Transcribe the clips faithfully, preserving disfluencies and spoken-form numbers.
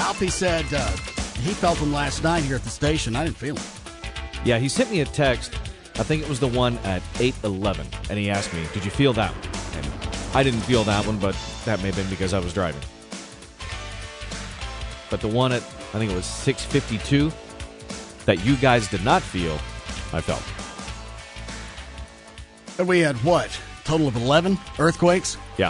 Alfie said uh, he felt them last night here at the station. I didn't feel them. Yeah, he sent me a text. I think it was the one at eight eleven, and he asked me, did you feel that one? And I didn't feel that one, but that may have been because I was driving. But the one at, I think it was six fifty-two, that you guys did not feel, I felt. And we had what? Total of eleven earthquakes? Yeah.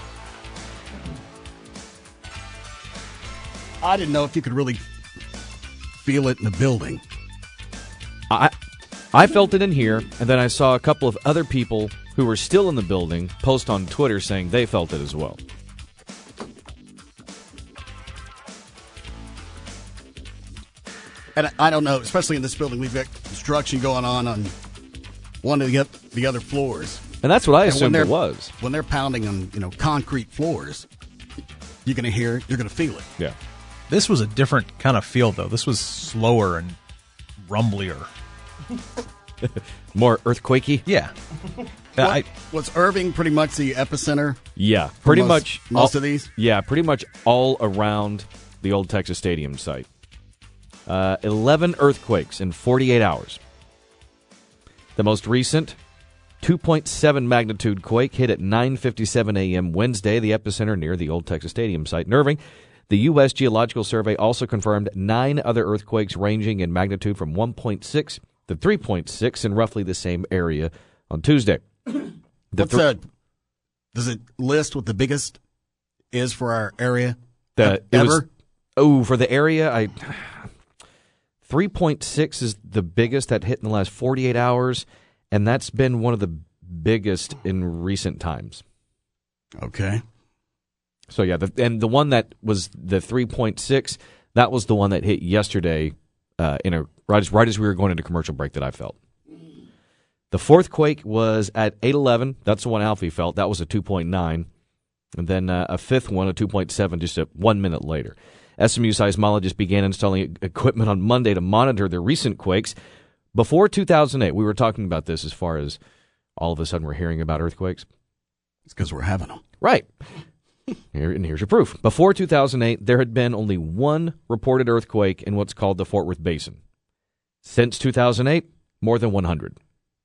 I didn't know if you could really feel it in the building. I I felt it in here, and then I saw a couple of other people who were still in the building post on Twitter saying they felt it as well. And I don't know, especially in this building, we've got construction going on on one of the, the other floors. And that's what I assumed it was. When they're pounding on, you know, concrete floors, you're going to hear it, you're going to feel it. Yeah. This was a different kind of feel, though. This was slower and rumblier. More earthquakey? Yeah. What, I, was Irving pretty much the epicenter? Yeah, pretty most, much. Most all, of these? Yeah, pretty much all around the old Texas Stadium site. Uh, eleven earthquakes in forty-eight hours. The most recent, two point seven magnitude quake hit at nine fifty-seven a.m. Wednesday, the epicenter near the old Texas Stadium site in Irving. The U S Geological Survey also confirmed nine other earthquakes ranging in magnitude from one point six to three point six in roughly the same area on Tuesday. The What's th- that? Does it list what the biggest is for our area? the, it Ever? was, oh, for the area, I three point six is the biggest that hit in the last forty-eight hours, and that's been one of the biggest in recent times. Okay. So, yeah, the, and the one that was the three point six, that was the one that hit yesterday uh, in a right as, right as we were going into commercial break that I felt. The fourth quake was at eight eleven. That's the one Alfie felt. That was a two point nine. And then uh, a fifth one, a two point seven, just a one minute later. S M U seismologists began installing equipment on Monday to monitor the recent quakes. Before two thousand eight, we were talking about this as far as all of a sudden we're hearing about earthquakes. It's because we're having them. Right. Here, and here's your proof. Before two thousand eight, there had been only one reported earthquake in what's called the Fort Worth Basin. Since two thousand eight, more than one hundred.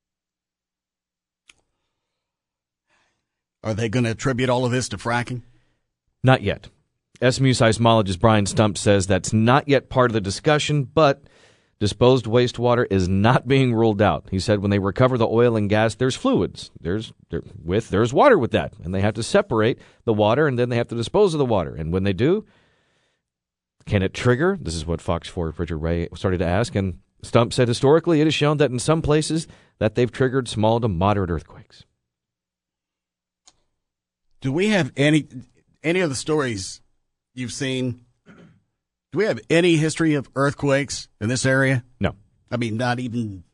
Are they going to attribute all of this to fracking? Not yet. S M U seismologist Brian Stump says that's not yet part of the discussion, but disposed wastewater is not being ruled out. He said when they recover the oil and gas, there's fluids. There's there, with there's water with that, and they have to separate the water, and then they have to dispose of the water. And when they do, can it trigger? This is what Fox four Richard Ray started to ask, and Stump said historically it has shown that in some places that they've triggered small to moderate earthquakes. Do we have any any of the stories you've seen? Do we have any history of earthquakes in this area? No. I mean, not even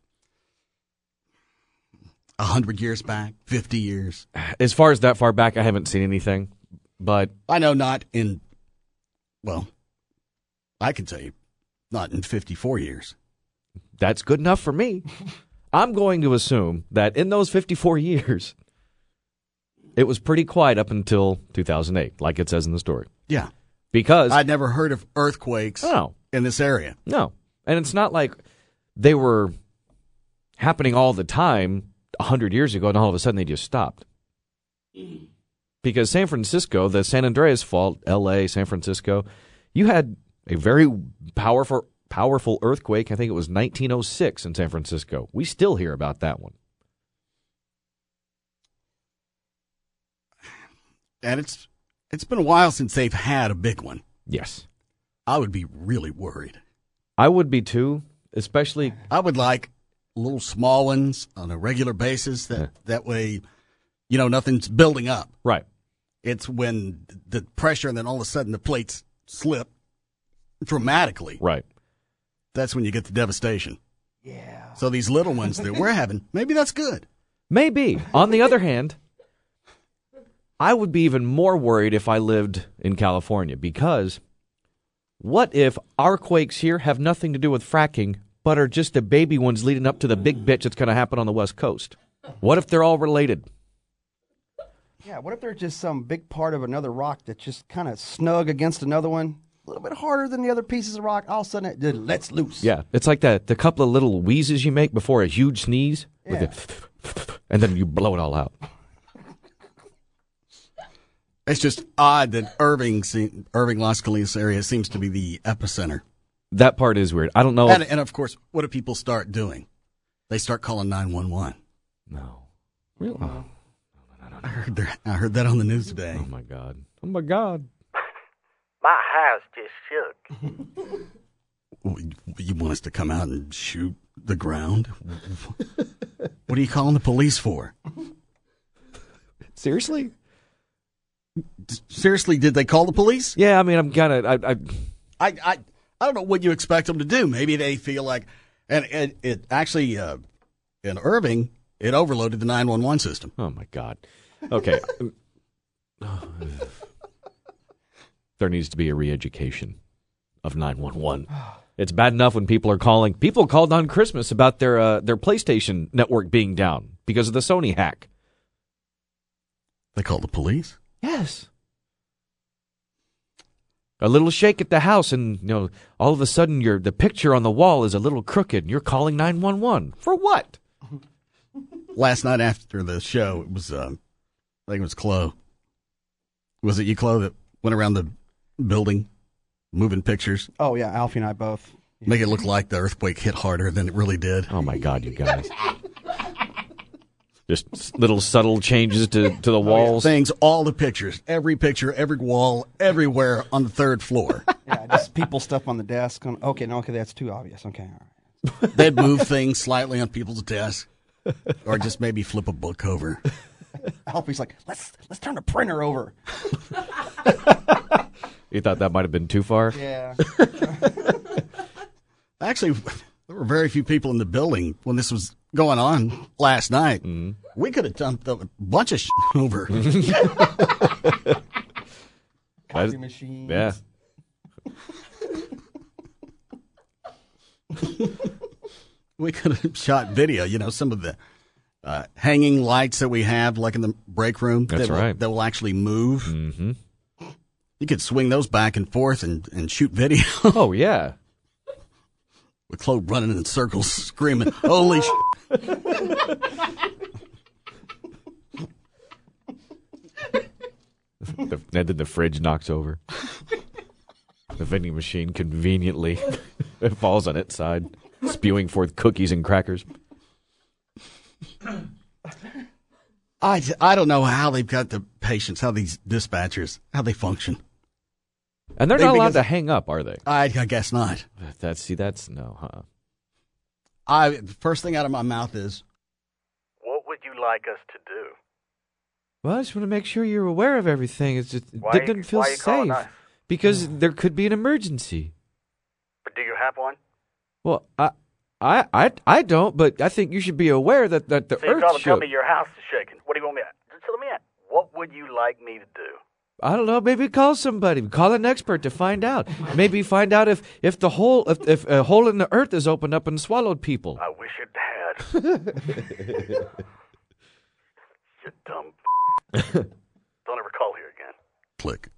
a hundred years back, fifty years. As far as that far back, I haven't seen anything, but I know not in, well, I can tell you, not in fifty-four years. that's good enough for me. I'm going to assume that in those fifty-four years, it was pretty quiet up until two thousand eight, like it says in the story. Yeah. Because I'd never heard of earthquakes no, in this area. no. And it's not like they were happening all the time a hundred years ago and all of a sudden they just stopped. Because San Francisco, the San Andreas Fault, L A, San Francisco, you had a very powerful powerful earthquake. I think it was nineteen oh six in San Francisco. We still hear about that one. And it's it's been a while since they've had a big one. Yes. I would be really worried. I would be too, especially. I would like little small ones on a regular basis. That, Yeah. that way, you know, nothing's building up. Right. It's when the pressure and then all of a sudden the plates slip dramatically. Right. That's when you get the devastation. Yeah. So these little ones that we're having, maybe that's good. Maybe. On the other hand, I would be even more worried if I lived in California, because what if our quakes here have nothing to do with fracking, but are just the baby ones leading up to the big bitch that's going to happen on the West Coast? What if they're all related? Yeah, what if there's just some big part of another rock that's just kind of snug against another one? a little bit harder than the other pieces of rock. All of a sudden, it just lets loose. Yeah, it's like that the couple of little wheezes you make before a huge sneeze, with Yeah. the and then you blow it all out. It's just odd that Irving, se- Irving, Las Colinas area seems to be the epicenter. That part is weird. I don't know. And, If, and of course, what do people start doing? They start calling nine one one. no, really? Oh, I heard, there, I heard that on the news today. oh my god! Oh my god! My house just shook. You want us to come out and shoot the ground? What are you calling the police for? Seriously? Seriously, did they call the police? Yeah, I mean, I'm kind of. I, I I, I I don't know what you expect them to do. Maybe they feel like, and it, it actually uh, in Irving, it overloaded the nine one one system. oh my god! Okay. There needs to be a re-education of nine one one. It's bad enough when people are calling. People called on Christmas about their uh, their PlayStation network being down because of the Sony hack. They called the police. Yes. A little shake at the house, and you know, all of a sudden, your the picture on the wall is a little crooked, and you're calling nine one one for what? Last night after the show, it was um, I think it was Chloe. Was it you, Chloe, that went around the building, moving pictures, Oh, yeah, Alfie and I both. make it look like the earthquake hit harder than it really did? Oh my God, you guys! Just s- little subtle changes to, to the walls. Things, all the pictures, every picture, every wall, everywhere on the third floor. Yeah, just people stuff on the desk. On, okay, no, okay, that's too obvious. Okay, all right. They'd move things slightly on people's desks, or just maybe flip a book over. Alfie's like, let's let's turn the printer over. You thought that might have been too far? Yeah. Actually, there were very few people in the building when this was going on last night. Mm-hmm. We could have dumped a bunch of shit over. Coffee machines. Yeah. We could have shot video, you know, some of the uh, hanging lights that we have, like in the break room. That's that will, right. That will actually move. Mm-hmm. You could swing those back and forth and, and shoot video Oh yeah. with Chloe running in circles, screaming, holy sh! The, and then the fridge knocks over. The vending machine conveniently it falls on its side, spewing forth cookies and crackers. I, I don't know how they've got the patience, how these dispatchers, how they function. And they're They- not allowed because- to hang up, are they? I, I guess not. That's see, that's no, huh? I the first thing out of my mouth is, What would you like us to do? Well, I just want to make sure you're aware of everything. It's just Why it you- doesn't feel why you calling safe us? because there could be an emergency. But do you have one? Well, I, I, I, I don't, but I think you should be aware that that the So you're earth trying to tell shook. me your house is shaking. What do you want me to Just tell me that. What would you like me to do? I don't know. Maybe call somebody. Call an expert to find out. Maybe find out if, if the hole if, if a hole in the earth has opened up and swallowed people. I wish it had. You dumb. Don't ever call here again. click.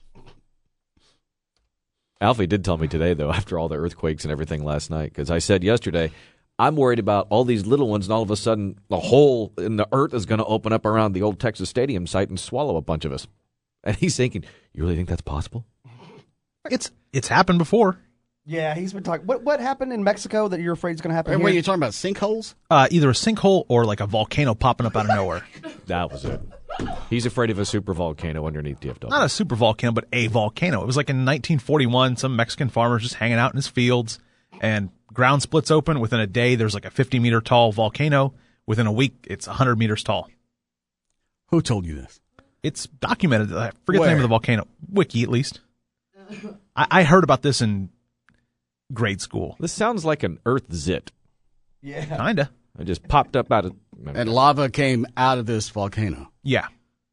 Alfie did tell me today, though, after all the earthquakes and everything last night, because I said yesterday, I'm worried about all these little ones, and all of a sudden, the hole in the earth is going to open up around the old Texas Stadium site and swallow a bunch of us. And he's thinking, you really think that's possible? It's it's happened before. Yeah, he's been talking. What what happened in Mexico that you're afraid is going to happen And here? what are you talking about, sinkholes? Uh, either a sinkhole or like a volcano popping up out of nowhere. That was it. He's afraid of a super volcano underneath D F W. Not a super volcano, but a volcano. It was like in nineteen forty-one, some Mexican farmer's just hanging out in his fields, and ground splits open. Within a day, there's like a fifty meter tall volcano. Within a week, it's one hundred meters tall. Who told you this? It's documented. I forget Where? the name of the volcano. Wiki, at least. I, I heard about this in grade school. This sounds like an earth zit. yeah. Kinda. It just popped up out of... And lava came out of this volcano. Yeah.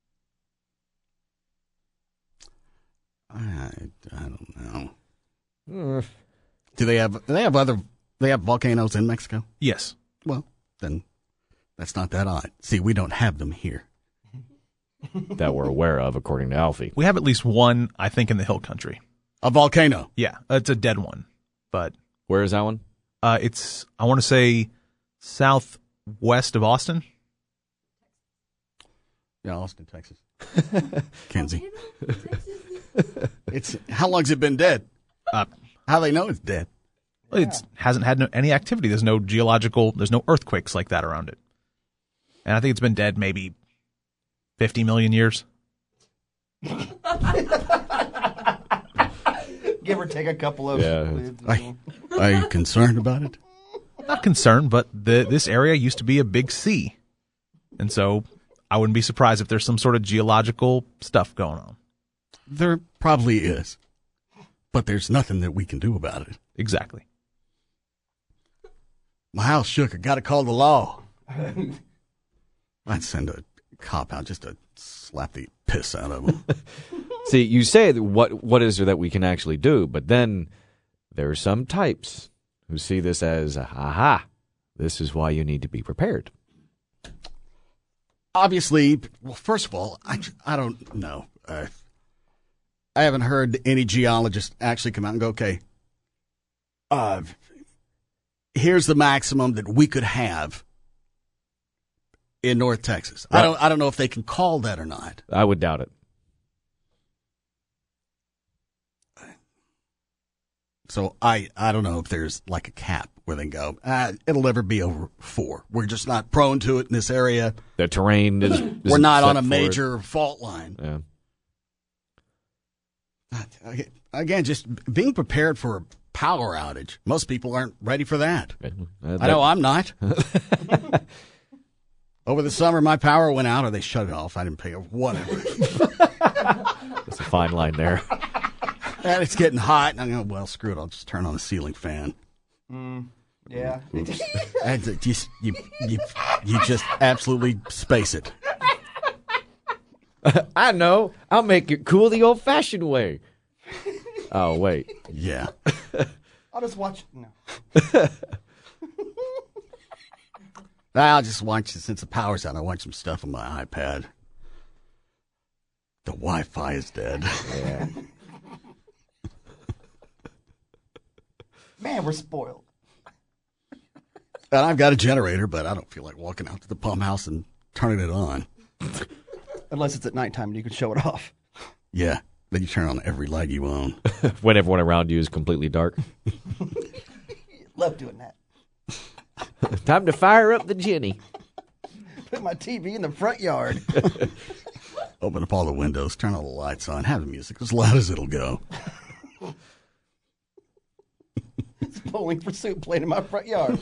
I, I don't know. Do they have? Do they have other? They have volcanoes in Mexico. Yes. Well, then that's not that odd. See, we don't have them here. that we're aware of, according to Alfie. We have at least one, I think, in the hill country. A volcano. Yeah, it's a dead one, but Where is that one? uh, it's I want to say southwest of Austin. Yeah, Austin, Texas. Kenzie. It's how long's it been dead? Uh, How they know it's dead? It hasn't had no, any activity. There's no geological, there's no earthquakes like that around it. And I think it's been dead maybe fifty million years. Give or take a couple of. Yeah. Are, are you concerned about it? Not concerned, but the, this area used to be a big sea. And so I wouldn't be surprised if there's some sort of geological stuff going on. There probably is, but there's nothing that we can do about it. Exactly. My house shook. I got to call the law. I'd send a cop out just to slap the piss out of him. See, you say that what what is there that we can actually do, but then there are some types who see this as, aha, this is why you need to be prepared. Obviously, well, first of all, I, I don't know. Uh, I haven't heard any geologist actually come out and go, okay, uh, here's the maximum that we could have in North Texas. Right. I don't I don't know if they can call that or not. I would doubt it. So I, I don't know if there's like a cap where they go, ah, it'll never be over four. We're just not prone to it in this area. The terrain is. We're not on a set for major fault line. it. Yeah. Again, just being prepared for a power outage. Most people aren't ready for that. Uh, I know I'm not. Over the summer, my power went out or they shut it off. I didn't pay whatever. There's a fine line there. And it's getting hot. And I'm going, well, screw it. I'll just turn on a ceiling fan. Mm, yeah. And it just, you, you, you just absolutely space it. I know. I'll make it cool the old-fashioned way. Oh, wait. Yeah. I'll just watch. No. I'll just watch it since the power's out. I watch some stuff on my iPad. The Wi-Fi is dead. Yeah. Man, we're spoiled. And I've got a generator, but I don't feel like walking out to the pump house and turning it on. Unless it's at nighttime and you can show it off. Yeah. Then you turn on every light you own. When everyone around you is completely dark. Love doing that. Time to fire up the Jenny. Put my T V in the front yard. Open up all the windows, turn all the lights on, have the music as loud as it'll go. It's Bowling for Soup playing in my front yard.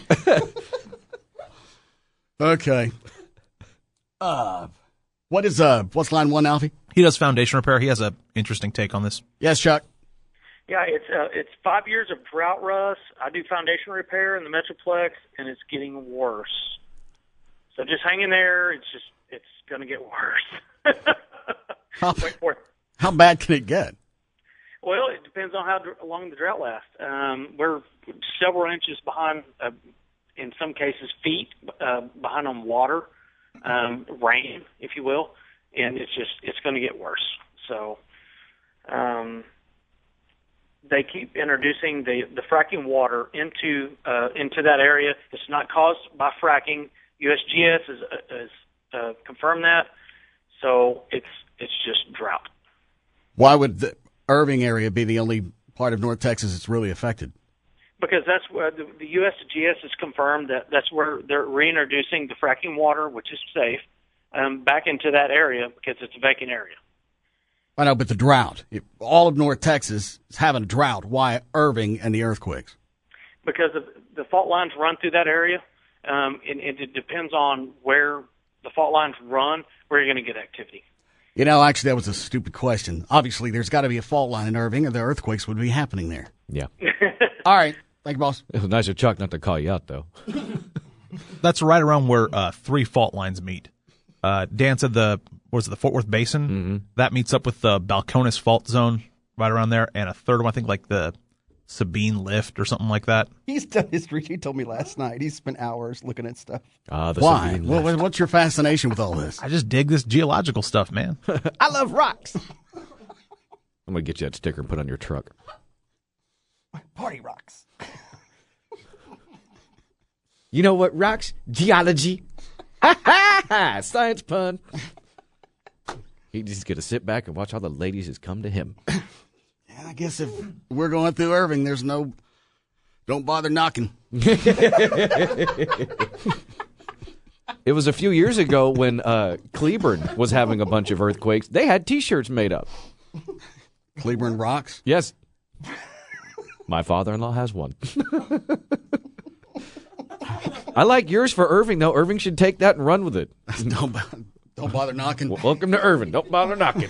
Okay. Uh, what is, uh, what's line one, Alfie? He does foundation repair. He has an interesting take on this. Yes, Chuck. Yeah, it's uh, it's five years of drought rust. I do foundation repair in the Metroplex, and it's getting worse. So just hang in there. It's just it's going to get worse. How, Wait for it. how bad can it get? Well, it depends on how dr- long the drought lasts. Um, we're several inches behind, uh, in some cases, feet uh, behind on water, um, rain, if you will, and it's just it's going to get worse. So. Um, They keep introducing the, the fracking water into uh, into that area. It's not caused by fracking. U S G S has, has uh, confirmed that. So it's it's just drought. Why would the Irving area be the only part of North Texas that's really affected? Because that's where the, the U S G S has confirmed that that's where they're reintroducing the fracking water, which is safe, um, back into that area because it's a vacant area. I know, but the drought. If all of North Texas is having a drought. Why Irving and the earthquakes? Because the, the fault lines run through that area, um, and, and it depends on where the fault lines run, where you're going to get activity. You know, actually, that was a stupid question. Obviously, there's got to be a fault line in Irving, or the earthquakes would be happening there. Yeah. All right. Thank you, boss. It was nice of Chuck not to call you out, though. That's right around where uh, three fault lines meet. Uh, Dan said the, what was it, the Fort Worth Basin? Mm-hmm. That meets up with the Balcones Fault Zone right around there. And a third one, I think, like the Sabine Lift or something like that. He's done history. He told me last night. He spent hours looking at stuff. Uh, the Why? Sabine What, Lift. what's your fascination with all this? I just dig this geological stuff, man. I love rocks. I'm going to get you that sticker and put it on your truck. Party rocks. You know what rocks? Geology. Ha ha ha! Science pun. He's just going to sit back and watch all the ladies just come to him. I guess if we're going through Irving, there's no, don't bother knocking. It was a few years ago when uh, Cleburne was having a bunch of earthquakes. They had T-shirts made up. Cleburne rocks? Yes. My father-in-law has one. I like yours for Irving, though. Irving should take that and run with it. don't, don't bother knocking. Well, welcome to Irving. Don't bother knocking.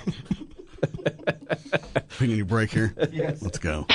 We need a break here. Yes. Let's go.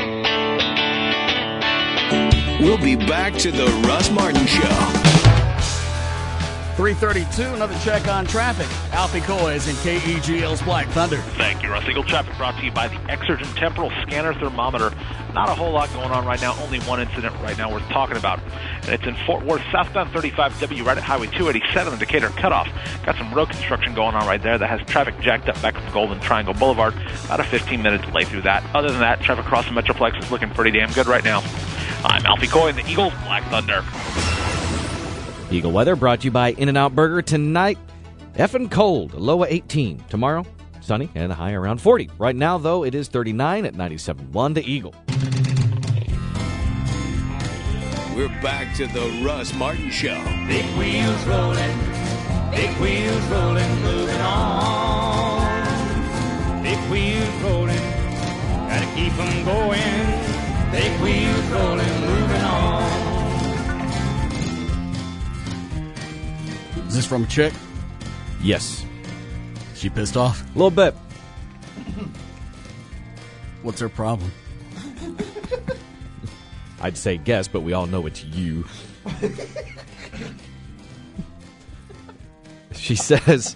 We'll be back to the Russ Martin Show. three thirty-two, another check on traffic. Alfie Coy is in K E G L's Black Thunder. Thank you, Russ. Eagle traffic brought to you by the Exergen Temporal Scanner Thermometer. Not a whole lot going on right now. Only one incident right now worth talking about. And it's in Fort Worth, southbound thirty-five W, right at Highway two eighty-seven, the Decatur cutoff. Got some road construction going on right there that has traffic jacked up back from Golden Triangle Boulevard. About a fifteen-minute delay through that. Other than that, traffic across the Metroplex is looking pretty damn good right now. I'm Alfie Coy in the Eagles Black Thunder. Eagle weather brought to you by In-N-Out Burger. Tonight, effing cold, a low of eighteen. Tomorrow, sunny and a high around forty. Right now, though, it is thirty-nine at ninety-seven point one, the Eagle. We're back to the Russ Martin Show. Big wheels rolling, big wheels rolling, moving on. Big wheels rolling, gotta keep them going. Big wheels rolling, moving on. Is this from a chick? Yes. She pissed off? A little bit. What's her problem? I'd say guess, but we all know it's you. She says,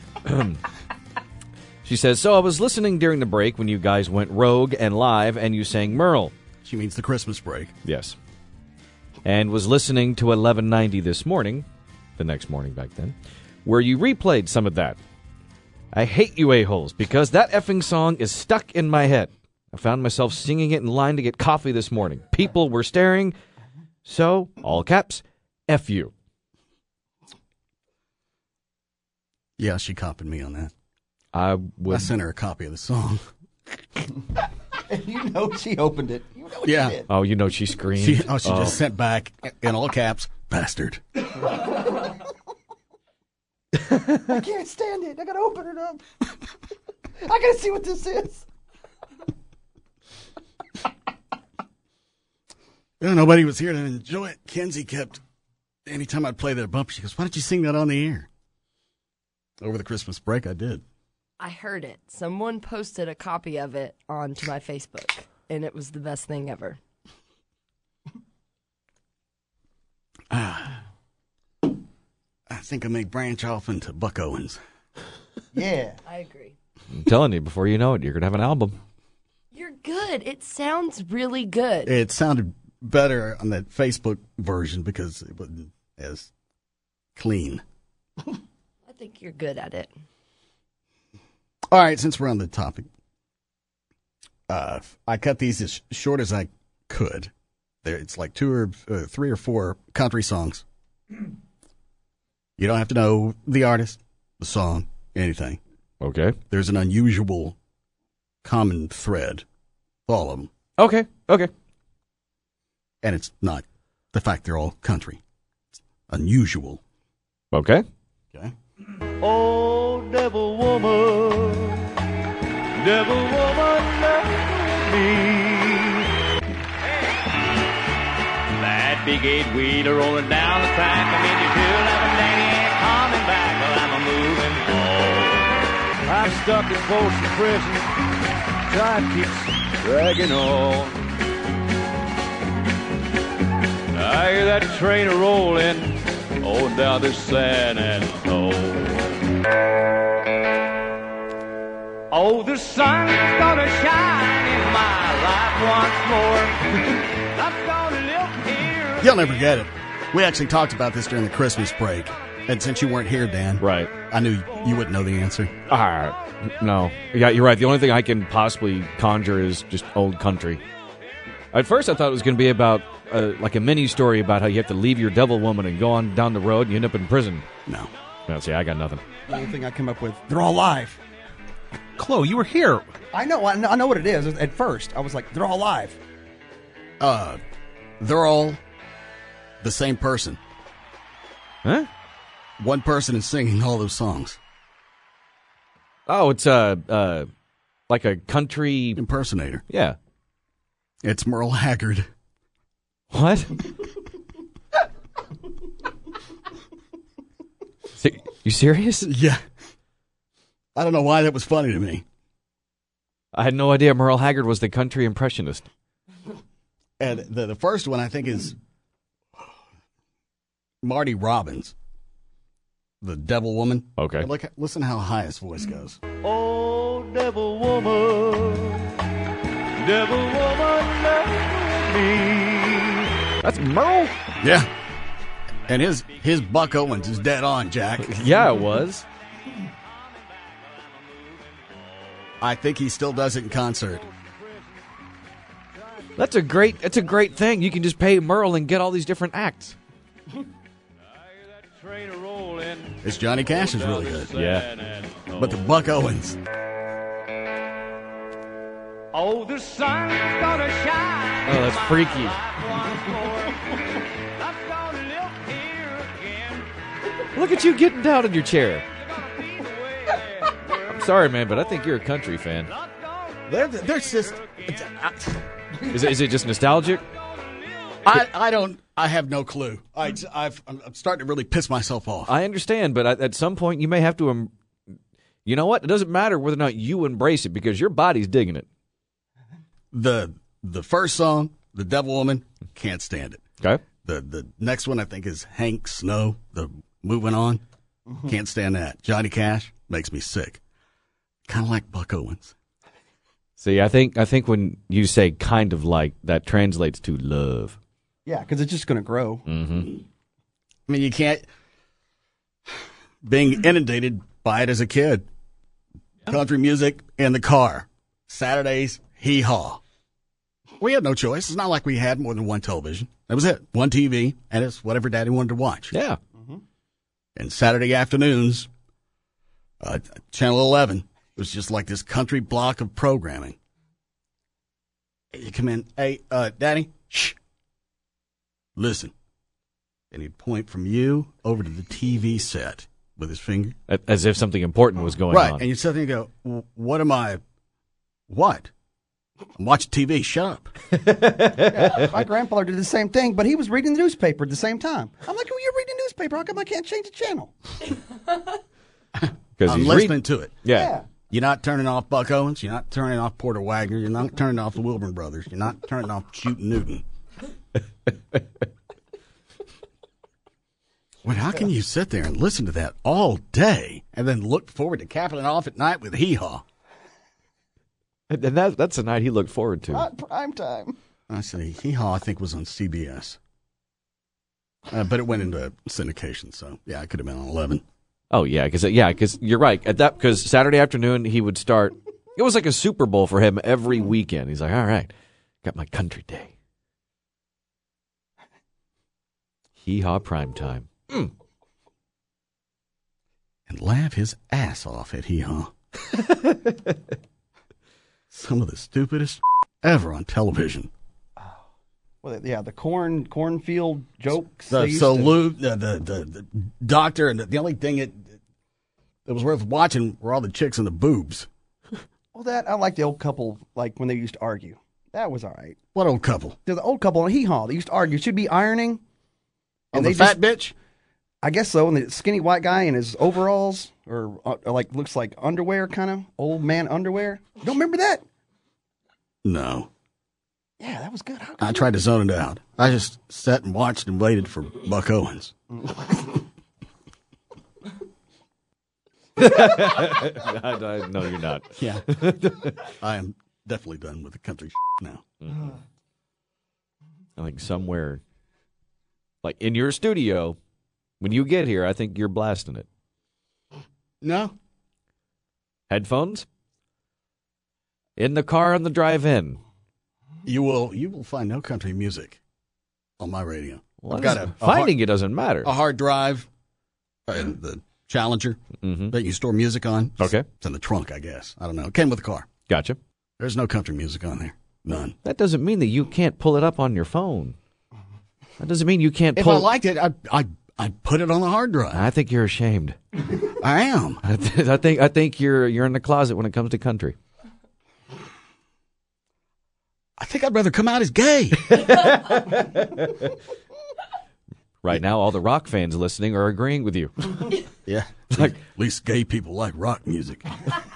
she says, so I was listening during the break when you guys went rogue and live and you sang Merle. She means the Christmas break. Yes. And was listening to eleven ninety this morning, the next morning back then, where you replayed some of that. I hate you a-holes because that effing song is stuck in my head. I found myself singing it in line to get coffee this morning. People were staring, so, all caps, F you. Yeah, she copied me on that. I would... I sent her a copy of the song. And you know she opened it. You know yeah. she did. Oh, you know she screamed. She, oh, she oh. just sent back, in all caps, bastard. I can't stand it. I gotta open it up. I gotta see what this is. Yeah, nobody was here to enjoy it. Kenzie kept, anytime I'd play that bumper, she goes, why don't you sing that on the air? Over the Christmas break, I did. I heard it. Someone posted a copy of it onto my Facebook, and it was the best thing ever. Ah, I think I may branch off into Buck Owens. Yeah. I agree. I'm telling you, before you know it, you're going to have an album. You're good. It sounds really good. It sounded better on that Facebook version because it wasn't as clean. I think you're good at it. All right, since we're on the topic, uh, I cut these as short as I could. There, it's like two or uh, three or four country songs. You don't have to know the artist, the song, anything. Okay. There's an unusual common thread with all of them. Okay, okay. And it's not the fact they're all country. It's unusual. Okay. Okay. Oh, devil woman, devil woman, love me. That big eight-wheeler rolling down the track. I mean, you feel like a daddy ain't coming back. Well, I'm a-moving on. I'm stuck in Folsom Prison. Time keeps dragging on. I hear that train a-rolling on down this San Antone. Oh, the sun's gonna shine in my life once more. I'm gonna live here. You'll never get it. We actually talked about this during the Christmas break. And since you weren't here, Dan. Right. I knew you wouldn't know the answer. All right. No. Yeah, you're right. The only thing I can possibly conjure is just old country. At first, I thought it was going to be about uh, like a mini story about how you have to leave your devil woman and go on down the road and you end up in prison. No. No, see, I got nothing. The only thing I come up with, they're all live. Chloe, you were here. I know, I know, I know what it is. At first, I was like, they're all live. Uh, they're all the same person. Huh? One person is singing all those songs. Oh, it's uh, uh, like a country impersonator. Yeah. It's Merle Haggard. What? You serious? Yeah. I don't know why that was funny to me. I had no idea Merle Haggard was the country impressionist. And the, the first one, I think, is Marty Robbins, the devil woman. Okay. And look, listen how high his voice goes. Oh, devil woman, devil woman, love me. That's Merle? Yeah. And his, his Buck Owens is dead on, Jack. Yeah, it was. I think he still does it in concert. That's a great that's a great thing. You can just pay Merle and get all these different acts. This Johnny Cash is really good. Yeah. But the Buck Owens. Oh, the sun's gonna shine. Oh, that's freaky. Look at you getting down in your chair. I'm sorry, man, but I think you're a country fan. They're, they're just... Is it, is it just nostalgic? I, I don't... I have no clue. I, I've, I'm starting to really piss myself off. I understand, but at some point you may have to... Um, you know what? It doesn't matter whether or not you embrace it because your body's digging it. The the first song, The Devil Woman, can't stand it. Okay. The the next one I think is Hank Snow, the Moving On. Mm-hmm. Can't stand that. Johnny Cash makes me sick. Kind of like Buck Owens. See, I think I think when you say kind of like, that translates to love. Yeah, because it's just going to grow. Mm-hmm. I mean, you can't... Being inundated by it as a kid. Country music in the car. Saturdays, hee-haw. We had no choice. It's not like we had more than one television. That was it. One T V, and it's whatever Daddy wanted to watch. Yeah. Mm-hmm. And Saturday afternoons, uh, Channel eleven was just like this country block of programming. You come in, hey, uh, Daddy, shh, listen. And he'd point from you over to the T V set with his finger. As if something important was going right. on. Right, and you sit there and go, what am I, what? I'm watching T V, shut up. Yeah, my grandfather did the same thing, but he was reading the newspaper at the same time. I'm like, well, you're reading the newspaper. How come I can't change the channel? I'm he's listening read- to it. Yeah. Yeah. You're not turning off Buck Owens. You're not turning off Porter Wagner. You're not turning off the Wilburn Brothers. You're not turning off Shootin' Newton. Wait, how can you sit there and listen to that all day and then look forward to capping it off at night with hee-haw? And that, that's the night he looked forward to. Not prime time. I say hee-haw, I think, was on C B S. Uh, but it went into syndication, so, yeah, it could have been on eleven. Oh, yeah, because yeah, because you're right. At that, because Saturday afternoon, he would start. It was like a Super Bowl for him every weekend. He's like, all right, got my country day. Hee-haw prime time. Mm. And laugh his ass off at hee-haw. Some of the stupidest ever on television. Well, yeah, the corn cornfield jokes. The, they used so to- Lou, the, the, the, the doctor, and the, the only thing it, that was worth watching were all the chicks and the boobs. Well, that I like the old couple, like when they used to argue. That was all right. What old couple? The old couple on Hee Haw. They used to argue. Should be ironing. Oh, the fat bitch? I guess so. And the skinny white guy in his overalls, or, uh, or like looks like underwear, kind of old man underwear. You don't remember that? No. Yeah, that was good. How I tried to zone it out. I just sat and watched and waited for Buck Owens. I, I, no, you're not. Yeah. I am definitely done with the country now. Mm-hmm. I think somewhere, like in your studio, when you get here, I think you're blasting it. No. Headphones? In the car on the drive in. You will you will find no country music on my radio. Well, I've got a, a finding hard, it doesn't matter. A hard drive, uh, the Challenger mm-hmm. that you store music on. Okay. It's in the trunk, I guess. I don't know. It came with the car. Gotcha. There's no country music on there. None. That doesn't mean that you can't pull it up on your phone. That doesn't mean you can't If pull I liked it, I I I'd put it on the hard drive. I think you're ashamed. I am. I, th- I think I think you're you're in the closet when it comes to country. I think I'd rather come out as gay. Right now, all the rock fans listening are agreeing with you. Yeah. Like, at least gay people like rock music.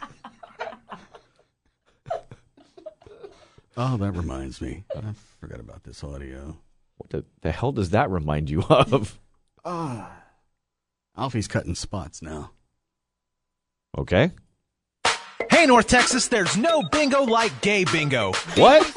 Oh, that reminds me. I forgot about this audio. What the, the hell does that remind you of? Ah. Alfie's cutting spots now. Okay. Hey, North Texas, there's no bingo like gay bingo. What?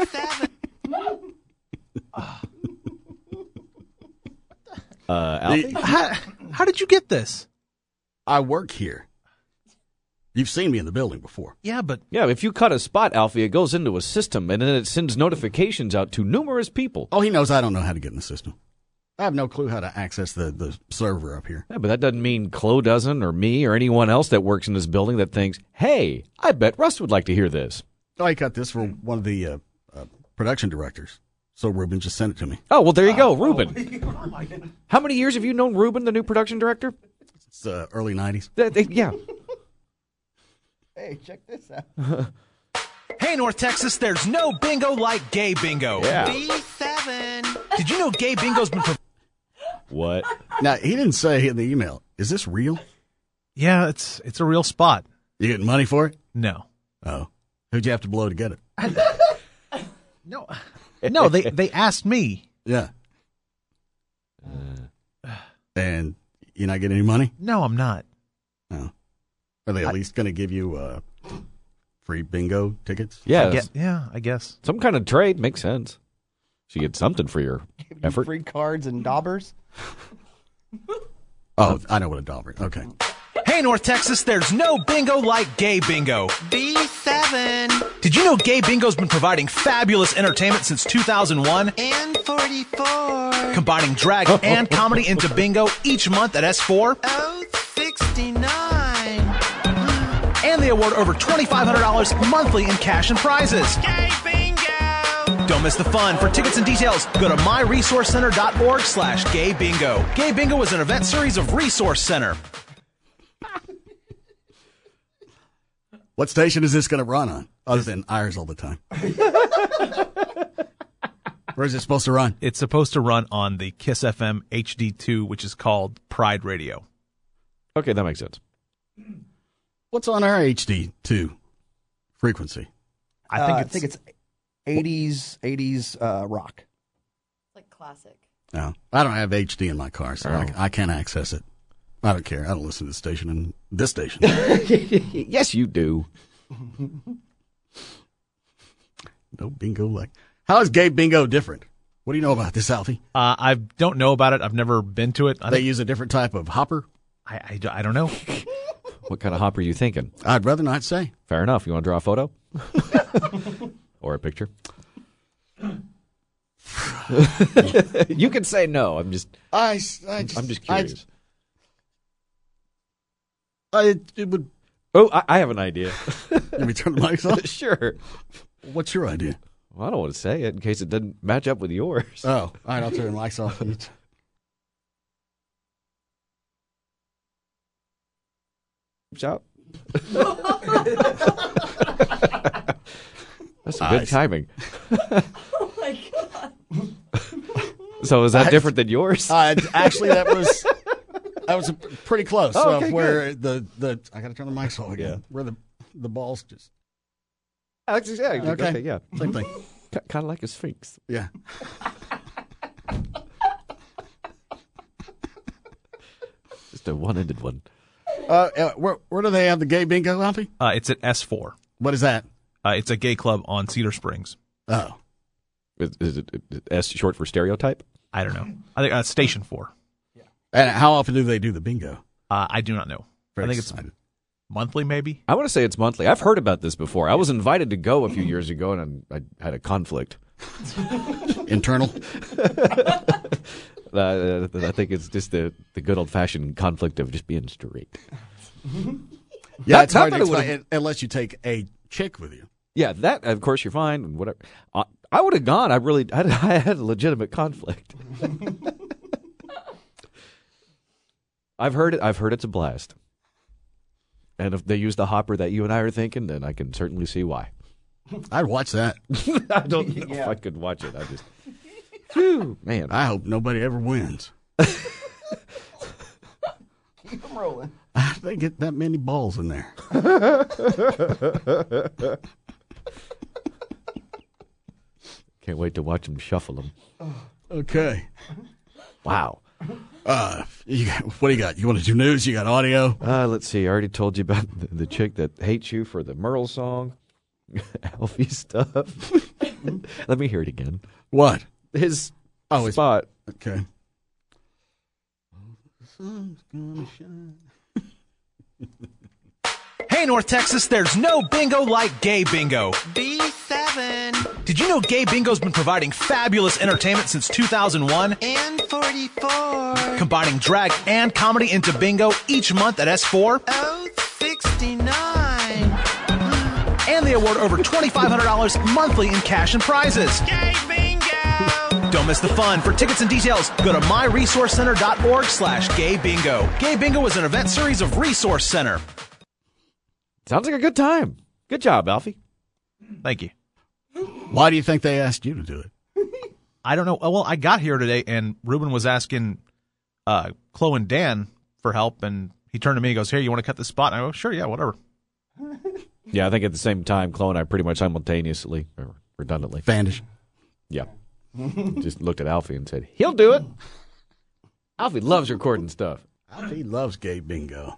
uh, Alfie? How, how did you get this? I work here. You've seen me in the building before. Yeah, but... Yeah, if you cut a spot, Alfie, it goes into a system, and then it sends notifications out to numerous people. Oh, he knows I don't know how to get in the system. I have no clue how to access the, the server up here. Yeah, but that doesn't mean Chloe doesn't, or me, or anyone else that works in this building that thinks, hey, I bet Russ would like to hear this. Oh, I cut this for one of the uh, uh, production directors. So Ruben just sent it to me. Oh, well, there you go, Ruben. How many years have you known Ruben, the new production director? It's uh, early nineties. Uh, they, yeah. Hey, check this out. Hey, North Texas, there's no bingo like gay bingo. Yeah. B seven. Did you know gay bingo's been... Pro- What? Now, he didn't say in the email, is this real? yeah, it's it's a real spot. You getting money for it? No. Oh. Who'd you have to blow to get it? No. No, they, they asked me. Yeah. And you're not getting any money? No, I'm not. No. Are they at I- least going to give you uh, free bingo tickets? Yeah. I get, yeah, I guess. Some kind of trade makes sense. So you get something for your effort. Free cards and daubers. Oh, I know what a dauber. Okay. Hey, North Texas, there's no bingo like gay bingo. B seven. Did you know gay bingo's been providing fabulous entertainment since two thousand one? And forty-four. Combining drag and comedy into bingo each month at S four. Oh, sixty-nine. And they award over twenty-five hundred dollars monthly in cash and prizes. Gay bingo. Don't miss the fun. For tickets and details, go to myresourcecenter.org slash gay bingo. Gay bingo is an event series of Resource Center. What station is this going to run on, other than ours all the time? Where is it supposed to run? It's supposed to run on the KISS F M H D two, which is called Pride Radio. Okay, that makes sense. What's on our H D two frequency? I think Uh, it's, I think it's eighties, eighties uh, rock. Like classic. No, I don't have H D in my car, so Oh. I, I can't access it. I don't care. I don't listen to the station and this station. Yes, you do. No bingo like. How is gay bingo different? What do you know about this, Alfie? Uh, I don't know about it. I've never been to it. I, They think, use a different type of hopper? I, I, do- I don't know. What kind of hop are you thinking? I'd rather not say. Fair enough. You want to draw a photo? Or a picture? You can say no. I'm just I, s- I just, I'm just I- curious. I, it, it would. Oh, I, I have an idea. Let me turn the mics off. Sure. What's your idea? Well, I don't want to say it in case it doesn't match up with yours. Oh, all right. I'll turn the mics off. Shop. That's some good Nice. timing. Oh my god. So is that I- different than yours? Uh, actually, that was that was pretty close. Oh, of okay, where the, the I got to turn the mics off again. Yeah. Where the the balls just Alex, yeah, okay. Okay. yeah. same thing. Kind of like a sphinx. Yeah. Just a one-ended one. Uh, uh, where where do they have the gay bingo, Alfie? Uh, it's at S four. What is that? Uh, it's a gay club on Cedar Springs. Oh, Is, is it is S short for stereotype? I don't know. I think uh, Station four. and how often do they do the bingo? Uh, I do not know. Very I think it's excited. monthly, maybe. I want to say it's monthly. I've heard about this before. I was invited to go a few years ago, and I, I had a conflict. Internal? uh, I think it's just the, the good old-fashioned conflict of just being straight. Yeah, Not- it's not hard that to it would've- explain unless you take a chick with you. Yeah, that, of course, you're fine, and whatever. Uh, I would have gone. I really I, I had a legitimate conflict. I've heard it. I've heard it's a blast. And if they use the hopper that you and I are thinking, then I can certainly see why. I'd watch that. I don't know Yeah. if I could watch it. I just, whew, man. I hope nobody ever wins. Keep them rolling. They get that many balls in there. Can't wait to watch them shuffle them. Okay. Wow. Uh, you got, what do you got? You want to do news? You got audio? Uh, let's see. I already told you about the, the chick that hates you for the Merle song. Alfie stuff. Let me hear it again. What? His Oh, it's- spot. Okay. The sun's gonna shine. Hey, North Texas, there's no bingo like Gay Bingo. B seven Did you know Gay Bingo's been providing fabulous entertainment since two thousand one? and forty-four. Combining drag and comedy into bingo each month at S four. Oh, sixty-nine. And they award over twenty-five hundred dollars monthly in cash and prizes. Gay bingo. Don't miss the fun. For tickets and details, go to myresourcecenter.org slash gay bingo. Gay Bingo is an event series of Resource Center. Sounds like a good time. Good job, Alfie. Thank you. Why do you think they asked you to do it? I don't know. Well, I got here today, and Ruben was asking uh, Chloe and Dan for help, and he turned to me and goes, "Here, you want to cut this spot?" And I go, "Sure, yeah, whatever." Yeah, I think at the same time, Chloe and I pretty much simultaneously, or redundantly. Vandish. Yeah. Just looked at Alfie and said, he'll do it. Alfie loves recording stuff. He loves gay bingo.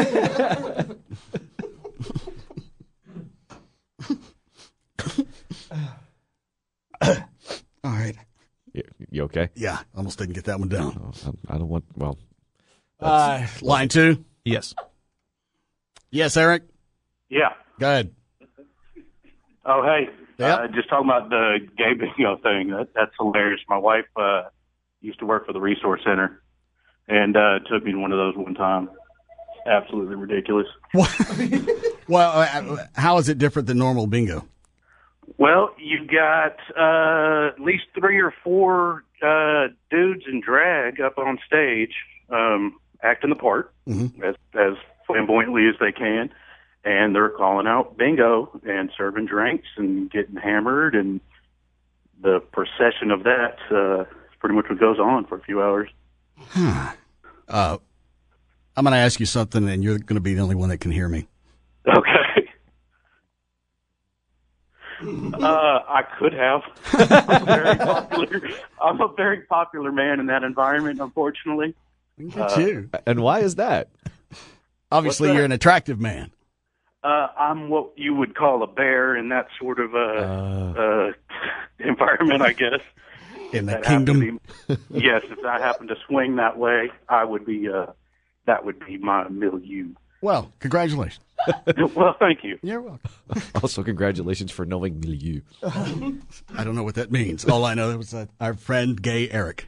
All right. You, you okay? Yeah, almost didn't get that one down. Oh, I, I don't want, well. Uh, line two. Yes. Yes, Eric. Yeah. Go ahead. Oh, hey. Yep. Uh, just talking about the gay bingo thing. That, that's hilarious. My wife uh, used to work for the Resource Center and uh, took me to one of those one time. Absolutely ridiculous. Well, uh, how is it different than normal bingo? Well, you've got uh, at least three or four uh, dudes in drag up on stage um, acting the part Mm-hmm. as, as flamboyantly as they can. And they're calling out bingo and serving drinks and getting hammered. And the procession of that uh, is pretty much what goes on for a few hours. Huh. Uh, I'm going to ask you something, and you're going to be the only one that can hear me. Okay. Uh, I could have. I'm a very popular. I'm a very popular man in that environment, unfortunately. Look at you. And why is that? Obviously, What's that? you're an attractive man. Uh, I'm what you would call a bear in that sort of uh, Uh. uh, environment, I guess. In the That kingdom. happened to be- yes, if I happened to swing that way, I would be. Uh, that would be my milieu. Well, congratulations. Well, thank you. You're welcome. Also, congratulations for knowing milieu. I don't know what that means. All I know was that our friend, gay Eric.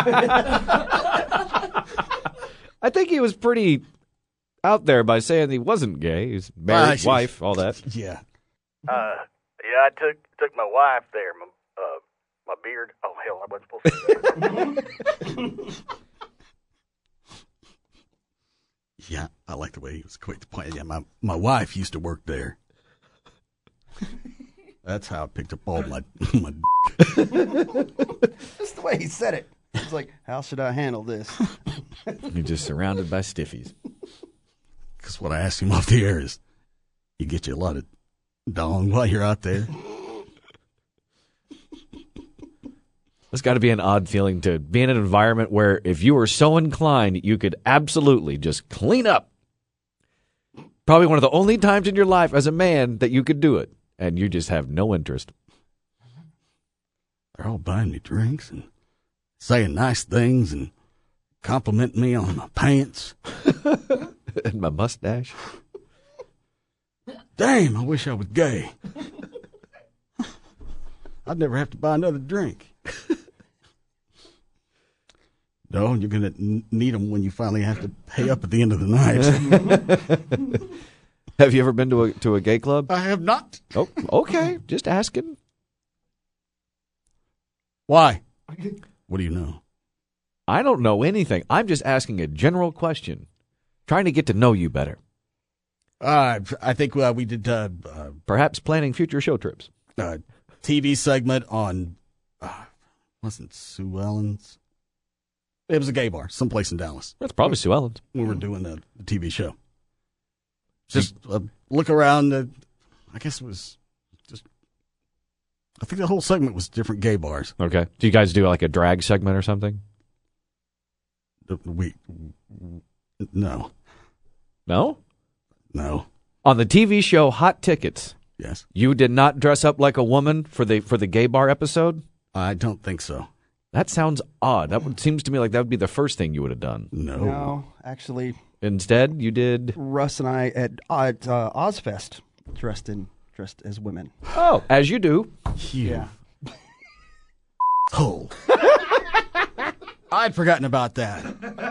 I think he was pretty out there by saying he wasn't gay. He's married, Uh, wife, all that. Yeah. Uh, yeah, I took took my wife there. My uh, my beard. Oh hell, I wasn't supposed to do that. Yeah, I like the way he was quick to point. Yeah, my, my wife used to work there. That's how I picked up all my, my Just the way he said it. It's like, how should I handle this? You're just surrounded by stiffies. Because what I asked him off the air is, you get you a lot of dong while you're out there. It's got to be an odd feeling to be in an environment where if you were so inclined, you could absolutely just clean up. Probably one of the only times in your life as a man that you could do it, and you just have no interest. They're all buying me drinks and saying nice things and complimenting me on my pants. And my mustache. Damn, I wish I was gay. I'd never have to buy another drink. No, you're going to need them when you finally have to pay up at the end of the night. Have you ever been to a to a gay club? I have not. Oh, okay. Just asking. Why? What do you know? I don't know anything. I'm just asking a general question, trying to get to know you better. Uh, I think uh, we did uh, uh, Perhaps planning future show trips. uh, T V segment on, uh, wasn't Sue Ellen's? It was a gay bar, someplace in Dallas. That's probably Sue Ellen's. We were doing a, a T V show. Just uh, look around. Uh, I guess it was just, I think the whole segment was different gay bars. Okay. Do you guys do like a drag segment or something? We, no. No? No. On the T V show Hot Tickets, Yes. you did not dress up like a woman for the for the gay bar episode? I don't think so. That sounds odd. That would, seems to me like that would be the first thing you would have done. No. No, actually, Instead, you did. Russ and I at, at uh, Ozfest dressed in dressed as women. Oh, as you do. Yeah. Oh. I'd forgotten about that.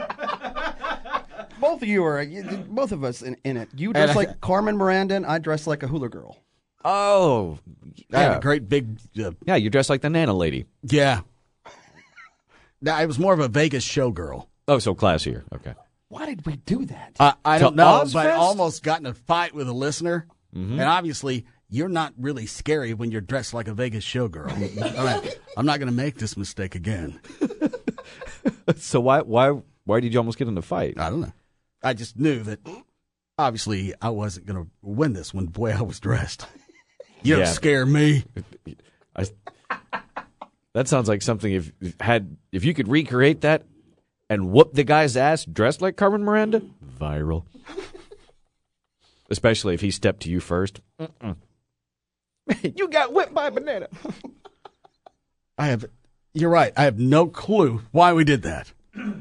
Both of you are you, both of us in, in it. You And dress I- like Carmen Miranda, and I dress like a hula girl. Oh, I had yeah. a great big. Uh, Yeah, you dress like the Nana lady. yeah. Now, I was more of a Vegas showgirl. Oh, so classier. Okay. Why did we do that? I, I To don't know, but I Ozfest? almost got in a fight with a listener. Mm-hmm. And obviously, you're not really scary when you're dressed like a Vegas showgirl. All right, I'm not going to make this mistake again. So why why why did you almost get in a fight? I don't know. I just knew that obviously I wasn't going to win this when boy I was dressed. You don't Yeah. scare me. I, that sounds like something if if had if you could recreate that and whoop the guy's ass dressed like Carmen Miranda, viral. Especially if he stepped to you first. Mm-mm. You got whipped by a banana. I have. You're right. I have no clue why we did that.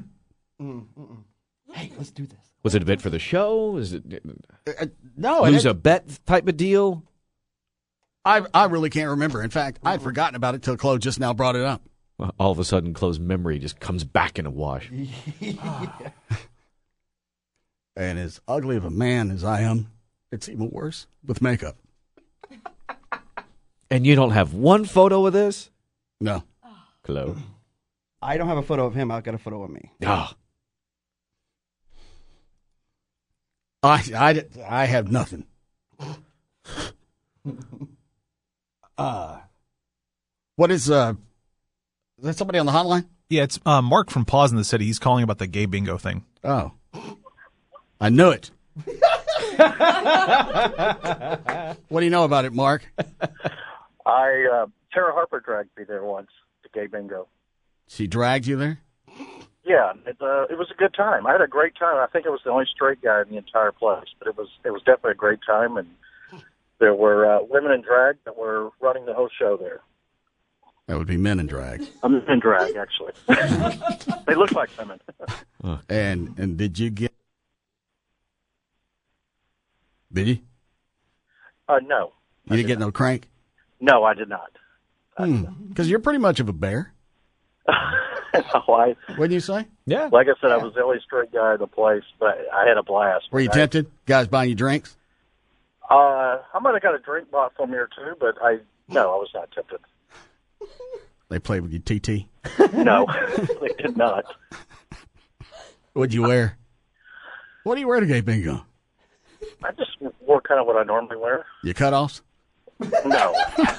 Hey, let's do this. Was it a bit for the show? Is it Uh, no, lose it, a bet type of deal? I I really can't remember. In fact, I'd forgotten about it till Chloe just now brought it up. Well, all of a sudden, Chloe's memory just comes back in a wash. And as ugly of a man as I am, it's even worse with makeup. And you don't have one photo of this? No. Chloe. I don't have a photo of him. I've got a photo of me. Ah. I, I, I have nothing. Uh, what is, uh, is that somebody on the hotline? Yeah, it's uh, Mark from Paws in the City. He's calling about the gay bingo thing. Oh. I knew it. What do you know about it, Mark? I uh, Sarah Harper dragged me there once to gay bingo. She dragged you there? Yeah, it, uh, it was a good time. I had a great time. I think I was the only straight guy in the entire place, but it was it was definitely a great time. And there were uh, women in drag that were running the whole show there. That would be men in drag. I'm in drag, actually. They look like women. And and did you get? Did you? Uh, no, You didn't get no crank? no, I did not. Because you're pretty much of a bear. No, I, What did you say? Yeah. like I said, I was the only straight guy in the place, but I had a blast. Were you I- tempted? Guys buying you drinks? Uh, I might have got a drink bought from here too, but I no, I was not tempted. They played with you, T T. No, they did not. What'd you wear? What do you wear to gay bingo? I just wore kind of what I normally wear. Your cutoffs? No, no,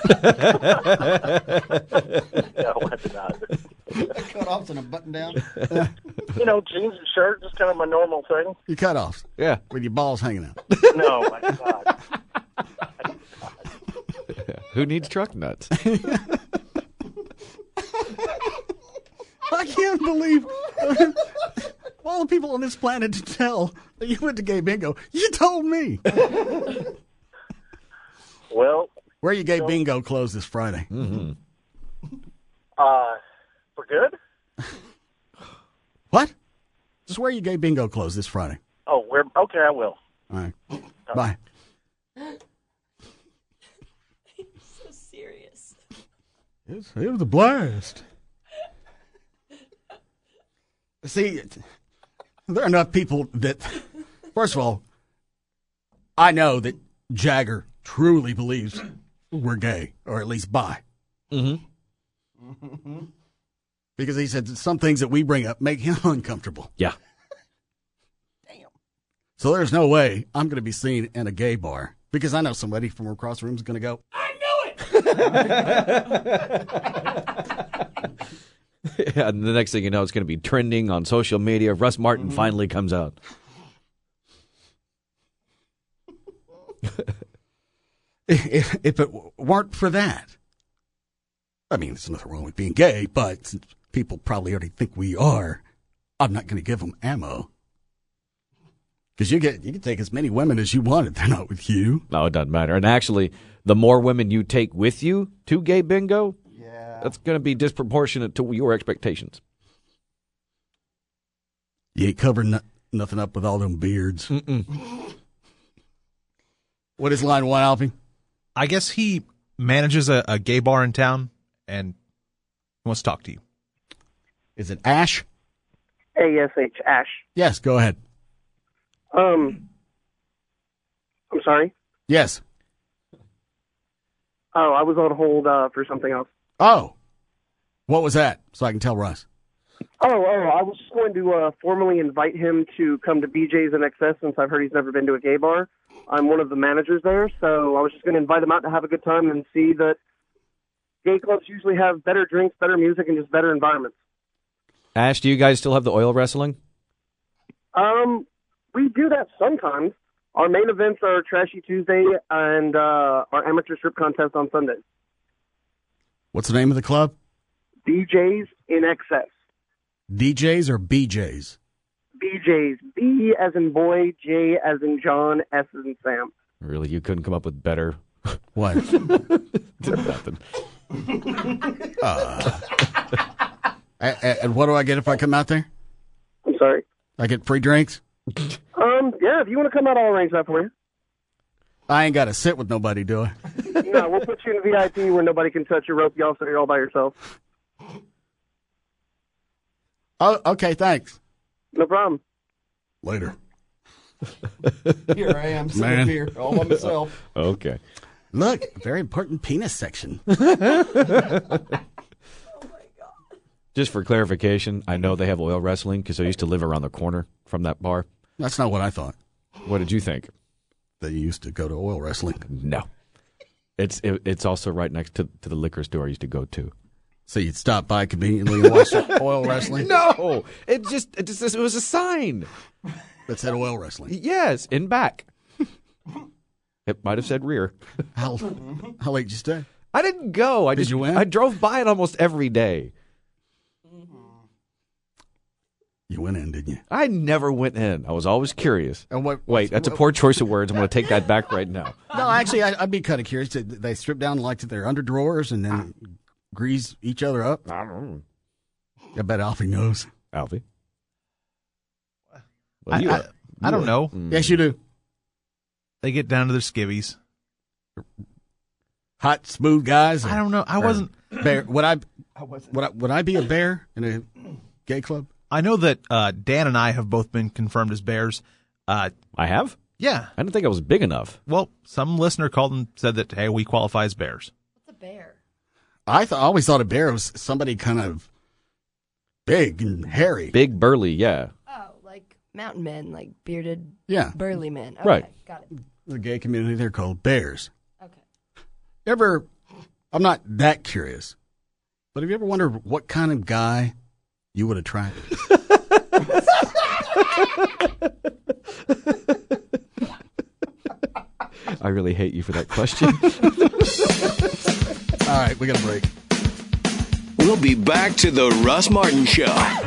I did not. Cut off and a button down. You know, jeans and shirt, just kind of my normal thing. Your cutoffs? Yeah. With your balls hanging out. No, I did not. Who needs truck nuts? I can't believe of all the people on this planet to tell that you went to gay bingo. You told me. Well, Where you gay bingo closed this Friday? Mm-hmm. uh, for good. What? Just where you gay bingo closed this Friday? Oh, we're okay. I will. All right. Bye. It was, it was a blast. See, there are enough people that, first of all, I know that Jagger truly believes we're gay, or at least bi. Mm-hmm. Because he said some things that we bring up make him uncomfortable. Yeah. Damn. So there's no way I'm going to be seen in a gay bar, because I know somebody from across the room is going to go, I knew it! Yeah, and the next thing you know, it's going to be trending on social media. Russ Martin mm-hmm. finally comes out. if, if it weren't for that, I mean, there's nothing wrong with being gay, but since people probably already think we are, I'm not going to give them ammo. Because you get you can take as many women as you want if they're not with you. No, it doesn't matter. And actually, the more women you take with you to gay bingo, yeah. that's going to be disproportionate to your expectations. You ain't covering no- nothing up with all them beards. Mm-mm. What is line one, Alfie? I guess he manages a, a gay bar in town, and he wants to talk to you. Is it Ash? A S H, Ash. Yes, go ahead. Um, I'm sorry? Yes. Oh, I was on hold uh, for something else. Oh. What was that? So I can tell Russ. Oh, oh, I was just going to uh, formally invite him to come to B J's in Excess since I've heard he's never been to a gay bar. I'm one of the managers there, so I was just going to invite him out to have a good time and see that gay clubs usually have better drinks, better music, and just better environments. Ash, do you guys still have the oil wrestling? Um, we do that sometimes. Our main events are Trashy Tuesday and uh, our amateur strip contest on Sundays. What's the name of the club? B J's in Excess. D Js or B Js? B J's. B as in boy, J as in John, S as in Sam. Really, you couldn't come up with better. What? Nothing. Uh, and, and what do I get if I come out there? I'm sorry? I get free drinks? Um, yeah, if you want to come out, I'll arrange that for you. I ain't got to sit with nobody, do I? No, we'll put you in V I P where nobody can touch your rope. You all sit here all by yourself. Oh, okay, thanks. No problem. Later. Here I am, sitting Man. here all by myself. Okay. Look, a very important penis section. Just for clarification, I know they have oil wrestling because I used to live around the corner from that bar. That's not what I thought. What did you think? That you used to go to oil wrestling. No. It's it, it's also right next to, to the liquor store I used to go to. So you'd stop by conveniently and watch oil wrestling? No, it just it just it was a sign that said oil wrestling. Yes, in back. It might have said rear. How how late did you stay? I didn't go. I Did just you win? I drove by it almost every day. You went in, didn't you? I never went in. I was always curious. And what, Wait, that's a poor choice of words. I'm going to take that back right now. No, actually, I, I'd be kind of curious. Did they strip down like their underdrawers and then grease each other up? I don't know. I bet Alfie knows. Alfie? Well, I, you I, are- I don't you know. are- Mm. Yes, you do. They get down to their skivvies. Hot, smooth guys. I don't know. I or wasn't. Bear. Would I? I wasn't. Would I? Would I be a bear in a gay club? I know that uh, Dan and I have both been confirmed as bears. Uh, I have? yeah. I didn't think I was big enough. Well, some listener called and said that, hey, we qualify as bears. What's a bear? I th- I always thought a bear was somebody kind of big and hairy. Big, burly, yeah. Oh, like mountain men, like bearded, Yeah. burly men. Okay, Right. got it. The gay community, they're called bears. Okay. Ever? I'm not that curious, but have you ever wondered what kind of guy you would attract? I really hate you for that question. All right, we got a break. We'll be back to the Russ Martin Show.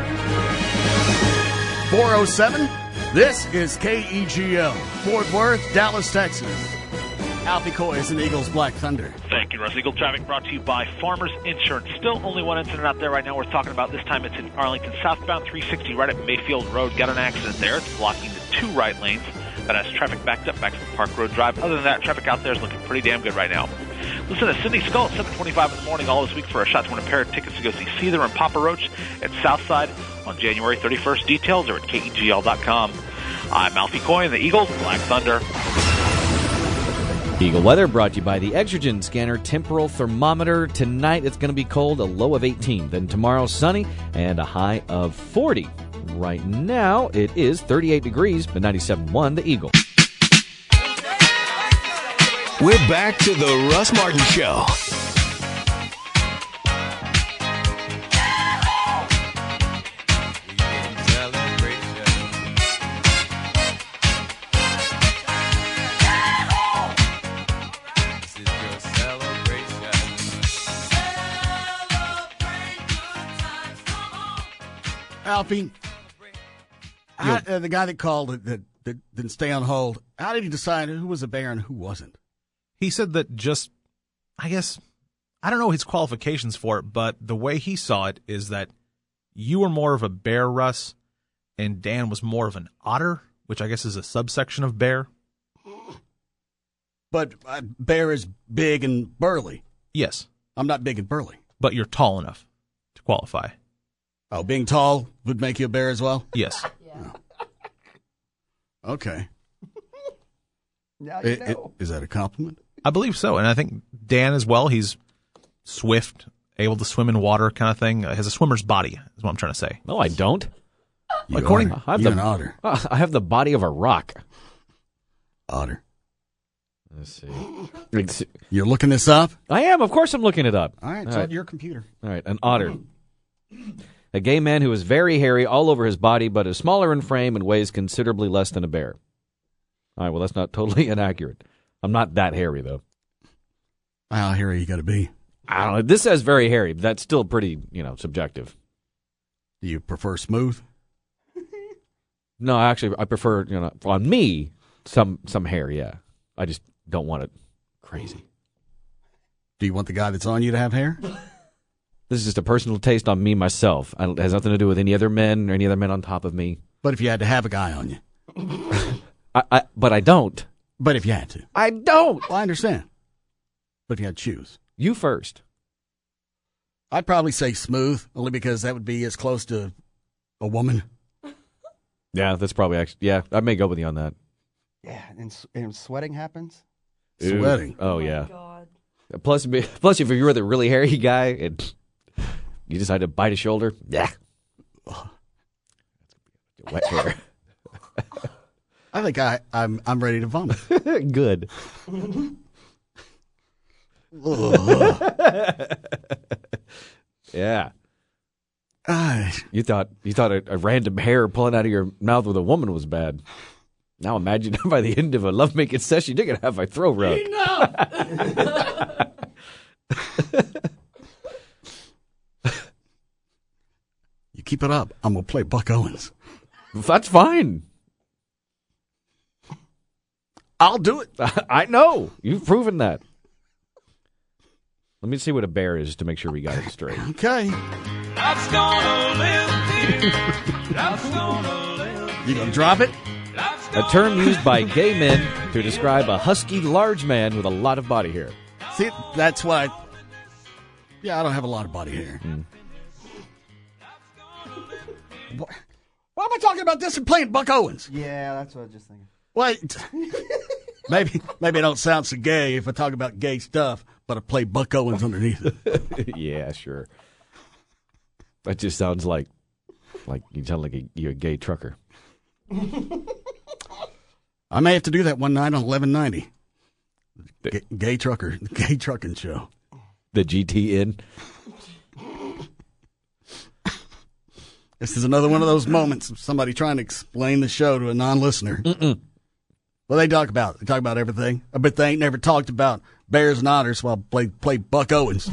four oh seven. This is K E G L, Fort Worth, Dallas, Texas. Alfie Coy is an Eagles Black Thunder. Thank you, Russ. Eagle Traffic brought to you by Farmers Insurance. Still only one incident out there right now we're talking about. This time it's in Arlington, southbound three sixty, right at Mayfield Road. Got an accident there. It's blocking the two right lanes. That has traffic backed up back to Park Road Drive. Other than that, traffic out there is looking pretty damn good right now. Listen to Cindy Skull at seven twenty-five in the morning all this week for a shot to win a pair of tickets to go see Seether and Papa Roach at Southside on January thirty-first. Details are at K E G L dot com. I'm Alfie Coy and the Eagles, Black Thunder. Eagle weather brought to you by the Exergen Scanner Temporal Thermometer. Tonight it's going to be cold, a low of eighteen. Then tomorrow sunny and a high of forty. Right now it is thirty-eight degrees, but ninety-seven point one the Eagle. We're back to the Russ Martin Show. Alfie, how, uh, the guy that called it, that, that didn't stay on hold, how did he decide who was a bear and who wasn't? He said that just, I guess, I don't know his qualifications for it, but the way he saw it is that you were more of a bear, Russ, and Dan was more of an otter, which I guess is a subsection of bear. But uh, bear is big and burly. Yes. I'm not big and burly. But you're tall enough to qualify. Oh, being tall would make you a bear as well? Yes. Yeah. Oh. Okay. Now you It- it- know. is that a compliment? I believe so. And I think Dan as well, he's swift, able to swim in water kind of thing. Uh, has a swimmer's body, is what I'm trying to say. No, I don't. You According- are. I have You're the- an otter. Uh, I have the body of a rock. Otter. Let's see. It's- You're looking this up? I am. Of course I'm looking it up. All right, it's All on right. your computer. All right, an otter. A gay man who is very hairy all over his body, but is smaller in frame and weighs considerably less than a bear. All right, well, that's not totally inaccurate. I'm not that hairy, though. How hairy you got to be? I don't know. This says very hairy, but that's still pretty, you know, subjective. Do you prefer smooth? No, actually, I prefer, you know, on me, some some hair, yeah. I just don't want it crazy. Do you want the guy that's on you to have hair? This is just a personal taste on me, myself. I don't, it has nothing to do with any other men or any other men on top of me. But if you had to have a guy on you. I, I, but I don't. But if you had to. I don't. Well, I understand. But if you had to choose. You first. I'd probably say smooth, only because that would be as close to a woman. Yeah, that's probably actually, yeah, I may go with you on that. Yeah, and, s- and sweating happens. Ooh. Sweating. Oh, Oh my yeah. God. Plus, plus, if you were the really hairy guy and you decide to bite a shoulder, yeah. Wet hair. I think I, I'm I'm ready to vomit. Good. Yeah. Ah, You thought you thought a, a random hair pulling out of your mouth with a woman was bad. Now imagine by the end of a lovemaking session, you're gonna have my throat rubbed. you keep it up, I'm gonna play Buck Owens. That's fine. I'll do it. I know. You've proven that. Let me see what a bear is just to make sure we got it straight. Okay. Life's gonna live, dear. Life's gonna live. You gonna drop it? A term used by gay men to describe a husky, large man with a lot of body hair. See, that's why. I, yeah, I don't have a lot of body hair. Mm. Why, why am I talking about this and playing Buck Owens? Yeah, that's what I was just thinking. Wait, maybe maybe I don't sound so gay if I talk about gay stuff, but I play Buck Owens underneath it. Yeah, sure. That just sounds like like you sound like a, you're a gay trucker. I may have to do that one night on eleven ninety. Gay, gay trucker, the gay trucking show. The G T N. This is another one of those moments of somebody trying to explain the show to a non-listener. Mm-mm. Well, they talk about they talk about everything. I bet they ain't never talked about bears and otters while play play Buck Owens.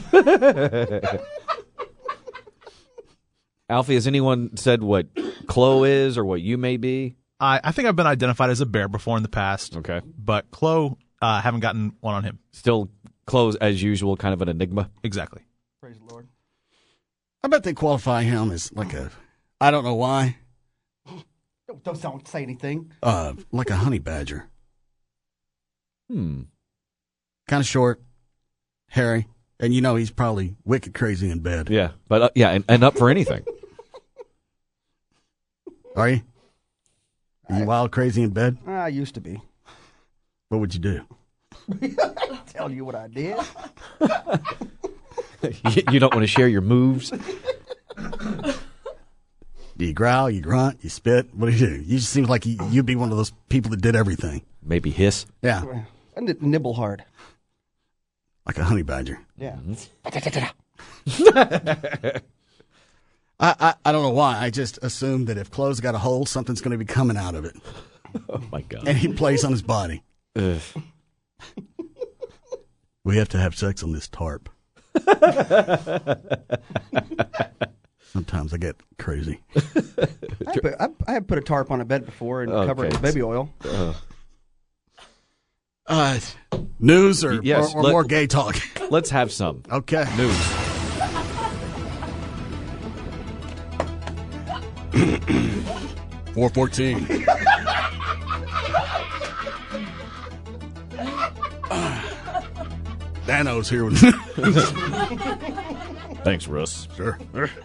Alfie, has anyone said what Chloe is or what you may be? I, I think I've been identified as a bear before in the past. Okay. But Chloe, uh, haven't gotten one on him. Still Chloe's, as usual, kind of an enigma. Exactly. Praise the Lord. I bet they qualify him as like a, I don't know why, Don't, don't, don't say anything. uh, like a honey badger. Hmm. Kind of short, Harry, and you know he's probably wicked crazy in bed. Yeah, but uh, yeah, and, and up for anything. Are you? Are you wild crazy in bed? I used to be. What would you do? Tell you what I did. you, you don't want to share your moves. Do you growl? You grunt? You spit? What do you do? You just seem like you, you'd be one of those people that did everything. Maybe hiss. Yeah. I did nibble hard. Like a honey badger. Yeah. I, I I don't know why. I just assumed that if clothes got a hole, something's going to be coming out of it. Oh, my God. And he plays on his body. Ugh. We have to have sex on this tarp. Sometimes I get crazy. I, put, I, I have put a tarp on a bed before and Okay. covered it with baby oil. Uh, Uh, news or, yes, or, or let- more gay talk? Let's have some. Okay. News. four fourteen. Dano's here with Thanks, Russ. Sure.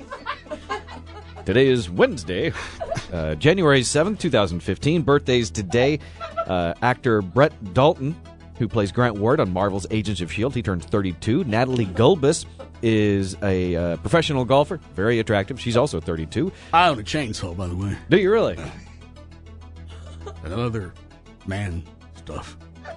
Today is Wednesday, uh, January seventh, twenty fifteen. Birthdays today. Uh, actor Brett Dalton, who plays Grant Ward on Marvel's Agents of S H I E L D, he turns thirty-two. Natalie Gulbis is a uh, professional golfer, very attractive. She's also thirty-two. I own a chainsaw, by the way. Do you really? And other man stuff.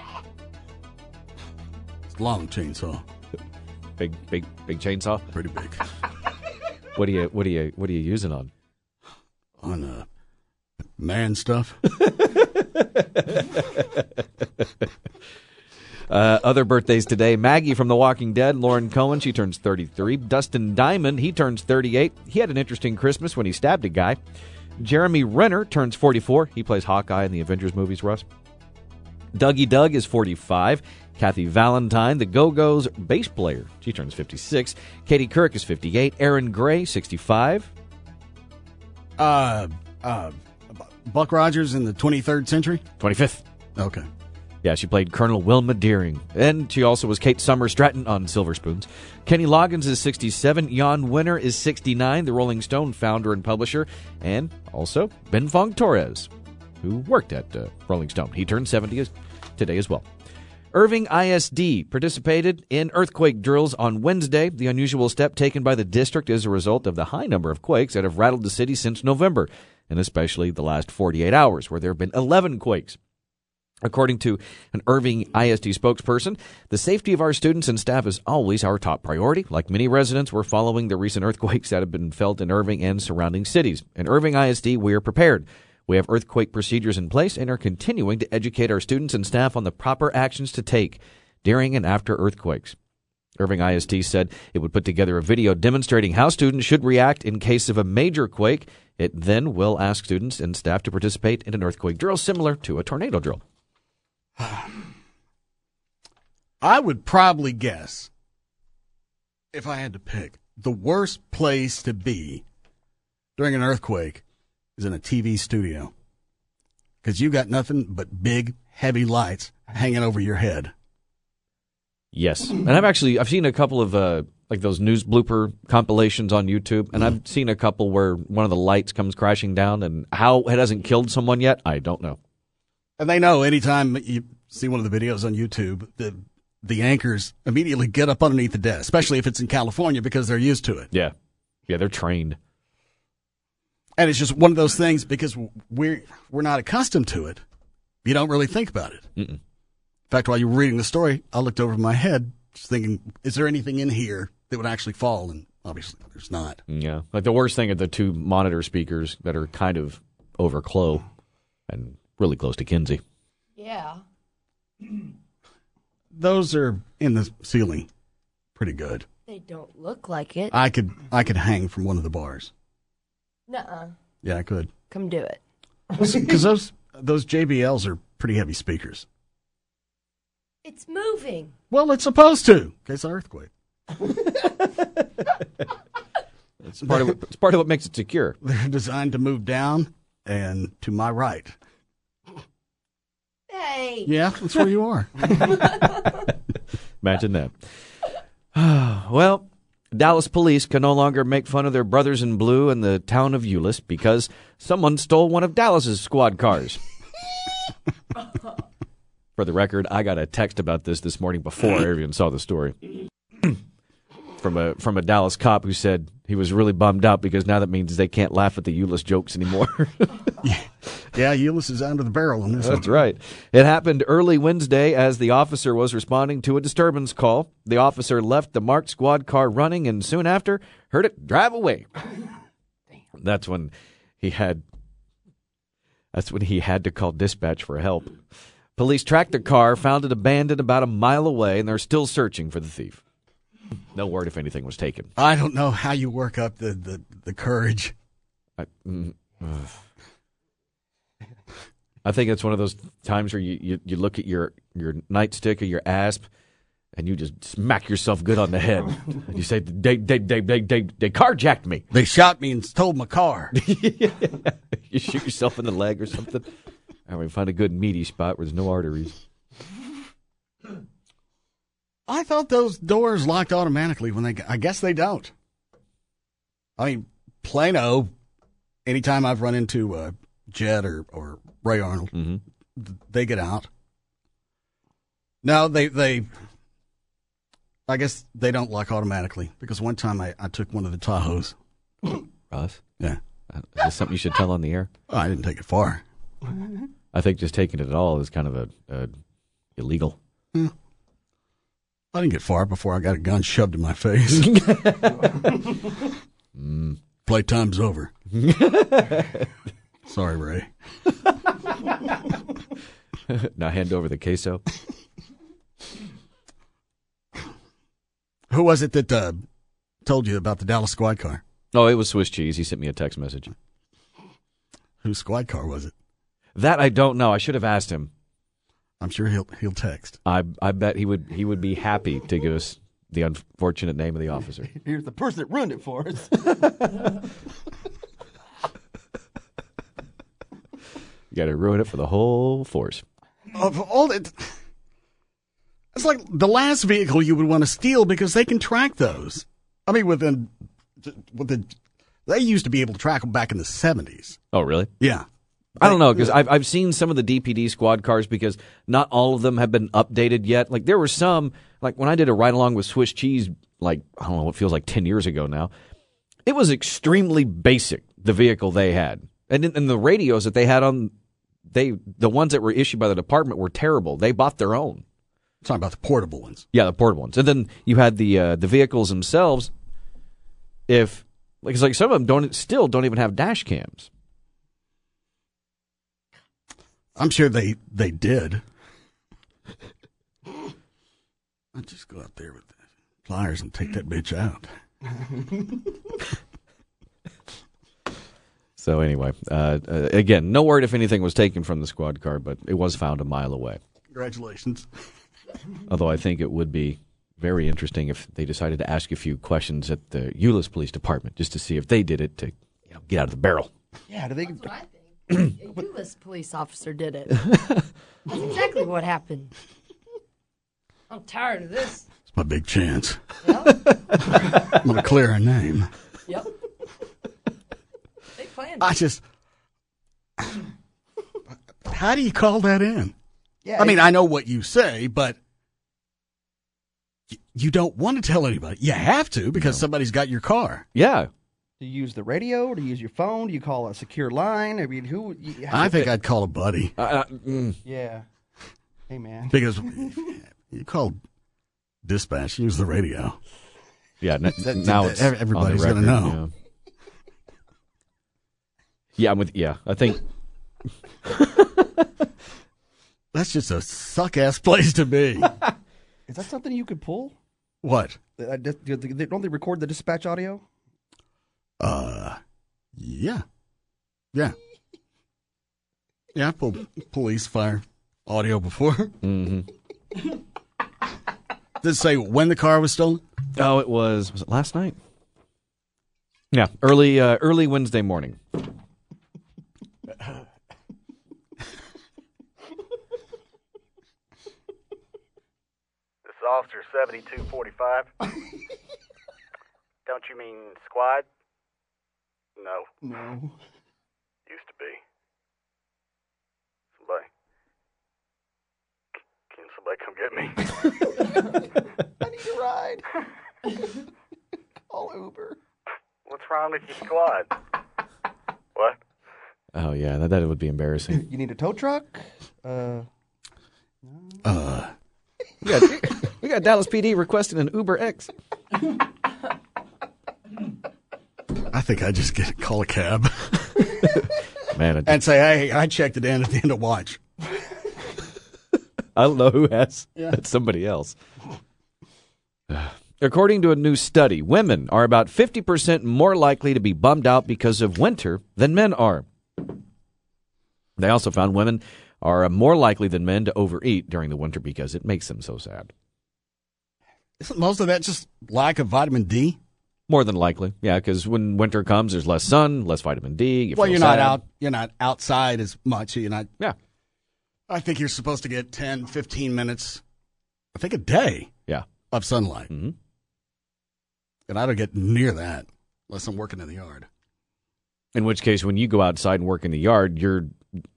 It's a long chainsaw. Big, big, big chainsaw. Pretty big. What do you, what do you, what are you using on? On uh, man stuff. Uh, other birthdays today. Maggie from The Walking Dead, Lauren Cohen, she turns thirty-three. Dustin Diamond, he turns thirty-eight. He had an interesting Christmas when he stabbed a guy. Jeremy Renner turns forty-four. He plays Hawkeye in the Avengers movies, Russ. Dougie Doug is forty-five. Kathy Valentine, the Go-Go's bass player, she turns fifty-six. Katie Couric is fifty-eight. Aaron Gray, sixty-five. Uh, uh, Buck Rogers in the twenty-third century? twenty-fifth. Okay. Yeah, she played Colonel Wilma Deering. And she also was Kate Summer Stratton on Silver Spoons. Kenny Loggins is sixty-seven. Jan Winter is sixty-nine, the Rolling Stone founder and publisher. And also Ben Fong Torres, who worked at uh, Rolling Stone. He turned seventy as, today as well. Irving I S D participated in earthquake drills on Wednesday, the unusual step taken by the district as a result of the high number of quakes that have rattled the city since November, and especially the last forty-eight hours, where there have been eleven quakes. According to an Irving I S D spokesperson, the safety of our students and staff is always our top priority. Like many residents, we're following the recent earthquakes that have been felt in Irving and surrounding cities. In Irving I S D, we are prepared. We have earthquake procedures in place and are continuing to educate our students and staff on the proper actions to take during and after earthquakes. Irving I S D said it would put together a video demonstrating how students should react in case of a major quake. It then will ask students and staff to participate in an earthquake drill similar to a tornado drill. I would probably guess, if I had to pick, the worst place to be during an earthquake is in a T V studio. Because you got nothing but big, heavy lights hanging over your head. Yes. And I've actually, I've seen a couple of, uh, like those news blooper compilations on YouTube, and I've seen a couple where one of the lights comes crashing down, and how it hasn't killed someone yet, I don't know. And they know anytime you see one of the videos on YouTube, the the anchors immediately get up underneath the desk, especially if it's in California because they're used to it. Yeah. Yeah, they're trained. And it's just one of those things because we're, we're not accustomed to it. You don't really think about it. Mm-mm. In fact, while you were reading the story, I looked over my head just thinking, is there anything in here that would actually fall? And obviously there's not. Yeah. Like the worst thing are the two monitor speakers that are kind of over Chloe and really close to Kinsey. Yeah. Those are in the ceiling. Pretty good. They don't look like it. I could I could hang from one of the bars. Nuh-uh. Yeah, I could. Come do it. Because those those J B Ls are pretty heavy speakers. It's moving. Well, it's supposed to. In case of earthquake. It's part of it, it's part of what makes it secure. They're designed to move down and to my right. Hey. Yeah, that's where you are. Imagine that. Well, Dallas police can no longer make fun of their brothers in blue in the town of Euless because someone stole one of Dallas's squad cars. For the record, I got a text about this this morning before I even saw the story. From a from a Dallas cop who said he was really bummed out because now that means they can't laugh at the Euless jokes anymore. yeah. yeah, Euless is under the barrel on this That's one. right. It happened early Wednesday as the officer was responding to a disturbance call. The officer left the marked squad car running and soon after heard it drive away. That's when he had That's when he had to call dispatch for help. Police tracked the car, found it abandoned about a mile away, and they're still searching for the thief. No word if anything was taken. I don't know how you work up the, the, the courage. I, mm, ugh. I think it's one of those times where you, you, you look at your, your nightstick or your asp and you just smack yourself good on the head. And you say, they, they, they, they, they, they carjacked me. They shot me and stole my car. You shoot yourself in the leg or something. And we find a good meaty spot where there's no arteries. I thought those doors locked automatically when they. I guess they don't. I mean, Plano. Anytime I've run into uh, Jed or, or Ray Arnold, mm-hmm. they get out. No, they they. I guess they don't lock automatically because one time I, I took one of the Tahoes. Russ? Yeah. Is this something you should tell on the air? Oh, I didn't take it far. I think just taking it at all is kind of a, a illegal. Hmm. I didn't get far before I got a gun shoved in my face. mm. Playtime's over. Sorry, Ray. Now hand over the queso. Who was it that uh, told you about the Dallas squad car? Oh, it was Swiss Cheese. He sent me a text message. Whose squad car was it? That I don't know. I should have asked him. I'm sure he'll he'll text. I I bet he would he would be happy to give us the unfortunate name of the officer. Here's the person that ruined it for us. You got to ruin it for the whole force. Of all it, it's like the last vehicle you would want to steal because they can track those. I mean, within with the they used to be able to track them back in the seventies. Oh, really? Yeah. I don't know, because I've, I've seen some of the D P D squad cars because not all of them have been updated yet. Like, there were some, like when I did a ride-along with Swiss Cheese, like, I don't know, it feels like ten years ago now, it was extremely basic, the vehicle they had. And, and the radios that they had on, they the ones that were issued by the department were terrible. They bought their own. Talking about the portable ones. Yeah, the portable ones. And then you had the uh, the vehicles themselves, if, like, it's like some of them don't still don't even have dash cams. I'm sure they, they did. I'll just go out there with the pliers and take that bitch out. So anyway, uh, uh, again, no word if anything was taken from the squad car, but it was found a mile away. Congratulations. Although I think it would be very interesting if they decided to ask a few questions at the Euless Police Department just to see if they did it to you know, get out of the barrel. Yeah, do they... That's what I think. A U S police officer did it. That's exactly what happened. I'm tired of this. It's my big chance. Yep. I'm going to clear her name. Yep. They planned I it. just... How do you call that in? Yeah, I mean, I know what you say, but y- you don't want to tell anybody. You have to because no. somebody's got your car. Yeah. Do you use the radio? Do you use your phone? Do you call a secure line? I mean, who? You, I think I'd call a buddy. Uh, mm. Yeah. Hey, man. Because you call dispatch, use the radio. Yeah, n- that, now that, it's everybody's going to know. Yeah. yeah, I'm with, yeah, I think. That's just a suck-ass place to be. Is that something you could pull? What? Uh, don't they record the dispatch audio? Uh, yeah. Yeah. Yeah, I pulled police, fire, audio before. Mm-hmm. Did it say when the car was stolen? Oh, it was, was it last night? Yeah, early, uh, early Wednesday morning. Officer seventy-two forty-five. Don't you mean squad? No. No. Used to be. Somebody. Can somebody come get me? I need a ride. Call Uber. What's wrong with your squad? What? Oh, yeah, that, that would be embarrassing. You need a tow truck? Uh, Uh, we, got, we got Dallas P D requesting an Uber X. I think I just get call a cab. Man, I, and say, hey, I checked it in at the end of watch. I don't know who has. Yeah. That's somebody else. According to a new study, women are about fifty percent more likely to be bummed out because of winter than men are. They also found women are more likely than men to overeat during the winter because it makes them so sad. Isn't most of that just lack of vitamin D? More than likely, yeah, because when winter comes, there's less sun, less vitamin D. You Well, feel you're sad. not out. You're not outside as much. You're not. Yeah. I think you're supposed to get ten, fifteen minutes, I think a day Yeah. of sunlight. Mm-hmm. And I don't get near that unless I'm working in the yard. In which case, when you go outside and work in the yard, you're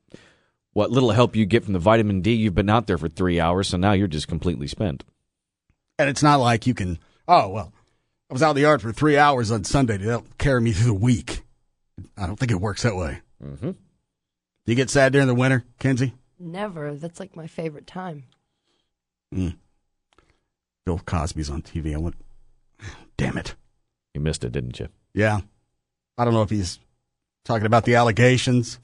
what little help you get from the vitamin D, you've been out there for three hours, so now you're just completely spent. And it's not like you can, oh, well, I was out in the yard for three hours on Sunday. That'll carry me through the week. I don't think it works that way. Mm-hmm. Do you get sad during the winter, Kenzie? Never. That's like my favorite time. Mm. Bill Cosby's on T V. I went, damn it. You missed it, didn't you? Yeah. I don't know if he's talking about the allegations.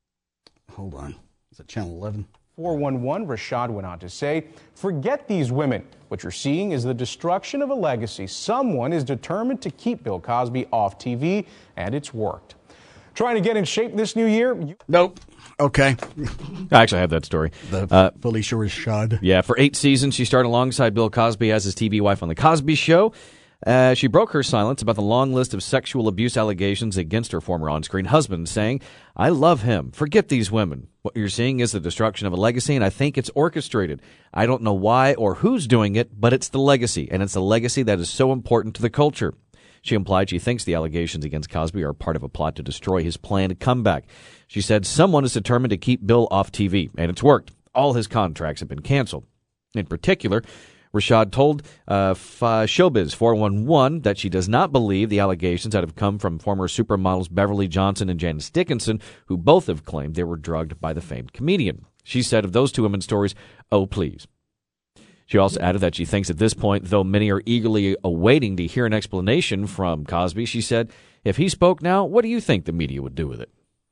Hold on. Is it Channel eleven? four one one, Rashad went on to say, forget these women. What you're seeing is the destruction of a legacy. Someone is determined to keep Bill Cosby off T V, and it's worked. Trying to get in shape this new year? You- Nope. Okay. I actually have that story. The Uh, Felicia Rashad. Yeah, for eight seasons, she starred alongside Bill Cosby as his T V wife on The Cosby Show. Uh, she broke her silence about the long list of sexual abuse allegations against her former on-screen husband, saying, I love him. Forget these women. What you're seeing is the destruction of a legacy, and I think it's orchestrated. I don't know why or who's doing it, but it's the legacy, and it's a legacy that is so important to the culture. She implied she thinks the allegations against Cosby are part of a plot to destroy his planned comeback. She said, someone is determined to keep Bill off T V, and it's worked. All his contracts have been canceled. In particular, Rashad told uh, F- uh, Showbiz four one one that she does not believe the allegations that have come from former supermodels Beverly Johnson and Janice Dickinson, who both have claimed they were drugged by the famed comedian. She said of those two women's stories, oh, please. She also added that she thinks at this point, though many are eagerly awaiting to hear an explanation from Cosby, she said, if he spoke now, what do you think the media would do with it?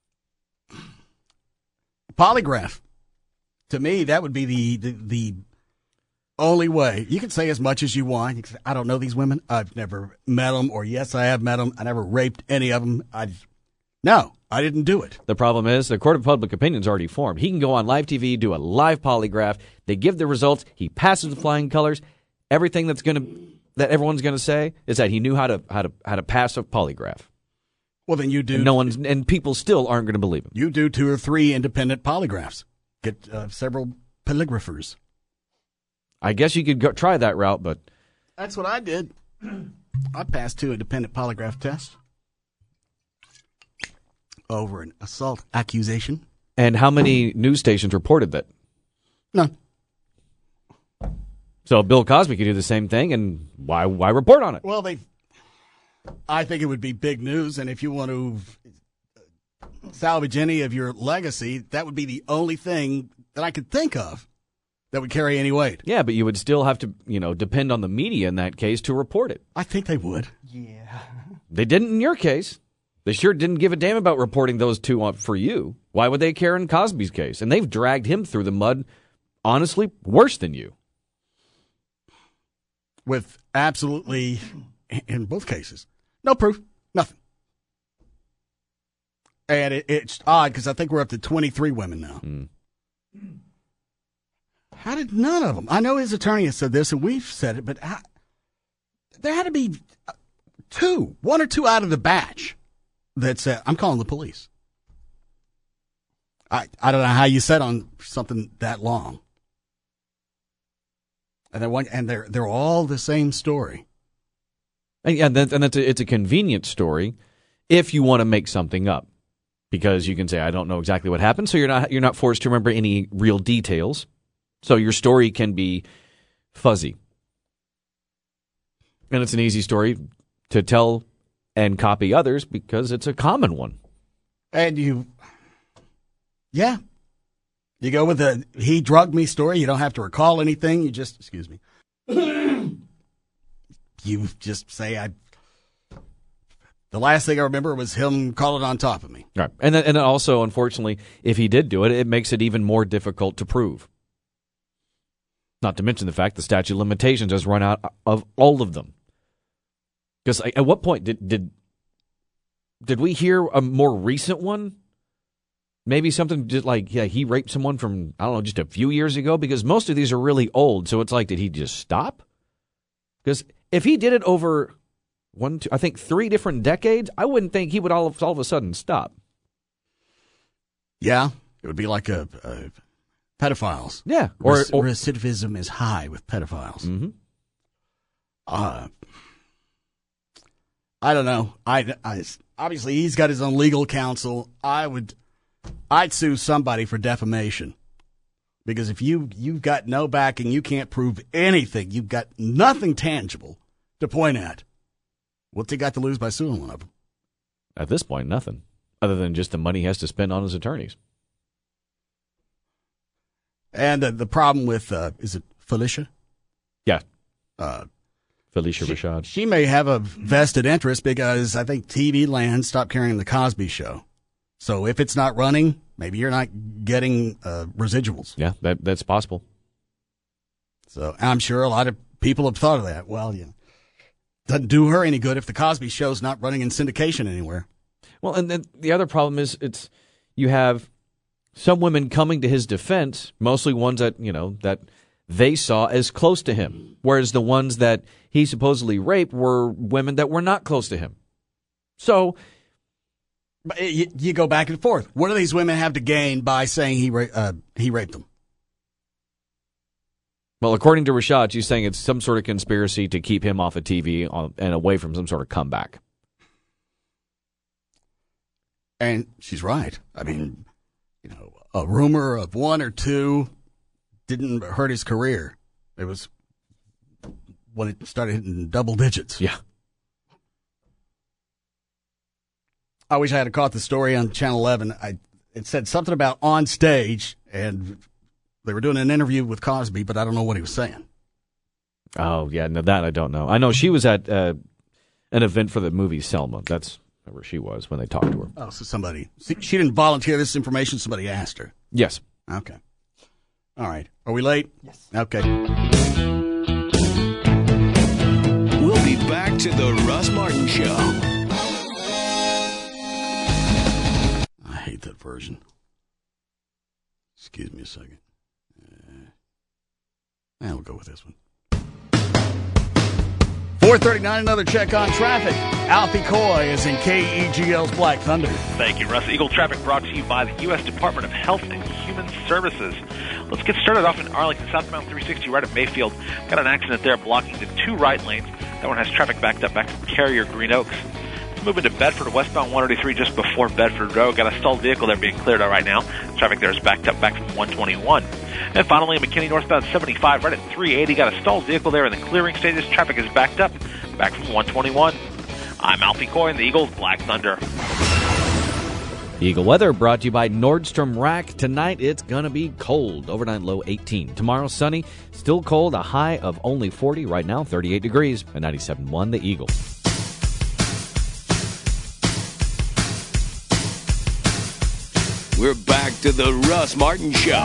Polygraph. To me, that would be the, the, the only way. You can say as much as you want. You can say, I don't know these women. I've never met them. Or, yes, I have met them. I never raped any of them. I, no, I didn't do it. The problem is the court of public opinion's already formed. He can go on live T V, do a live polygraph. They give the results. He passes with flying colors. Everything that's going to that everyone's going to say is that he knew how to how to how to pass a polygraph. Well, then you do. And no one's and people still aren't going to believe him. You do two or three independent polygraphs. Get uh, several polygraphers. I guess you could go, try that route, but That's what I did. I passed two independent polygraph tests over an assault accusation. And how many news stations reported that? None. So Bill Cosby could do the same thing, and why why report on it? Well, they. I think it would be big news, and if you want to salvage any of your legacy, that would be the only thing that I could think of that would carry any weight. Yeah, but you would still have to, you know, depend on the media in that case to report it. I think they would. Yeah. They didn't in your case. They sure didn't give a damn about reporting those two on, for you. Why would they care in Cosby's case? And they've dragged him through the mud, honestly, worse than you. With absolutely, in both cases, no proof, nothing. And it, it's odd because I think we're up to twenty-three women now. Mm. How did none of them? I know his attorney has said this, and we've said it, but how, there had to be two, one or two out of the batch that said, I'm calling the police. I, I don't know how you said on something that long. And, one, and they're, they're all the same story. And, yeah, that, and that's a, it's a convenient story if you want to make something up. Because you can say, I don't know exactly what happened, so you're not you're not forced to remember any real details. So your story can be fuzzy. And it's an easy story to tell and copy others because it's a common one. And you, yeah, you go with the he drugged me story. You don't have to recall anything. You just, excuse me, you just say, I. The last thing I remember was him calling on top of me. Right. And then, and then also, unfortunately, if he did do it, it makes it even more difficult to prove. Not to mention the fact the statute of limitations has run out of all of them. Because at what point did did did we hear a more recent one? Maybe something just like, yeah, he raped someone from, I don't know, just a few years ago? Because most of these are really old. So it's like, did he just stop? Because if he did it over... One, two, I think three different decades, I wouldn't think he would all of, all of a sudden stop. Yeah, it would be like a, a pedophiles. Yeah. Or, Rec- or recidivism is high with pedophiles. Mm-hmm. Uh, I don't know. I, I, obviously, he's got his own legal counsel. I would, I'd sue somebody for defamation. Because if you, you've got no backing, you can't prove anything. You've got nothing tangible to point at. What's he got to lose by suing one of them? At this point, nothing. Other than just the money he has to spend on his attorneys. And uh, the problem with, uh, is it Felicia? Yeah. Uh, Felicia she, Rashad. She may have a vested interest because I think T V Land stopped carrying The Cosby Show. So if it's not running, maybe you're not getting uh, residuals. Yeah, that that's possible. So I'm sure a lot of people have thought of that. Well, yeah. Doesn't do her any good if The Cosby Show's not running in syndication anywhere. Well, and then the other problem is it's you have some women coming to his defense, mostly ones that, you know, that they saw as close to him, whereas the ones that he supposedly raped were women that were not close to him. So but you, you go back and forth. What do these women have to gain by saying he ra- uh, he raped them? Well, according to Rashad, she's saying it's some sort of conspiracy to keep him off of T V and away from some sort of comeback. And she's right. I mean, you know, a rumor of one or two didn't hurt his career. It was when it started hitting double digits. Yeah. I wish I had caught the story on Channel eleven. I it said something about on stage, and they were doing an interview with Cosby, but I don't know what he was saying. Oh, yeah, no, that I don't know. I know she was at uh, an event for the movie Selma. That's where she was when they talked to her. Oh, so somebody, she didn't volunteer this information, somebody asked her. Yes. Okay. All right. Are we late? Yes. Okay. We'll be back to the Russ Martin Show. I hate that version. Excuse me a second. Uh, and we'll go with this one. four thirty-nine, another check on traffic. Alfie Coy is in K E G L's Black Thunder. Thank you, Russ. Eagle Traffic brought to you by the U S Department of Health and Human Services. Let's get started off in Arlington, southbound three sixty right at Mayfield. Got an accident there blocking the two right lanes. That one has traffic backed up back from Carrier Green Oaks. Let's move into Bedford, westbound one eighty-three just before Bedford Road. Got a stalled vehicle there being cleared out right now. Traffic there is backed up back from one twenty-one. And finally, in McKinney, northbound seventy-five right at three eighty. Got a stalled vehicle there in the clearing stages. Traffic is backed up back from one twenty-one. I'm Alfie Coy in the Eagles Black Thunder. Eagle weather brought to you by Nordstrom Rack. Tonight it's going to be cold. Overnight low eighteen. Tomorrow sunny. Still cold. A high of only forty. Right now thirty-eight degrees. At ninety-seven point one the Eagle. We're back to the Russ Martin Show.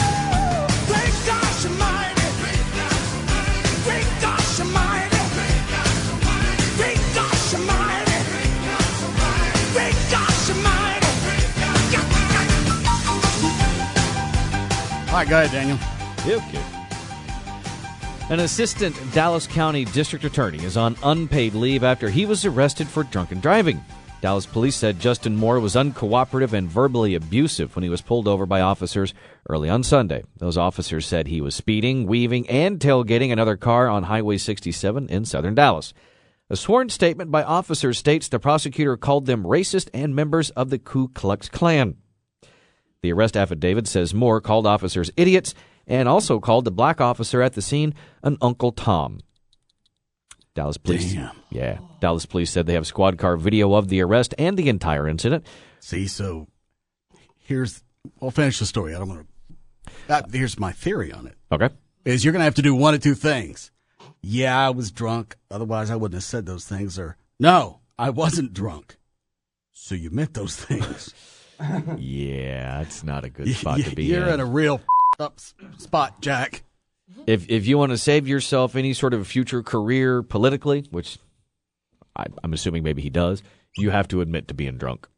All right, go ahead, Daniel. Okay. An assistant Dallas County District Attorney is on unpaid leave after he was arrested for drunken driving. Dallas police said Justin Moore was uncooperative and verbally abusive when he was pulled over by officers early on Sunday. Those officers said he was speeding, weaving, and tailgating another car on Highway sixty-seven in southern Dallas. A sworn statement by officers states the prosecutor called them racist and members of the Ku Klux Klan. The arrest affidavit says Moore called officers idiots and also called the black officer at the scene an Uncle Tom. Dallas police, Damn. yeah, Dallas police said they have squad car video of the arrest and the entire incident. See, so here's, I'll finish the story. I don't want to, that, here's my theory on it. Okay. Is you're going to have to do one of two things. Yeah, I was drunk. Otherwise, I wouldn't have said those things. Or, no, I wasn't drunk. So you meant those things. Yeah, it's not a good spot to be You're in. in a real up spot, Jack. If if you want to save yourself any sort of future career politically, which I, I'm assuming maybe he does, you have to admit to being drunk.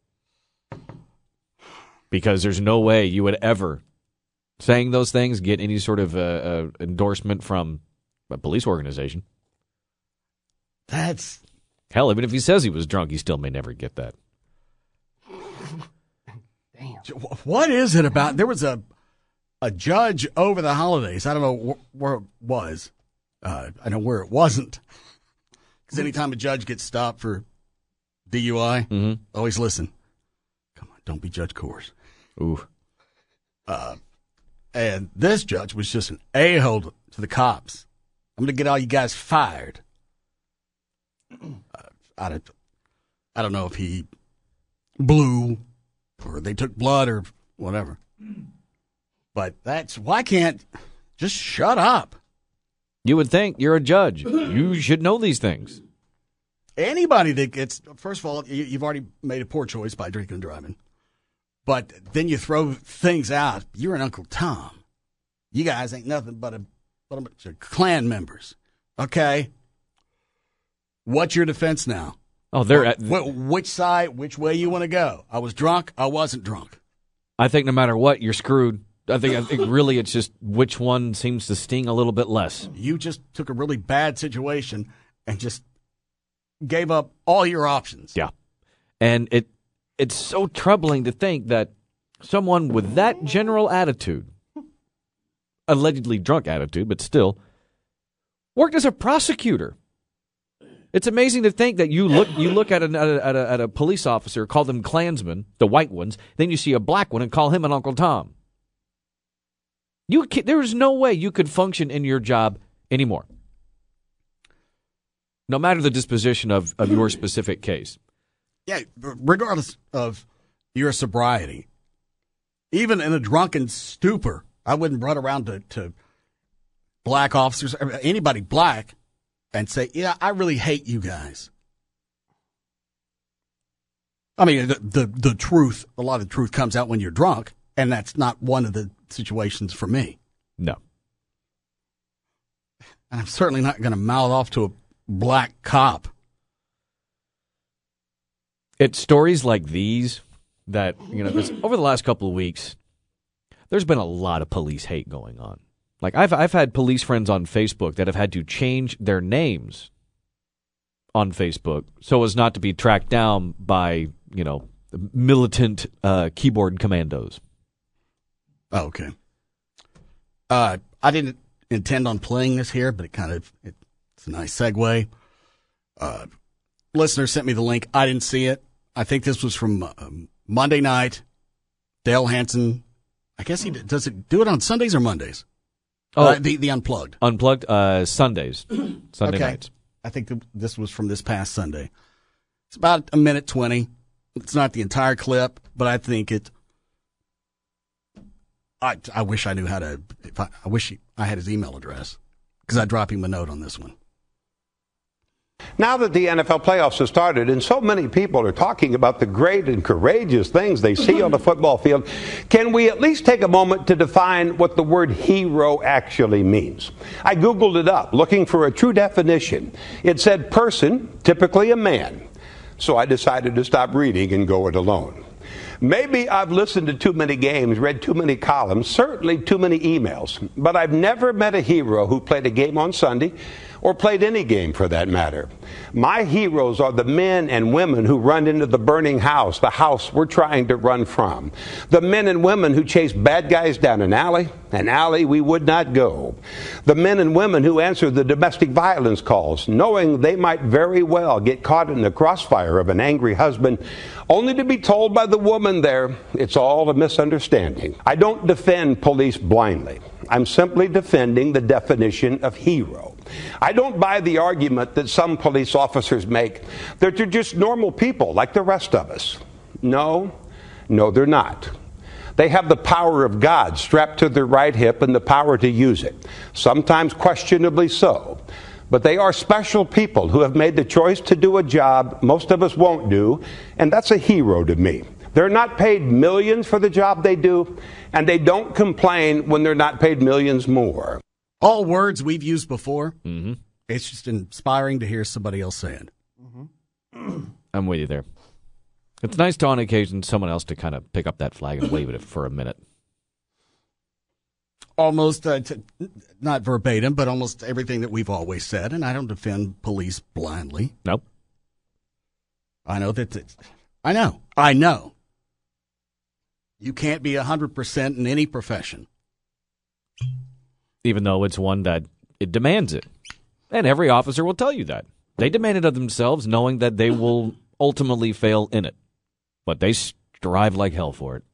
Because there's no way you would ever, saying those things, get any sort of uh, uh, endorsement from a police organization. That's... Hell, even if he says he was drunk, he still may never get that. What is it about? There was a a judge over the holidays. I don't know wh- where it was. Uh, I know where it wasn't. Because anytime a judge gets stopped for D U I, mm-hmm. always listen. Come on, don't be Judge Coors. Ooh. Uh, and this judge was just an a-hole to the cops. I'm going to get all you guys fired. Uh, I don't, I don't know if he blew or they took blood or whatever. But that's, why can't, just shut up. You would think you're a judge. You should know these things. Anybody that gets, first of all, you, you've already made a poor choice by drinking and driving. But then you throw things out. You're an Uncle Tom. You guys ain't nothing but a, but a bunch of Klan members. Okay? What's your defense now? Oh, they're at, Wh- which side, which way you want to go? I was drunk. I wasn't drunk. I think no matter what, you're screwed. I think I think really it's just which one seems to sting a little bit less. You just took a really bad situation and just gave up all your options. Yeah. And it it's so troubling to think that someone with that general attitude, allegedly drunk attitude, but still, worked as a prosecutor. It's amazing to think that you look you look at, an, at, a, at, a, at a police officer, call them Klansmen, the white ones, then you see a black one and call him an Uncle Tom. You can, there is no way you could function in your job anymore, no matter the disposition of, of your specific case. Yeah, regardless of your sobriety, even in a drunken stupor, I wouldn't run around to, to black officers, anybody black, and say, yeah, I really hate you guys. I mean, the, the the truth, a lot of the truth comes out when you're drunk, and that's not one of the situations for me. No. And I'm certainly not going to mouth off to a black cop. It's stories like these that, you know, 'cause over the last couple of weeks, there's been a lot of police hate going on. Like, I've I've had police friends on Facebook that have had to change their names on Facebook so as not to be tracked down by, you know, militant uh, keyboard commandos. Oh, okay. Uh, I didn't intend on playing this here, but it kind of, it, it's a nice segue. Uh, listener sent me the link. I didn't see it. I think this was from uh, Monday night. Dale Hansen, I guess he does it, do it on Sundays or Mondays? Oh, uh, the, the Unplugged. Unplugged, uh, Sundays. Sunday okay. nights. I think the, this was from this past Sunday. It's about a minute twenty. It's not the entire clip, but I think it, I, I wish I knew how to, if I, I wish he, I had his email address, because I'd drop him a note on this one. Now that the N F L playoffs have started and so many people are talking about the great and courageous things they see on the football field, can we at least take a moment to define what the word hero actually means? I Googled it up looking for a true definition. It said person, typically a man. So I decided to stop reading and go it alone. Maybe I've listened to too many games, read too many columns, certainly too many emails, but I've never met a hero who played a game on Sunday or played any game for that matter. My heroes are the men and women who run into the burning house, the house we're trying to run from. The men and women who chase bad guys down an alley, an alley we would not go. The men and women who answer the domestic violence calls, knowing they might very well get caught in the crossfire of an angry husband, only to be told by the woman there, it's all a misunderstanding. I don't defend police blindly. I'm simply defending the definition of hero. I don't buy the argument that some police officers make that they're just normal people like the rest of us. No, no, they're not. They have the power of God strapped to their right hip and the power to use it, sometimes questionably so. But they are special people who have made the choice to do a job most of us won't do, and that's a hero to me. They're not paid millions for the job they do, and they don't complain when they're not paid millions more. All words we've used before. Mm-hmm. It's just inspiring to hear somebody else say it. Mm-hmm. I'm with you there. It's nice to, on occasion, someone else to kind of pick up that flag and wave it for a minute. Almost, uh, t- not verbatim, but almost everything that we've always said, and I don't defend police blindly. Nope. I know that, it's, I know, I know. You can't be one hundred percent in any profession. Even though it's one that it demands it. And every officer will tell you that. They demand it of themselves knowing that they will ultimately fail in it. But they strive like hell for it.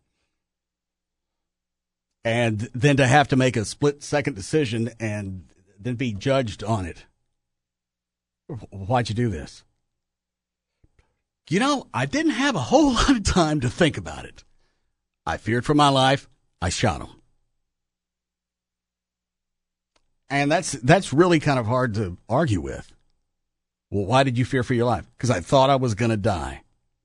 And then to have to make a split-second decision and then be judged on it. Why'd you do this? You know, I didn't have a whole lot of time to think about it. I feared for my life. I shot him. And that's that's really kind of hard to argue with. Well, why did you fear for your life? Because I thought I was going to die.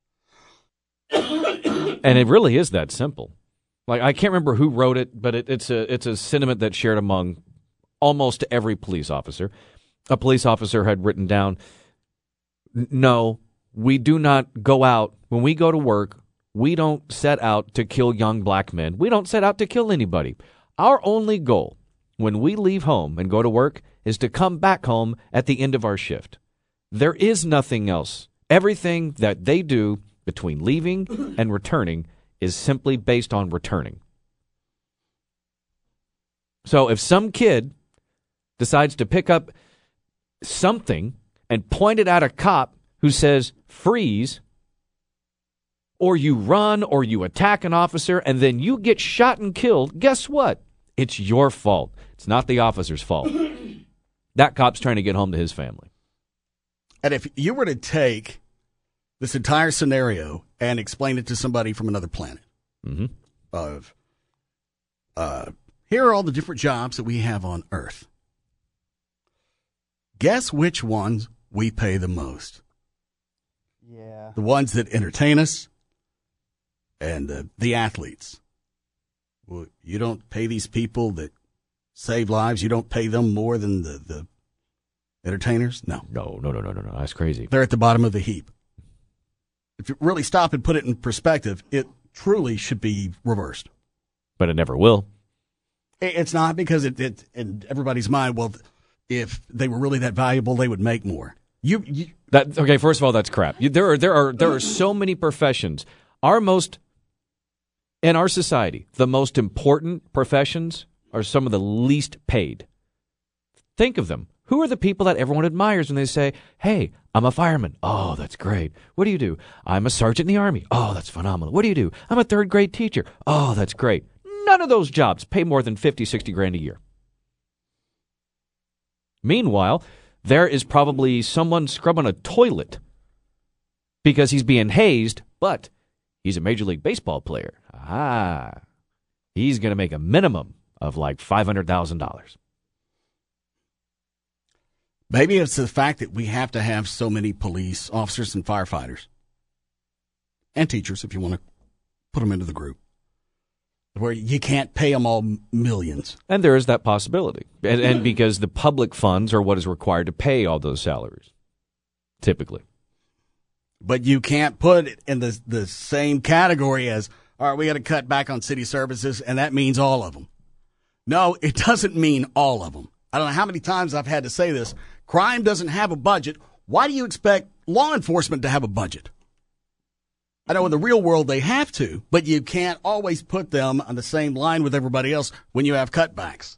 And it really is that simple. Like, I can't remember who wrote it, but it, it's a it's a sentiment that's shared among almost every police officer. A police officer had written down, no, we do not go out. When we go to work, we don't set out to kill young black men. We don't set out to kill anybody. Our only goal when we leave home and go to work is to come back home at the end of our shift. There is nothing else. Everything that they do between leaving and returning is simply based on returning. So if some kid decides to pick up something and point it at a cop who says, freeze, or you run or you attack an officer and then you get shot and killed, guess what? It's your fault. It's not the officer's fault. That cop's trying to get home to his family. And if you were to take this entire scenario and explain it to somebody from another planet, mm-hmm. of uh, here are all the different jobs that we have on Earth. Guess which ones we pay the most? Yeah. The ones that entertain us and the, the athletes. Well, you don't pay these people that save lives. You don't pay them more than the, the entertainers? No. No, no, no, no, no, no. That's crazy. They're at the bottom of the heap. If you really stop and put it in perspective, it truly should be reversed. But it never will. It's not, because it, it in everybody's mind, well, if they were really that valuable, they would make more. You, you that okay, first of all, that's crap. You, there are there are there are so many professions. Our most in our society, the most important professions are some of the least paid. Think of them. Who are the people that everyone admires when they say, hey, I'm a fireman. Oh, that's great. What do you do? I'm a sergeant in the Army. Oh, that's phenomenal. What do you do? I'm a third grade teacher. Oh, that's great. None of those jobs pay more than fifty, sixty grand a year. Meanwhile, there is probably someone scrubbing a toilet because he's being hazed, but he's a Major League Baseball player. Ah, he's going to make a minimum of like five hundred thousand dollars. Maybe it's the fact that we have to have so many police officers and firefighters and teachers, if you want to put them into the group, where you can't pay them all millions. And there is that possibility. And, and because the public funds are what is required to pay all those salaries, typically. But you can't put it in the, the same category as, all right, we got to cut back on city services, and that means all of them. No, it doesn't mean all of them. I don't know how many times I've had to say this. Crime doesn't have a budget. Why do you expect law enforcement to have a budget? I know in the real world they have to, but you can't always put them on the same line with everybody else when you have cutbacks.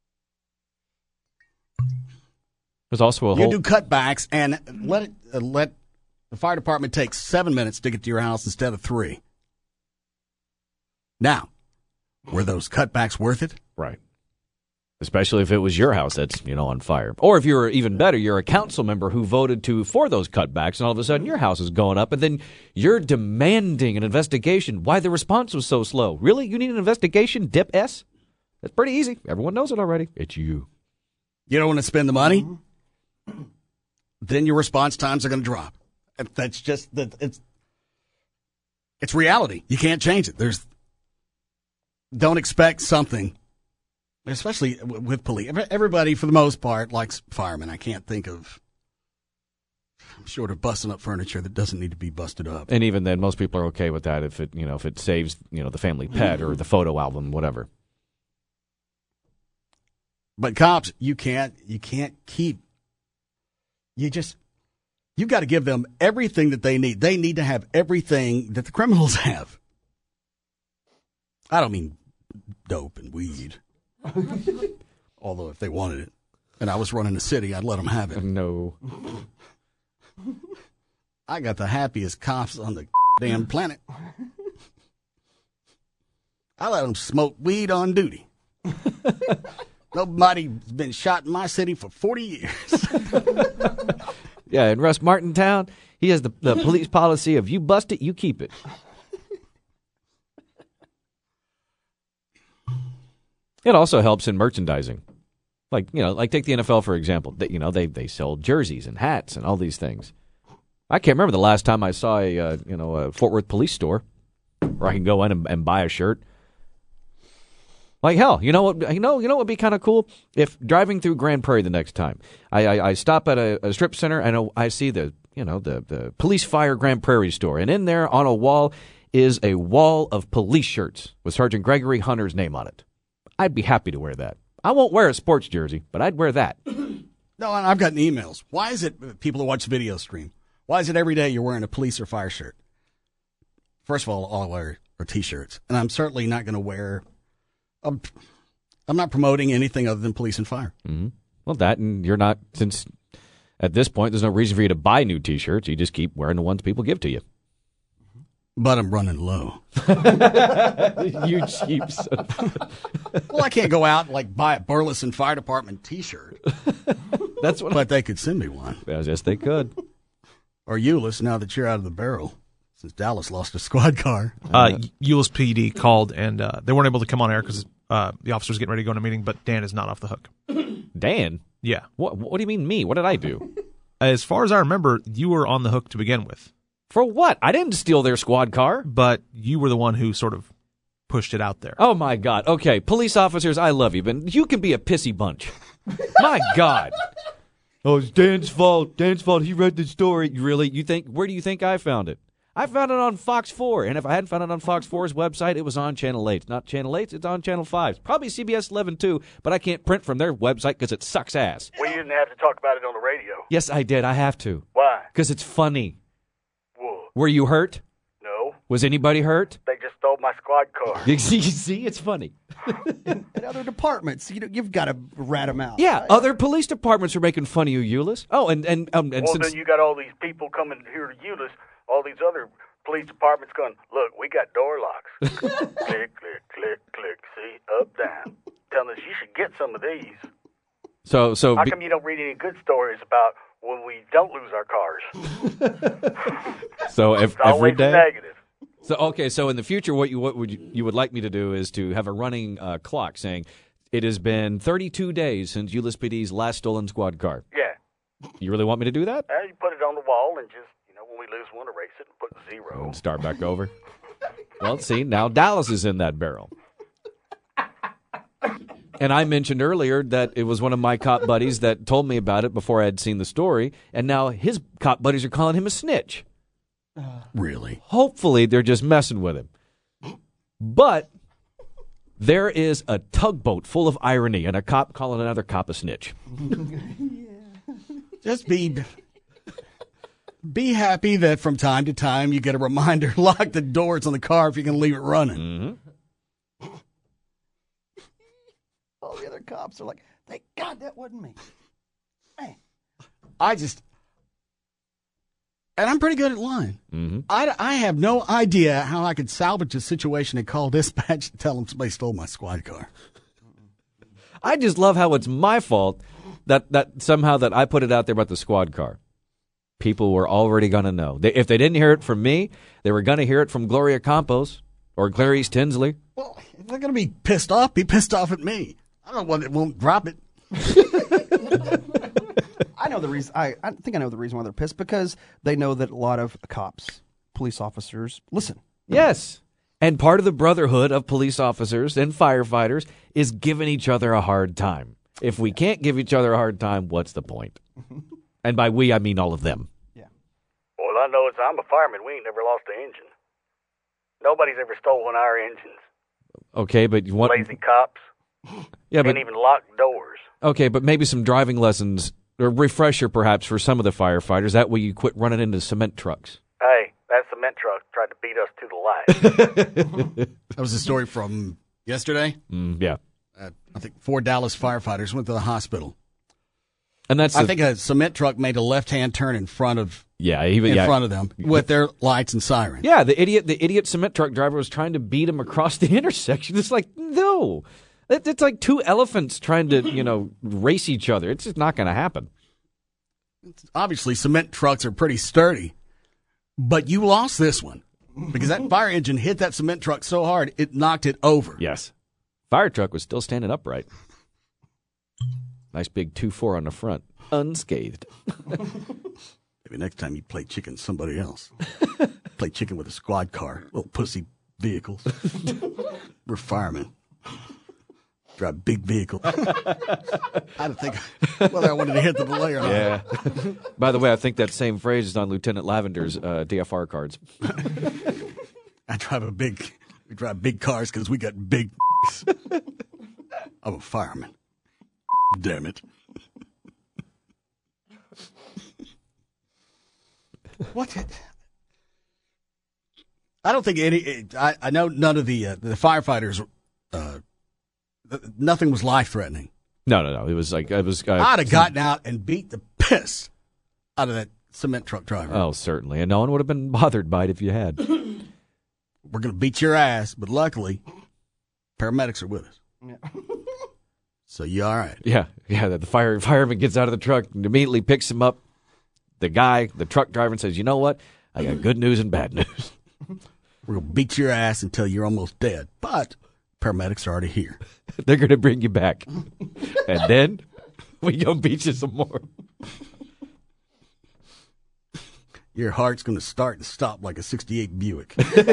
There's also a you whole... do cutbacks and let it uh, let the fire department take seven minutes to get to your house instead of three. Now, were those cutbacks worth it? Right. Especially if it was your house that's, you know, on fire. Or if you're even better, you're a council member who voted to for those cutbacks, and all of a sudden your house is going up, and then you're demanding an investigation. Why the response was so slow? Really? You need an investigation? Dip S? That's pretty easy. Everyone knows it already. It's you. You don't want to spend the money? Then your response times are going to drop. That's just that. It's it's reality. You can't change it. There's don't expect something, especially with police. Everybody, for the most part, likes firemen. I can't think of, short of busting up furniture that doesn't need to be busted up. And even then, most people are okay with that if it, you know, if it saves, you know, the family pet or the photo album, whatever. But cops, you can't, you can't keep. You just, you've got to give them everything that they need. They need to have everything that the criminals have. I don't mean dope and weed. Although if they wanted it, and I was running the city, I'd let them have it. No. I got the happiest cops on the damn planet. I let them smoke weed on duty. Nobody's been shot in my city for forty years. Yeah, in Russ Martin Town, he has the, the police policy of you bust it, you keep it. It also helps in merchandising. Like, you know, like take the N F L, for example. They, you know, they, they sell jerseys and hats and all these things. I can't remember the last time I saw a, uh, you know, a Fort Worth police store where I can go in and, and buy a shirt. Like, hell, you know what, you know, you know what would be kind of cool? If driving through Grand Prairie the next time, I, I, I stop at a, a strip center and I see the, you know, the, the Police Fire Grand Prairie store. And in there on a wall is a wall of police shirts with Sergeant Gregory Hunter's name on it. I'd be happy to wear that. I won't wear a sports jersey, but I'd wear that. No, and I've gotten emails. Why is it, people who watch the video stream, why is it every day you're wearing a police or fire shirt? First of all, all I wear are T-shirts. And I'm certainly not going to wear, I'm, I'm not promoting anything other than police and fire. Mm-hmm. Well, that, and you're not, since at this point there's no reason for you to buy new T-shirts. You just keep wearing the ones people give to you. But I'm running low. You cheap son. Well, I can't go out and like buy a Burleson Fire Department T-shirt. That's what. But I, they could send me one. Yes, they could. Or Euless, now that you're out of the barrel, since Dallas lost a squad car. Uh, Euless P D called, and uh, they weren't able to come on air because uh, the officer's getting ready to go in a meeting. But Dan is not off the hook. Dan? Yeah. What? What do you mean me? What did I do? As far as I remember, you were on the hook to begin with. For what? I didn't steal their squad car. But you were the one who sort of pushed it out there. Oh, my God. Okay, police officers, I love you, but you can be a pissy bunch. My God. Oh, it's Dan's fault. Dan's fault. He read the story. Really? You think? Where do you think I found it? I found it on Fox four, and if I hadn't found it on Fox four's website, it was on Channel eight. It's not Channel eight, it's on Channel five. Probably C B S eleven, too, but I can't print from their website because it sucks ass. Well, you didn't have to talk about it on the radio. Yes, I did. I have to. Why? Because it's funny. Whoa. Were you hurt? No. Was anybody hurt? They just stole my squad car. You see, it's funny. In other departments, you know, you've got to rat them out. Yeah, other police departments are making fun of you, Euless. Oh, and and um, and well, since then you got all these people coming here to Euless, all these other police departments going, look, we got door locks. Click, click, click, click. See, up, down. Telling us you should get some of these. So, so how be- come you don't read any good stories about when we don't lose our cars? So ev- it's always every day. Negative. So okay, so in the future, what you what would you, you would like me to do is to have a running uh, clock saying it has been thirty-two days since Euless P D's last stolen squad car. Yeah. You really want me to do that? Uh, you put it on the wall and just, you know, when we lose one, erase it and put zero. And start back over. Well, see, now Dallas is in that barrel. And I mentioned earlier that it was one of my cop buddies that told me about it before I had seen the story, and now his cop buddies are calling him a snitch. Really? Hopefully they're just messing with him. But there is a tugboat full of irony and a cop calling another cop a snitch. Just be be happy that from time to time you get a reminder, lock the doors on the car if you can leave it running. Mm-hmm. All the other cops are like, thank God that wasn't me. Man. I just, and I'm pretty good at lying. Mm-hmm. I, I have no idea how I could salvage a situation and call dispatch and tell them somebody stole my squad car. I just love how it's my fault that, that somehow that I put it out there about the squad car. People were already going to know. They, if they didn't hear it from me, they were going to hear it from Gloria Campos or Clarice Tinsley. Well, if they're going to be pissed off, be pissed off at me. I don't know why they won't drop it. I know the reason. I, I think I know the reason why they're pissed, because they know that a lot of cops, police officers, listen. Yes. And part of the brotherhood of police officers and firefighters is giving each other a hard time. If we can't give each other a hard time, what's the point? And by we, I mean all of them. All I know is I'm a fireman. We ain't never lost an engine. Nobody's ever stolen our engines. Okay, but you want Lazy cops. Yeah, but Can't even lock doors. okay, but maybe some driving lessons or refresher perhaps for some of the firefighters. That way you quit running into cement trucks. Hey, that cement truck tried to beat us to the light. That was a story from yesterday. Mm, yeah. Uh, I think four Dallas firefighters went to the hospital. And that's I the- think a cement truck made a left-hand turn in front of Yeah, even in yeah. front of them with their lights and sirens. Yeah, the idiot the idiot cement truck driver was trying to beat him across the intersection. It's like, no. It, it's like two elephants trying to, you know, race each other. It's just not going to happen. Obviously, cement trucks are pretty sturdy, but you lost this one because that fire engine hit that cement truck so hard it knocked it over. Yes. Fire truck was still standing upright. Nice big two four on the front, unscathed. Maybe next time you play chicken with somebody else. Play chicken with a squad car, little pussy vehicles. We're firemen. Drive big vehicles. I don't think whether I wanted to hit the delay or not. Yeah. By the way, I think that same phrase is on Lieutenant Lavender's uh, D F R cards. I drive a big, we drive big cars because we got big. I'm a fireman. Damn it. What? I don't think any. I, I know none of the uh, the firefighters. Uh, nothing was life threatening. No, no, no. It was like it was. Uh, I'd have gotten out and beat the piss out of that cement truck driver. Oh, certainly, and no one would have been bothered by it if you had. We're gonna beat your ass, but luckily, paramedics are with us. Yeah. So you all right? Yeah, yeah. The fire fireman gets out of the truck and immediately picks him up. The guy, the truck driver, and says, "You know what? I got good news and bad news. We're gonna beat your ass until you're almost dead, but paramedics are already here. They're gonna bring you back, and then we gonna beat you some more." Your heart's gonna start and stop like a sixty-eight Buick.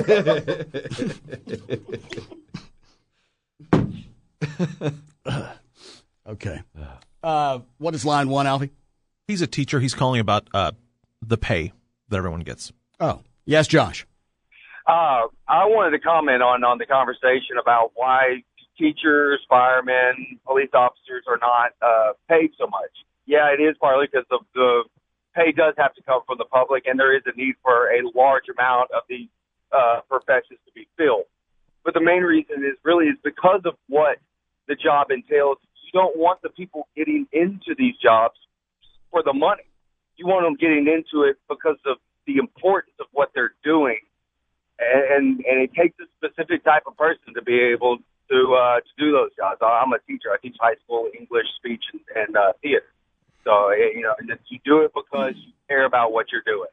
Okay. Uh, what is line one, Alfie? He's a teacher. He's calling about uh, the pay that everyone gets. Oh, yes, Josh. Uh, I wanted to comment on, on the conversation about why teachers, firemen, police officers are not uh, paid so much. Yeah, it is partly because the, the pay does have to come from the public, and there is a need for a large amount of these uh, professions to be filled. But the main reason is really is because of what the job entails. You don't want the people getting into these jobs for the money. You want them getting into it because of the importance of what they're doing. And, and it takes a specific type of person to be able to uh, to do those jobs. I'm a teacher. I teach high school English, speech, and, and uh, theater. So, you know, you do it because you care about what you're doing.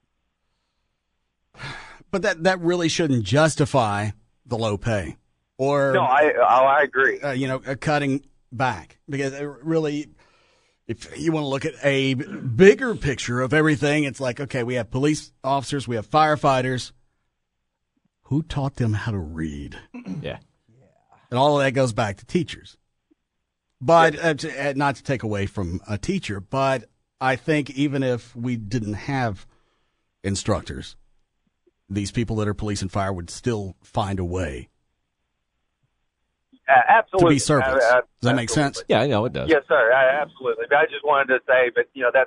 But that, that really shouldn't justify the low pay. Or no, I I agree. Uh, you know, uh, cutting back, because it really, if you want to look at a bigger picture of everything, it's like, okay, we have police officers, we have firefighters. Who taught them how to read? Yeah, and all of that goes back to teachers. But uh, to, uh, not to take away from a teacher, but I think even if we didn't have instructors, these people that are police and fire would still find a way. Uh, absolutely. To be servants. Uh, uh, Does that make sense? Yeah, I know it does. Yes, sir. I, absolutely. But I just wanted to say, but you know, that's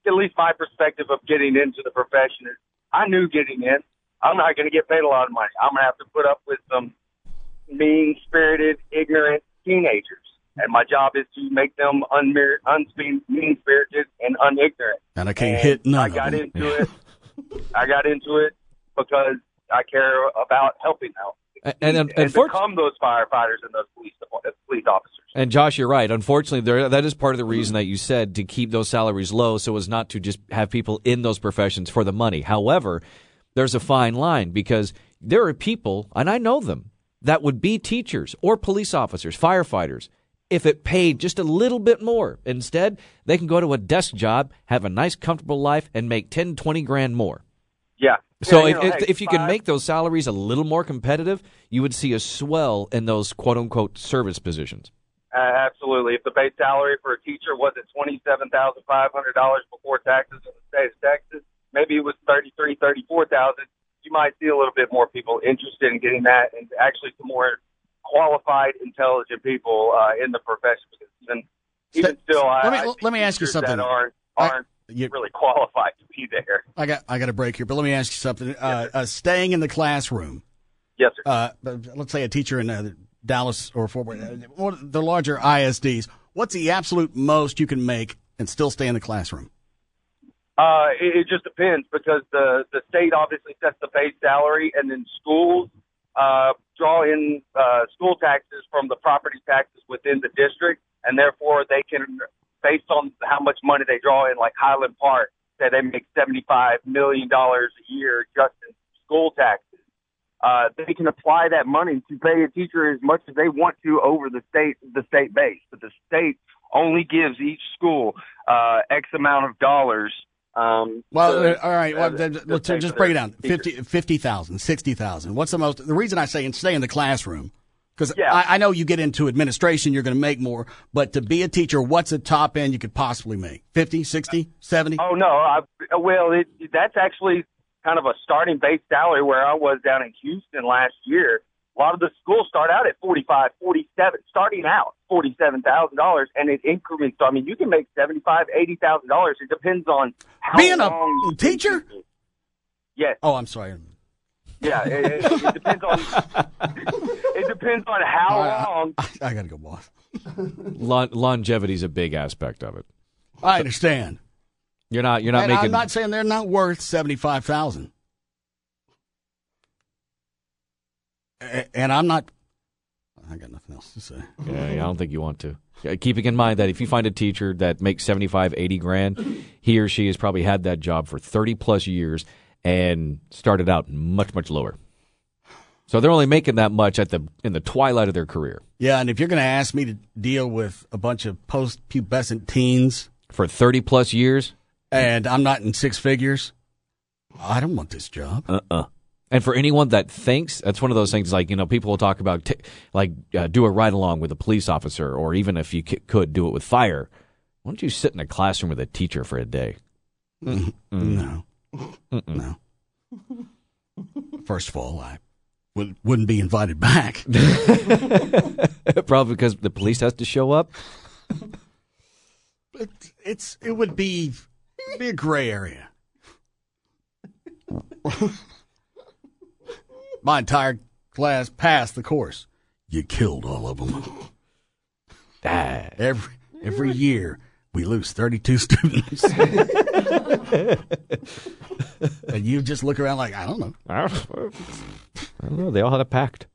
at least my perspective of getting into the profession is I knew getting in, I'm not going to get paid a lot of money. I'm going to have to put up with some mean-spirited, ignorant teenagers. And my job is to make them unmer- unspe- mean-spirited and unignorant. And I can't And hit none I of got them. into it. I got into it because I care about helping them. And, and, and and become those firefighters and those police police officers. And Josh, you're right. Unfortunately, there, that is part of the reason that you said to keep those salaries low, so as not to just have people in those professions for the money. However, there's a fine line because there are people, and I know them, that would be teachers or police officers, firefighters, if it paid just a little bit more. Instead, they can go to a desk job, have a nice, comfortable life, and make ten, twenty grand more. Yeah. So Yeah, if, you know, if, hey, if you can five- make those salaries a little more competitive, you would see a swell in those quote-unquote service positions. Uh, absolutely. If the base salary for a teacher was at twenty-seven thousand five hundred dollars before taxes in the state of Texas, maybe it was thirty-three thousand, thirty-four thousand, you might see a little bit more people interested in getting that, and actually some more qualified, intelligent people uh, in the profession. Because even, even still, I, let me I let me ask you teachers something. that aren't, I- aren't you- really qualified to be there. I got I got a break here, but let me ask you something. Uh, uh, staying in the classroom. Yes, sir. Uh, let's say a teacher in uh, Dallas or Fort Worth, uh, one of the larger I S Ds. What's the absolute most you can make and still stay in the classroom? Uh, it, it just depends because the, the state obviously sets the base salary, and then schools uh, draw in uh, school taxes from the property taxes within the district, and therefore they can, based on how much money they draw in, like Highland Park, say they make seventy-five million dollars a year just in school taxes. Uh, they can apply that money to pay a teacher as much as they want to over the state the state base, but the state only gives each school uh, X amount of dollars. Um, Well, to- uh, all right. Well, uh, then, to let's pay just for break it their down. teachers. fifty, fifty thousand, sixty thousand. What's the most? The reason I say and stay in the classroom because Yeah. I, I know you get into administration, you're going to make more. But to be a teacher, what's the top end you could possibly make? fifty, sixty, seventy? Oh no, I, well, it, that's actually kind of a starting base salary where I was down in Houston last year. A lot of the schools start out at forty-five, forty-seven, starting out forty-seven thousand dollars, and it increments. So I mean, you can make seventy-five, eighty thousand dollars. It depends on how Being long a you teacher? Yes. Oh, I'm sorry. Yeah, it, it, it depends on. It depends on how All right, long. I, I got to go, boss. Lon- longevity is a big aspect of it. I understand. You're not. You're not and making. I'm not saying they're not worth seventy-five thousand. And I'm not. I got nothing else to say. Yeah, I don't think you want to. Yeah, keeping in mind that if you find a teacher that makes seventy-five, eighty grand, he or she has probably had that job for thirty plus years and started out much, much lower. So they're only making that much at the in the twilight of their career. Yeah, and if you're going to ask me to deal with a bunch of post-pubescent teens for thirty plus years, and I'm not in six figures, I don't want this job. Uh-uh. And for anyone that thinks, that's one of those things like, you know, people will talk about, t- like, uh, do a ride-along with a police officer, or even if you c- could, do it with fire. Why don't you sit in a classroom with a teacher for a day? Mm, Mm. No. No. First of all, I would, wouldn't be invited back. Probably because the police has to show up. But it's it would be, it'd be a gray area. My entire class passed the course. You killed all of them. Every every year we lose thirty-two students. And you just look around like, I don't know. I don't know. They all had a pact.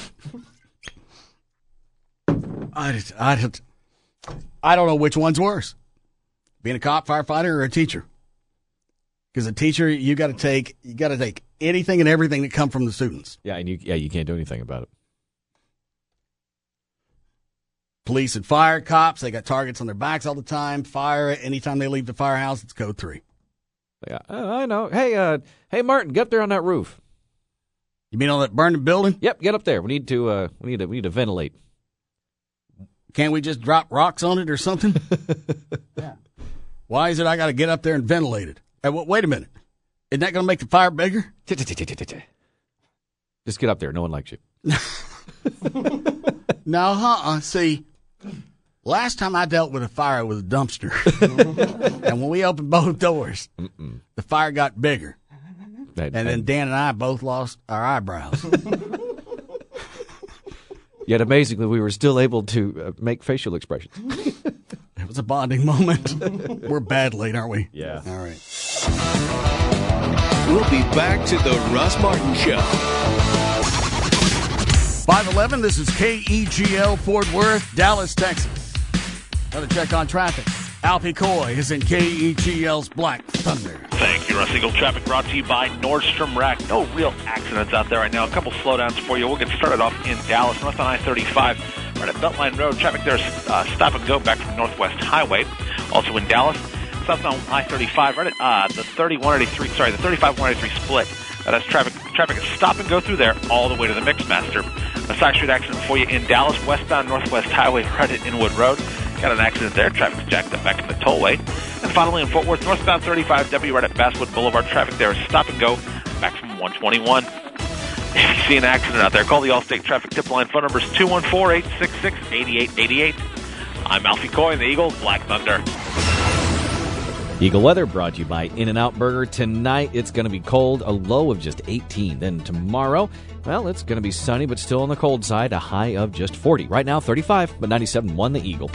I, just- I, just- I don't know which one's worse. Being a cop, firefighter, or a teacher. Because a teacher, you got to take you got to take anything and everything that come from the students. Yeah, and you yeah you can't do anything about it. Police and fire, cops, they got targets on their backs all the time. Fire, anytime they leave the firehouse, it's code three. Yeah, I know. Hey, uh, hey, Martin, get up there on that roof. You mean on that burning building? Yep, get up there. We need to. Uh, we need to. We need to ventilate. Can't we just drop rocks on it or something? Yeah. Why is it I got to get up there and ventilate it? Hey, well, wait a minute. Isn't that going to make the fire bigger? Just get up there. No one likes you. No, uh-uh. See, Last time I dealt with a fire was a dumpster. And when we opened both doors, Mm-mm. the fire got bigger. That, and then Dan and I both lost our eyebrows. Yet amazingly, we were still able to uh, make facial expressions. It was a bonding moment. We're bad late, aren't we? Yeah. All right. We'll be back to the Russ Martin Show. five eleven, this is K E G L Fort Worth, Dallas, Texas. Another check on traffic. Alfie Coy is in K E G L's Black Thunder. Thank you, Russ Eagle. Traffic brought to you by Nordstrom Rack. No real accidents out there right now. A couple slowdowns for you. We'll get started off in Dallas, north on I thirty-five, right at Beltline Road. Traffic there is uh, stop and go back from Northwest Highway. Also in Dallas, south on I thirty-five, right at uh, the thirty-one eighty-three, sorry, the thirty-five one eighty-three split. That has traffic. Traffic is stop and go through there all the way to the Mixmaster. A side street accident for you in Dallas, westbound Northwest Highway, right at Inwood Road. Got an accident there. Traffic's jacked up back in the tollway. And finally in Fort Worth, northbound thirty-five W, right at Basswood Boulevard. Traffic there is stop and go back from one twenty-one. If you see an accident out there, call the Allstate Traffic Tip Line. Phone number is two one four, eight six six, eight eight eight eight. I'm Alfie Coy in the Eagle, Black Thunder. Eagle Weather brought to you by In-N-Out Burger. Tonight it's going to be cold, a low of just eighteen. Then tomorrow, well, it's going to be sunny, but still on the cold side, a high of just forty. Right now, thirty-five, but ninety-seven point one the Eagle.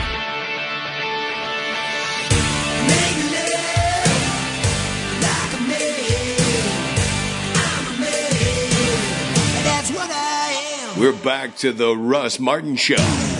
We're back to the Russ Martin Show.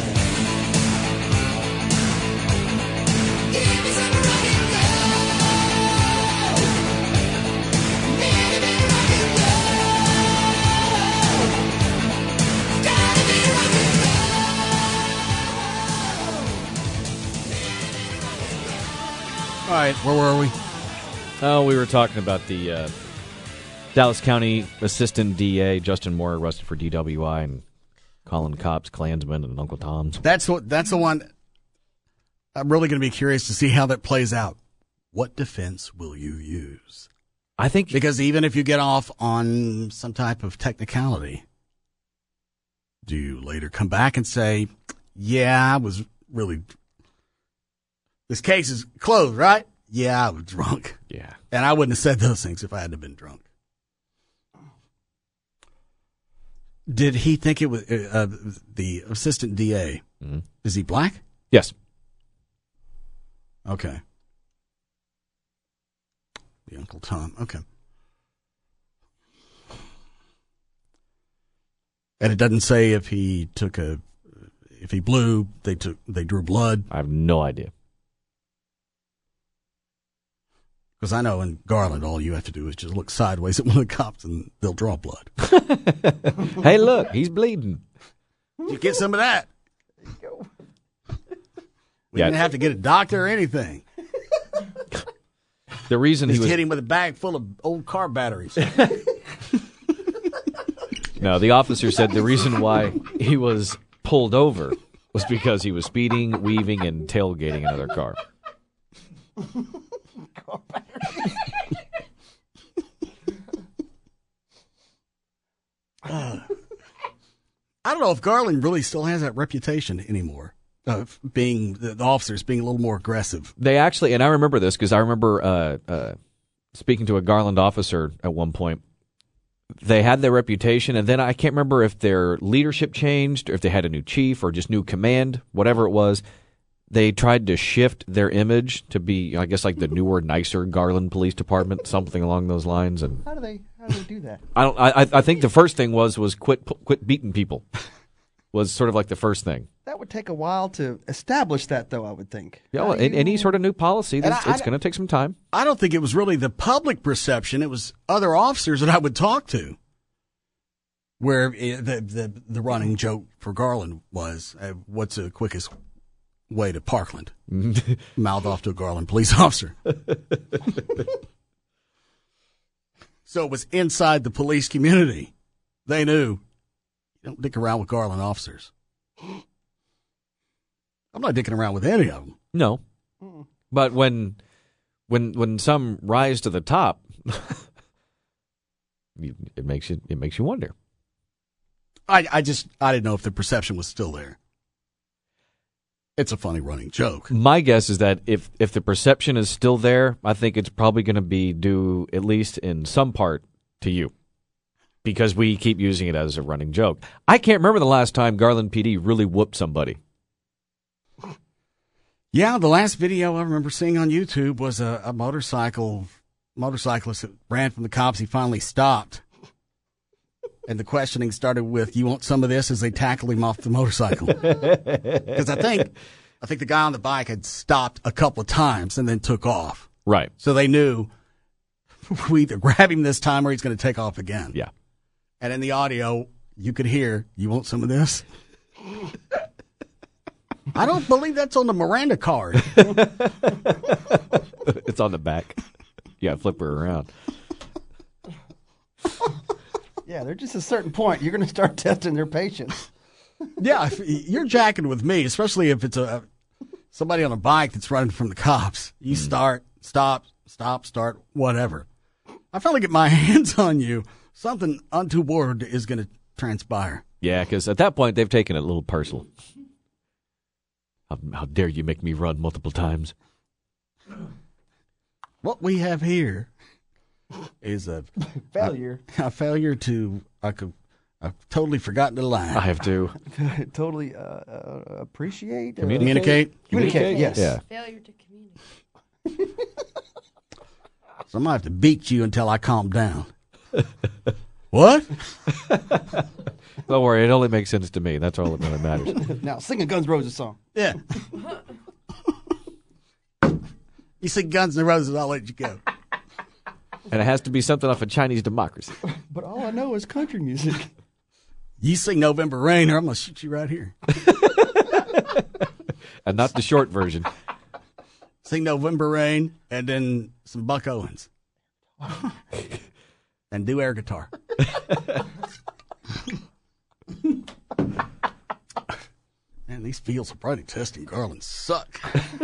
All right, where were we? Oh, we were talking about the uh, Dallas County Assistant D A, Justin Moore, arrested for D W I, and calling cops Klansmen and Uncle Toms. That's what. That's the one. I'm really going to be curious to see how that plays out. What defense will you use? I think because even if you get off on some type of technicality, do you later come back and say, "Yeah, I was really." This case is closed, right? Yeah, I was drunk. Yeah. And I wouldn't have said those things if I hadn't been drunk. Did he think it was uh, the assistant D A? Mm-hmm. Is he black? Yes. Okay. The Uncle Tom. Okay. And it doesn't say if he took a, if he blew, they took, they drew blood. I have no idea. Because I know in Garland, all you have to do is just look sideways at one of the cops and they'll draw blood. Hey, look, he's bleeding. You get some of that. There you go. We Yeah. didn't have to get a doctor or anything. The reason Just he was hit him with a bag full of old car batteries. No, the officer said the reason why he was pulled over was because he was speeding, weaving, and tailgating another car. uh, I don't know if Garland really still has that reputation anymore of being the, the officers being a little more aggressive. They actually, and I remember this because I remember uh, uh, speaking to a Garland officer at one point. They had their reputation, and then I can't remember if their leadership changed or if they had a new chief or just new command, whatever it was. They tried to shift their image to be, I guess, like the newer, nicer Garland Police Department, something along those lines. And How do they? How do they do that? I don't. I, I think the first thing was was quit quit beating people. Was sort of like the first thing. That would take a while to establish that, though, I would think. Yeah, well, in, any sort of new policy, And it's, I- it's going to take some time. I don't think it was really the public perception. It was other officers that I would talk to. Where eh, the the, the running joke for Garland was, uh, what's the quickest way to Parkland? Mouth off to a Garland police officer. So it was inside the police community. They knew, you don't dick around with Garland officers. I'm not dicking around with any of them. No, but when when when some rise to the top, you, it makes you it makes you wonder. I, I just I didn't know if the perception was still there. it's a funny running joke. My guess is that if, if the perception is still there, I think it's probably going to be due, at least in some part, to you. Because we keep using it as a running joke. I can't remember the last time Garland P D really whooped somebody. Yeah, the last video I remember seeing on YouTube was a, a motorcycle motorcyclist that ran from the cops. He finally stopped. And the questioning started with, "You want some of this?" as they tackled him off the motorcycle. Because I think I think the guy on the bike had stopped a couple of times and then took off. Right. So they knew we either grab him this time or he's going to take off again. Yeah. And in the audio, you could hear, "You want some of this?" I don't believe that's on the Miranda card. It's on the back. Yeah, flip her around. Yeah, there's just a certain point. You're going to start testing their patience. Yeah, if you're jacking with me, especially if it's a somebody on a bike that's running from the cops. You start, stop, stop, start, whatever. I finally get my hands on you. Something untoward is going to transpire. Yeah, because at that point, they've taken it a little personal. How, how dare you make me run multiple times? What we have here is a failure. A, a failure to. I could. I've totally forgotten the line. I have to. totally uh, uh, appreciate. Uh, Communicate. Communicate. Yes. Yeah. Failure to communicate. So I'm gonna have to beat you until I calm down. What? Don't worry, it only makes sense to me. That's all that really matters. Now sing a Guns N' Roses song. Yeah. You sing Guns N' Roses, I'll let you go. And it has to be something off of Chinese Democracy. But all I know is country music. You sing November Rain, or I'm gonna shoot you right here. And not the short version. Sing November Rain, and then some Buck Owens. And do air guitar. Man, these fields of Friday testing Garland suck.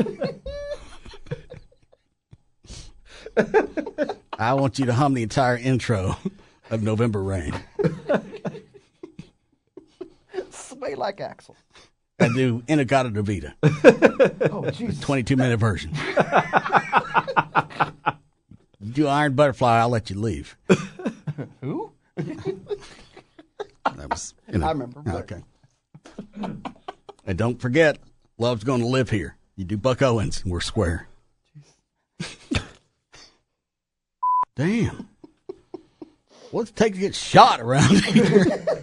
I want you to hum the entire intro of November Rain. Sway like Axel. And do Inagata Davida. Oh, Jesus. twenty-two minute version. You do Iron Butterfly, I'll let you leave. Who? That was, you know, I remember. But... Okay. And don't forget, Love's going to live here. You do Buck Owens, and we're square. Damn. What's it take to get shot around here?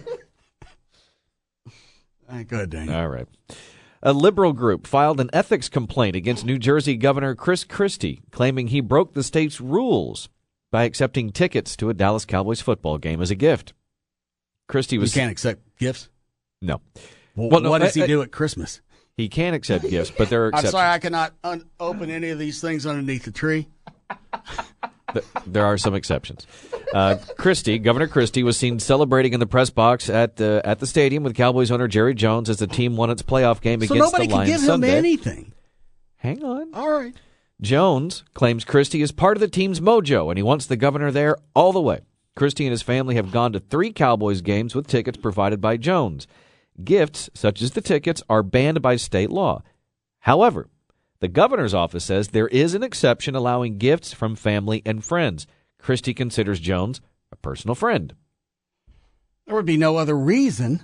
All right, go ahead, Daniel. All right. A liberal group filed an ethics complaint against New Jersey Governor Chris Christie, claiming he broke the state's rules by accepting tickets to a Dallas Cowboys football game as a gift. Christie was. You can't accept gifts? No. Well, well no, what does I, he do at Christmas? He can accept gifts, but there are I'm exceptions. sorry, I cannot un- open any of these things underneath the tree. There are some exceptions. Uh, Christie, Governor Christie, was seen celebrating in the press box at the at the stadium with Cowboys owner Jerry Jones as the team won its playoff game so against the nobody Lions can give Sunday. him anything. Hang on. All right. Jones claims Christie is part of the team's mojo, and he wants the governor there all the way. Christie and his family have gone to three Cowboys games with tickets provided by Jones. Gifts, such as the tickets, are banned by state law. However, the governor's office says there is an exception allowing gifts from family and friends. Christie considers Jones a personal friend. There would be no other reason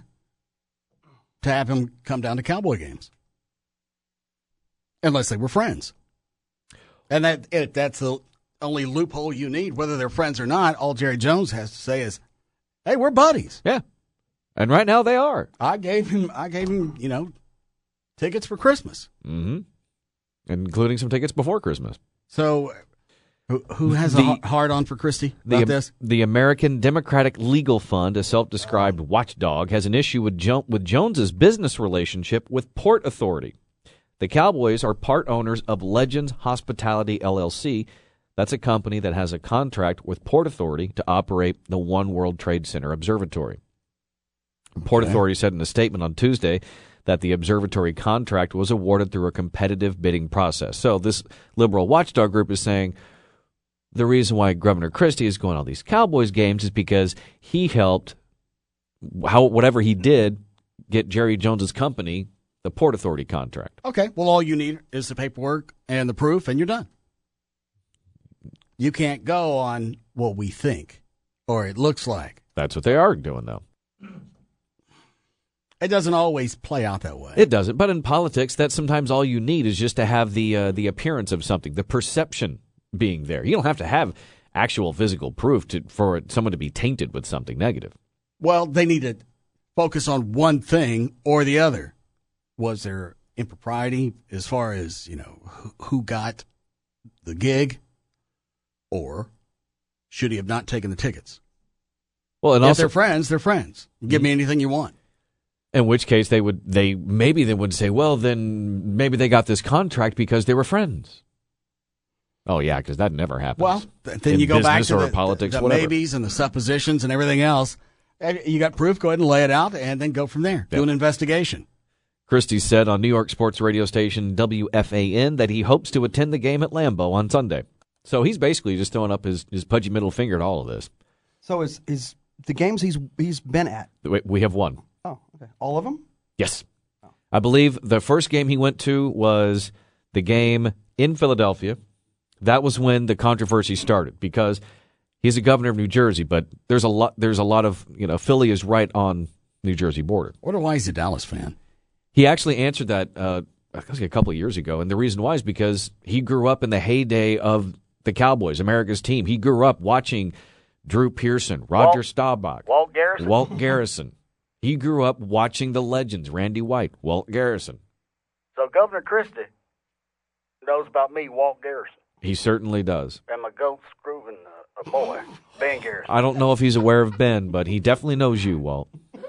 to have him come down to Cowboy games. Unless they were friends. And that if that's the only loophole you need, whether they're friends or not, all Jerry Jones has to say is, hey, we're buddies. Yeah. And right now they are. I gave him, I gave him, you know, tickets for Christmas. Mm-hmm. Including some tickets before Christmas. So, who, who has The- a hard on for Christie about The, this? the American Democratic Legal Fund, a self-described watchdog, has an issue with, jo- with Jones's business relationship with Port Authority. The Cowboys are part owners of Legends Hospitality, L L C. That's a company that has a contract with Port Authority to operate the One World Trade Center Observatory. Port Okay. Authority said in a statement on Tuesday that the observatory contract was awarded through a competitive bidding process. So this liberal watchdog group is saying the reason why Governor Christie is going to all these Cowboys games is because he helped, how whatever he did, get Jerry Jones's company the Port Authority contract. Okay, well, all you need is the paperwork and the proof, and you're done. You can't go on what we think or it looks like. That's what they are doing, though. It doesn't always play out that way. It doesn't, but in politics, that's sometimes all you need is just to have the uh, the appearance of something, the perception being there. You don't have to have actual physical proof to, for someone to be tainted with something negative. Well, they need to focus on one thing or the other. Was there impropriety as far as, you know, who, who got the gig, or should he have not taken the tickets? Well, and if also they're friends, they're friends. Give mm-hmm. me anything you want. In which case they would, they maybe they would say, well, then maybe they got this contract because they were friends. Oh yeah, because that never happens. Well, then you go back to the, politics, the, the whatever. maybes and the suppositions and everything else. You got proof, go ahead and lay it out, and then go from there. Yep. Do an investigation. Christie said on New York sports radio station W F A N that he hopes to attend the game at Lambeau on Sunday. So he's basically just throwing up his, his pudgy middle finger at all of this. So is is the games he's he's been at? We have one. Oh, okay. All of them? Yes. Oh. I believe the first game he went to was the game in Philadelphia. That was when the controversy started because he's a governor of New Jersey, but there's a lot there's a lot of, you know, Philly is right on New Jersey border. I wonder why he's a Dallas fan. He actually answered that uh, I think a couple of years ago, and the reason why is because he grew up in the heyday of the Cowboys, America's team. He grew up watching Drew Pearson, Roger Walt, Staubach, Walt Garrison. Walt Garrison. He grew up watching the legends, Randy White, Walt Garrison. So Governor Christie knows about me, Walt Garrison. He certainly does. And my ghost screwing uh, a boy, Ben Garrison. I don't know if he's aware of Ben, but he definitely knows you, Walt.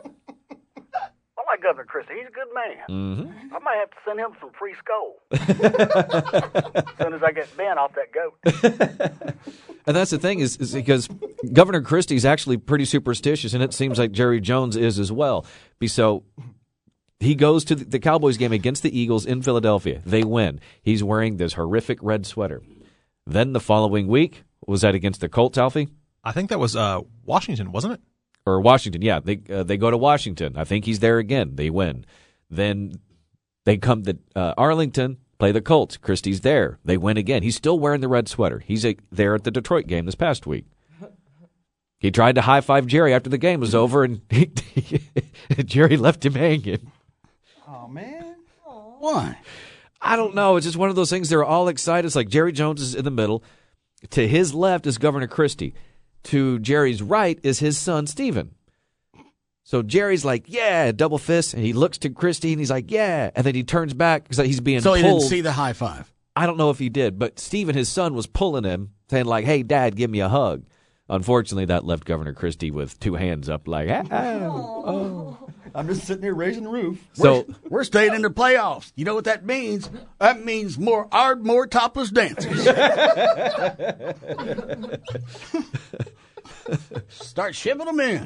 I like Governor Christie. He's a good man. Mm-hmm. I might have to send him some free scold. As soon as I get Ben off that goat. And that's the thing is, is because Governor Christie is actually pretty superstitious, and it seems like Jerry Jones is as well. So he goes to the Cowboys game against the Eagles in Philadelphia. They win. He's wearing this horrific red sweater. Then the following week, was that against the Colts, Alfie? I think that was uh, Washington, wasn't it? Or Washington, yeah. They uh, they go to Washington. I think he's there again. They win. Then they come to uh, Arlington, play the Colts. Christie's there. They win again. He's still wearing the red sweater. He's a, there at the Detroit game this past week. He tried to high-five Jerry after the game was over, and he, Jerry left him hanging. Oh, man. Why? I don't know. It's just one of those things. They're all excited. It's like Jerry Jones is in the middle. To his left is Governor Christie. To Jerry's right is his son, Stephen. So Jerry's like, yeah, double fist. And he looks to Christie, and he's like, yeah. And then he turns back because he's being so pulled. So he didn't see the high five? I don't know if he did. But Stephen, his son, was pulling him, saying like, hey, Dad, give me a hug. Unfortunately, that left Governor Christie with two hands up like, ah, oh. I'm just sitting here raising the roof. So we're, we're staying in the playoffs. You know what that means? That means more ard, more topless dancers. Start shipping them in.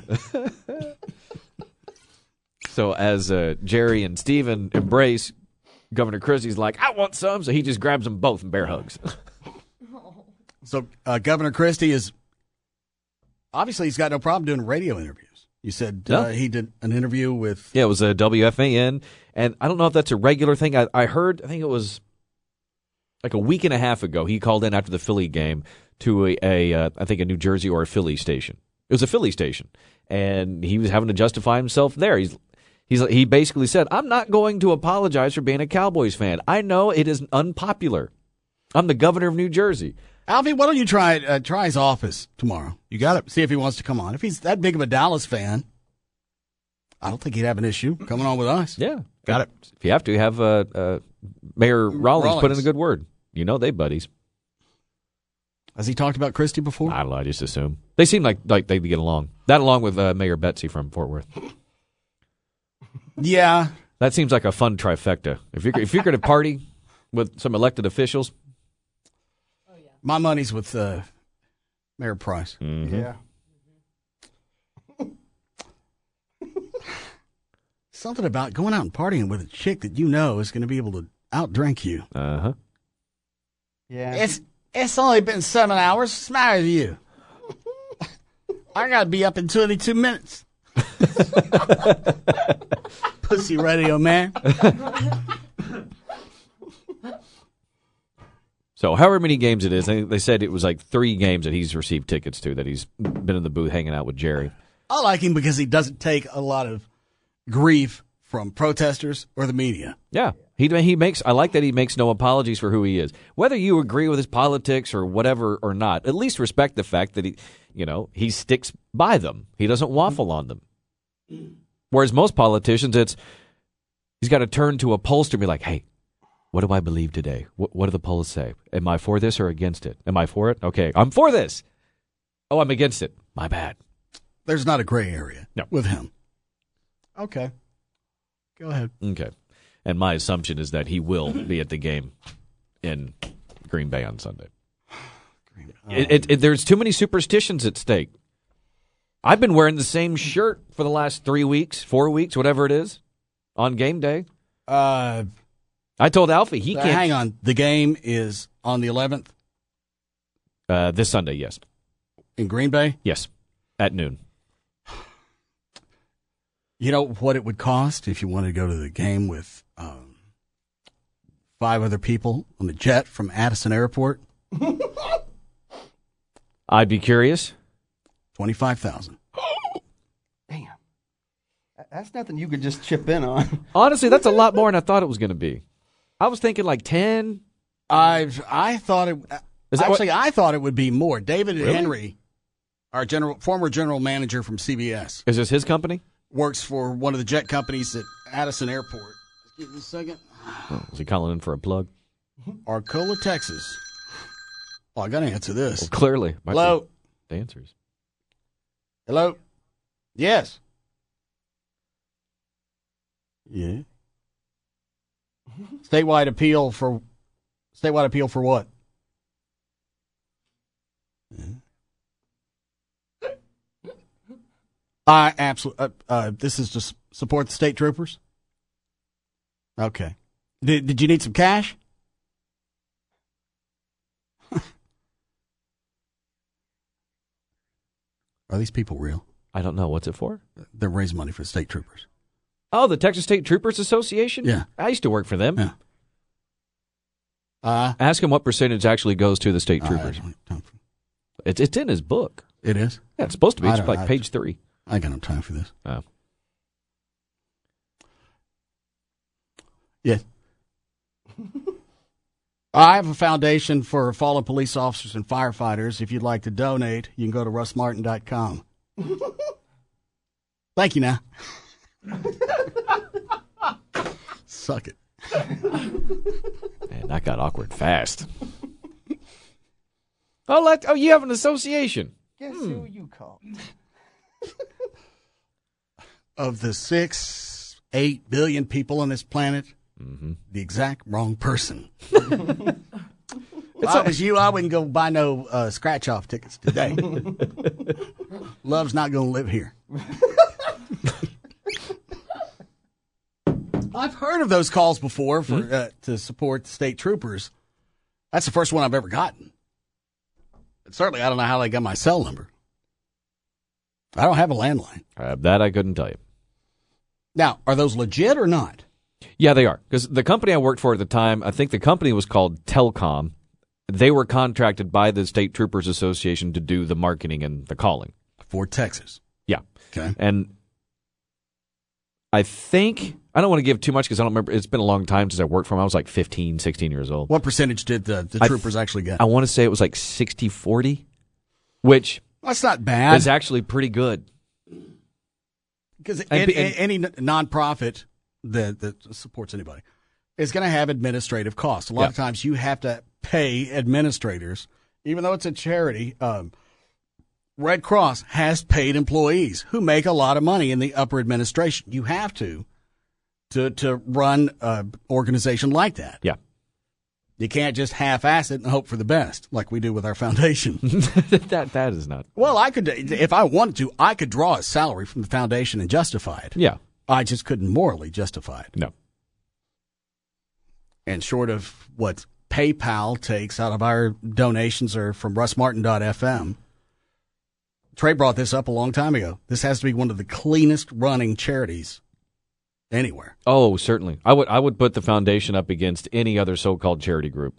So as uh, Jerry and Stephen embrace, Governor Christie's like, I want some. So he just grabs them both and bear hugs. So uh, Governor Christie is, obviously he's got no problem doing radio interviews. You said no. uh, he did an interview with... Yeah, it was a W F A N, and I don't know if that's a regular thing. I, I heard, I think it was like a week and a half ago, he called in after the Philly game to a, a uh, I think a New Jersey or a Philly station. It was a Philly station, and he was having to justify himself there. He's he's He basically said, I'm not going to apologize for being a Cowboys fan. I know it is unpopular. I'm the governor of New Jersey. Alfie, why don't you try uh, try his office tomorrow? You got it. See if he wants to come on. If he's that big of a Dallas fan, I don't think he'd have an issue coming on with us. Yeah. Got it. If you have to, have uh, uh, Mayor Rawlings, Rawlings put in a good word. You know they buddies. Has he talked about Christie before? I don't know. I just assume. They seem like, like they get along. That along with uh, Mayor Betsy from Fort Worth. Yeah. That seems like a fun trifecta. If you're, if you're going to party with some elected officials. My money's with uh, Mayor Price. Mm-hmm. Yeah. Something about going out and partying with a chick that you know is going to be able to outdrink you. Uh-huh. Yeah. It's it's only been seven hours. What's the matter with you? I got to be up in twenty-two minutes. Pussy radio man. So however many games it is, they they said it was like three games that he's received tickets to, that he's been in the booth hanging out with Jerry. I like him because he doesn't take a lot of grief from protesters or the media. Yeah, he he makes. I like that he makes no apologies for who he is. Whether you agree with his politics or whatever or not, at least respect the fact that he, you know, he sticks by them. He doesn't waffle on them. Whereas most politicians, it's he's got to turn to a pollster and be like, "Hey, what do I believe today? What, what do the polls say? Am I for this or against it? Am I for it? Okay, I'm for this. Oh, I'm against it. My bad." There's not a gray area no. with him. Okay. Go ahead. Okay. And my assumption is that he will be at the game in Green Bay on Sunday. Green Bay. It, it, it, there's too many superstitions at stake. I've been wearing the same shirt for the last three weeks, four weeks, whatever it is, on game day. Uh, I told Alfie he uh, can't. Hang on. The game is on the eleventh? Uh, this Sunday, yes. In Green Bay? Yes. At noon. You know what it would cost if you wanted to go to the game with um, five other people on the jet from Addison Airport? I'd be curious. twenty-five thousand dollars. Damn. That's nothing you could just chip in on. Honestly, that's a lot more than I thought it was going to be. I was thinking like ten. I I thought it. Actually, what? I thought it would be more. David Really? Henry, our general former general manager from C B S, Is this his company? works for one of the jet companies at Addison Airport. Give me a second. Oh, is he calling in for a plug? Arcola, Texas. Well, I got to answer this. Well, clearly. Might be Hello. the answers. Hello. Yes. Yeah. Statewide appeal for statewide appeal for what? I absolutely. Uh, uh, this is to s- support the state troopers. Okay. Did Did you need some cash? Are these people real? I don't know. What's it for? They're raising money for the state troopers. Oh, the Texas State Troopers Association? Yeah. I used to work for them. Yeah. Uh, Ask him what percentage actually goes to the state troopers. It's it's in his book. It is? Yeah, it's supposed to be. I It's don't- like I- page three. I got no time for this. Oh. Yeah. I have a foundation for fallen police officers and firefighters. If you'd like to donate, you can go to russ martin dot com. Thank you now. Suck it. Man, that got awkward fast. oh, let, oh, you have an association. Guess who you called? Of the six, eight billion people on this planet, mm-hmm. the exact wrong person. If I was you, I wouldn't go buy no uh, scratch-off tickets today. Love's not going to live here. I've heard of those calls before for Hmm? uh, to support the state troopers. That's the first one I've ever gotten. But certainly, I don't know how they got my cell number. I don't have a landline. Uh, that I couldn't tell you. Now, are those legit or not? Yeah, they are. Because the company I worked for at the time, I think the company was called Telcom. They were contracted by the State Troopers Association to do the marketing and the calling. For Texas. Yeah. Okay. And I think, I don't want to give too much because I don't remember. It's been a long time since I worked for them. I was like fifteen, sixteen years old. What percentage did the, the I troopers th- actually get? I want to say it was like sixty forty, which That's not bad. is actually pretty good. Because And- any, and- any nonprofit that, that supports anybody is going to have administrative costs. A lot Yeah. of times you have to pay administrators, even though it's a charity. Um, Red Cross has paid employees who make a lot of money in the upper administration. You have to to to run an organization like that. Yeah. You can't just half-ass it and hope for the best like we do with our foundation. that That is not. Well, I could, if I wanted to, I could draw a salary from the foundation and justify it. Yeah. I just couldn't morally justify it. No. And short of what PayPal takes out of our donations or from russ martin dot f m, Trey brought this up a long time ago. This has to be one of the cleanest running charities anywhere. Oh, certainly. I would I would put the foundation up against any other so-called charity group.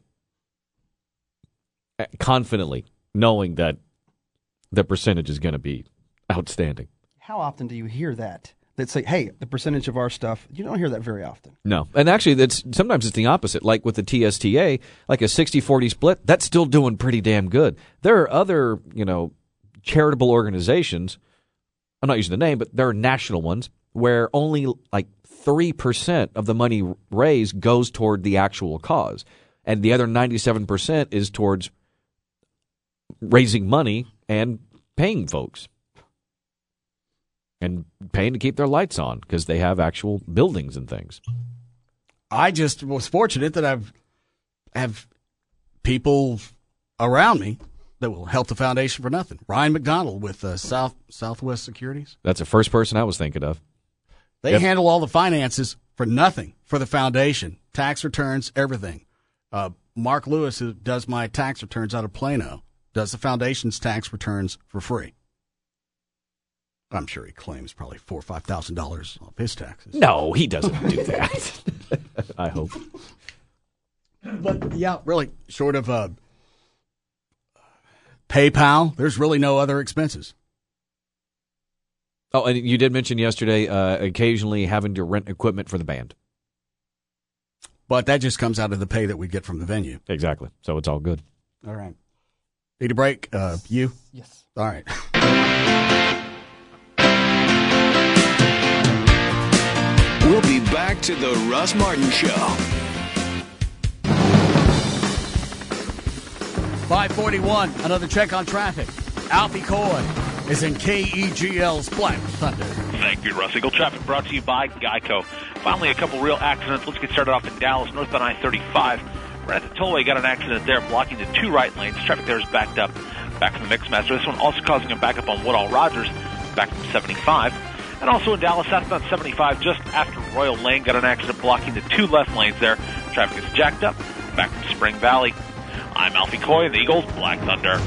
Confidently, knowing that the percentage is going to be outstanding. How often do you hear that? That say, hey, the percentage of our stuff, you don't hear that very often. No. And actually, that's sometimes it's the opposite. Like with the T S T A, like a sixty forty split, that's still doing pretty damn good. There are other, you know, charitable organizations, I'm not using the name, but there are national ones where only like three percent of the money raised goes toward the actual cause. And the other ninety-seven percent is towards raising money and paying folks. And paying to keep their lights on because they have actual buildings and things. I just was fortunate that I've have people around me that will help the foundation for nothing. Ryan McDonald with uh, South Southwest Securities. That's the first person I was thinking of. They Yep. handle all the finances for nothing for the foundation, tax returns, everything. Uh, Mark Lewis, who does my tax returns out of Plano, does the foundation's tax returns for free. I'm sure he claims probably four or five thousand dollars off his taxes. No, he doesn't do that. I hope. But yeah, really, short of uh, PayPal, there's really no other expenses. Oh, and you did mention yesterday uh, occasionally having to rent equipment for the band. But that just comes out of the pay that we get from the venue. Exactly. So it's all good. All right. Need a break? Uh, you? Yes. All right. We'll be back to the Russ Martin Show. five forty-one, another check on traffic. Alfie Coy is in K E G L's Black Thunder. Thank you, Russ. Eagle Traffic brought to you by Geico. Finally, a couple real accidents. Let's get started off in Dallas, northbound I thirty-five. Right at the tollway, got an accident there, blocking the two right lanes. Traffic there is backed up. Back from the Mixmaster. This one also causing a backup on Woodall Rogers, back from seventy-five. And also in Dallas, southbound seventy-five, just after Royal Lane, got an accident blocking the two left lanes there. Traffic is jacked up, back from Spring Valley. I'm Alfie Coy, the Eagles, Black Thunder.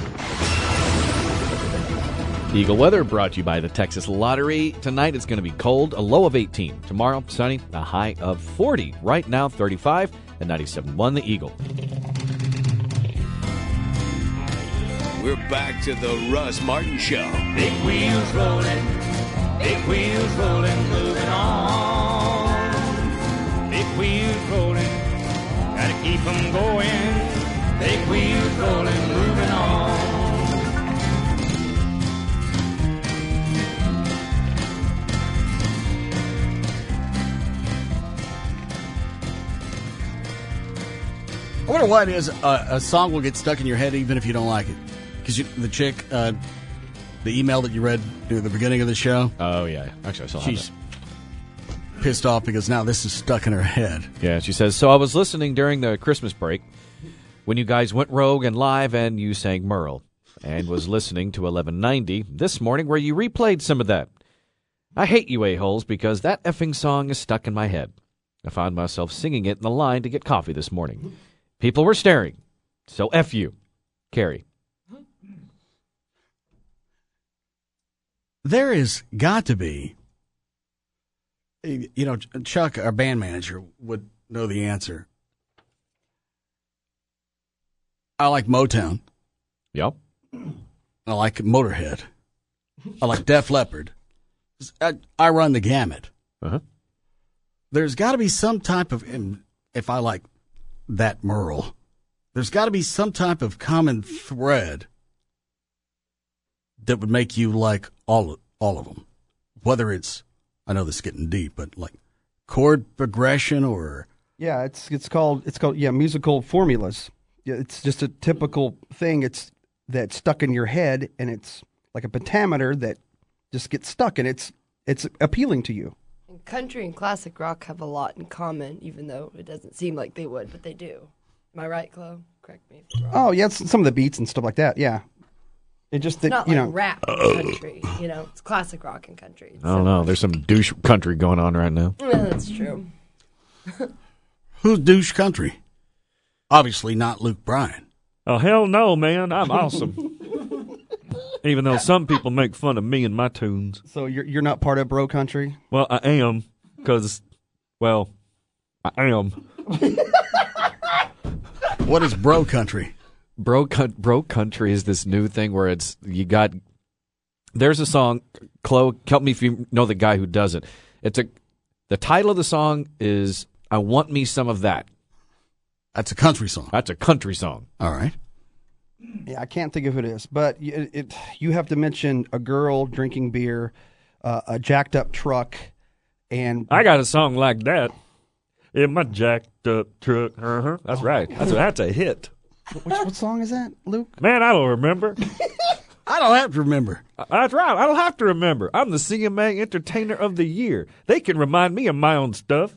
Eagle weather brought to you by the Texas Lottery. Tonight it's going to be cold, a low of eighteen. Tomorrow, sunny, a high of forty. Right now, thirty-five and ninety-seven point one, the Eagle. We're back to the Russ Martin Show. Big wheels rolling, big wheels rolling, moving on. Big wheels rolling, gotta keep them going. Big wheels rolling, moving on. I wonder what it is a, a song will get stuck in your head even if you don't like it. Because the chick, uh, the email that you read near the beginning of the show. Oh, yeah. Actually, I saw She's that. pissed off because now this is stuck in her head. Yeah, she says, so I was listening during the Christmas break when you guys went rogue and live and you sang Merle, and was listening to eleven ninety this morning where you replayed some of that. I hate you a-holes because that effing song is stuck in my head. I found myself singing it in the line to get coffee this morning. People were staring. So F you. Carrie. There is got to be, you know, Chuck, our band manager, would know the answer. I like Motown. Yep. I like Motorhead. I like Def Leppard. I, I run the gamut. Uh-huh. There's got to be some type of, and if I like that Merle, there's got to be some type of common thread that would make you like all all of them. Whether it's, I know this is getting deep, but like chord progression or Yeah, it's it's called it's called yeah musical formulas. Yeah, it's just a typical thing. It's that's stuck in your head, and it's like a pentameter that just gets stuck, and it's it's appealing to you. And country and classic rock have a lot in common, even though it doesn't seem like they would, but they do. Am I right, Chloe? Correct me if I'm wrong. Oh yeah, it's some of the beats and stuff like that. Yeah, it just It's that not you like know rap and country, you know. It's classic rock and country. I don't know. There's some douche country going on right now. Yeah, that's true. who's douche country? Obviously not Luke Bryan. Oh, hell no, man. I'm awesome. Even though some people make fun of me and my tunes. So you're you're not part of bro country? Well, I am, because, well, I am. What is bro country? Bro, bro country is this new thing where it's, you got, there's a song, Chloe, help me if you know the guy who does it. It's a, the title of the song is, I Want Me Some of That. That's a country song. That's a country song. All right. Yeah, I can't think of who it is, but it, it you have to mention a girl drinking beer, uh, a jacked up truck, and I got a song like that in my jacked up truck. Uh-huh. That's right. That's a, that's a hit. Which, what song is that, Luke? Man, I don't remember. I don't have to remember. That's right. I don't have to remember. I'm the C M A Entertainer of the Year. They can remind me of my own stuff.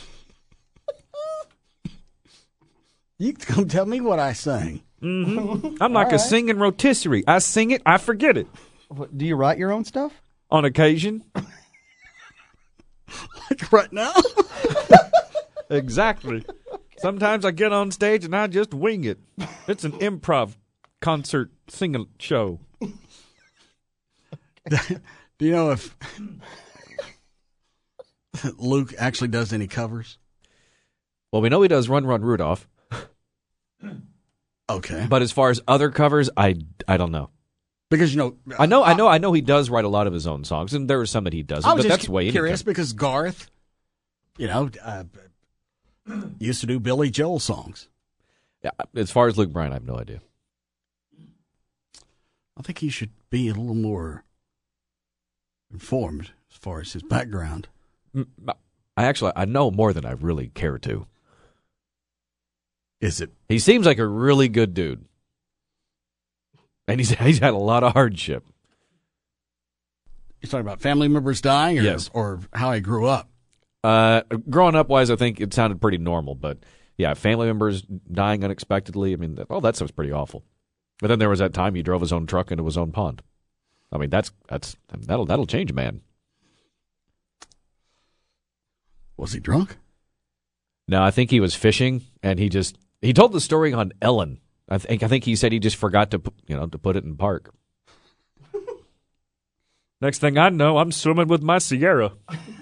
You come tell me what I sang. Mm-hmm. I'm like All a right. singing rotisserie. I sing it, I forget it. What, do you write your own stuff? On occasion. Like right now? Exactly. Sometimes I get on stage and I just wing it. It's an improv concert singing show. Do you know if Luke actually does any covers? Well, we know he does Run, Run, Rudolph. Okay. But as far as other covers, I, I don't know. Because, you know... I know, I know, I know he does write a lot of his own songs, and there are some that he doesn't, I was but just that's way curious any because Garth, you know, uh, used to do Billy Joel songs. Yeah, as far as Luke Bryan, I have no idea. I think he should be a little more informed as far as his background. I actually, I know more than I really care to. Is it? He seems like a really good dude. And he's, he's had a lot of hardship. You're talking about family members dying or, Yes. or how he grew up? Uh, growing up wise, I think it sounded pretty normal, but yeah, family members dying unexpectedly. I mean, that, oh, that stuff's pretty awful. But then there was that time he drove his own truck into his own pond. I mean, that's that's that'll that'll change a man. Was he drunk? No, I think he was fishing, and he just he told the story on Ellen. I think I think he said he just forgot to pu- you know to put it in park. Next thing I know, I'm swimming with my Sierra.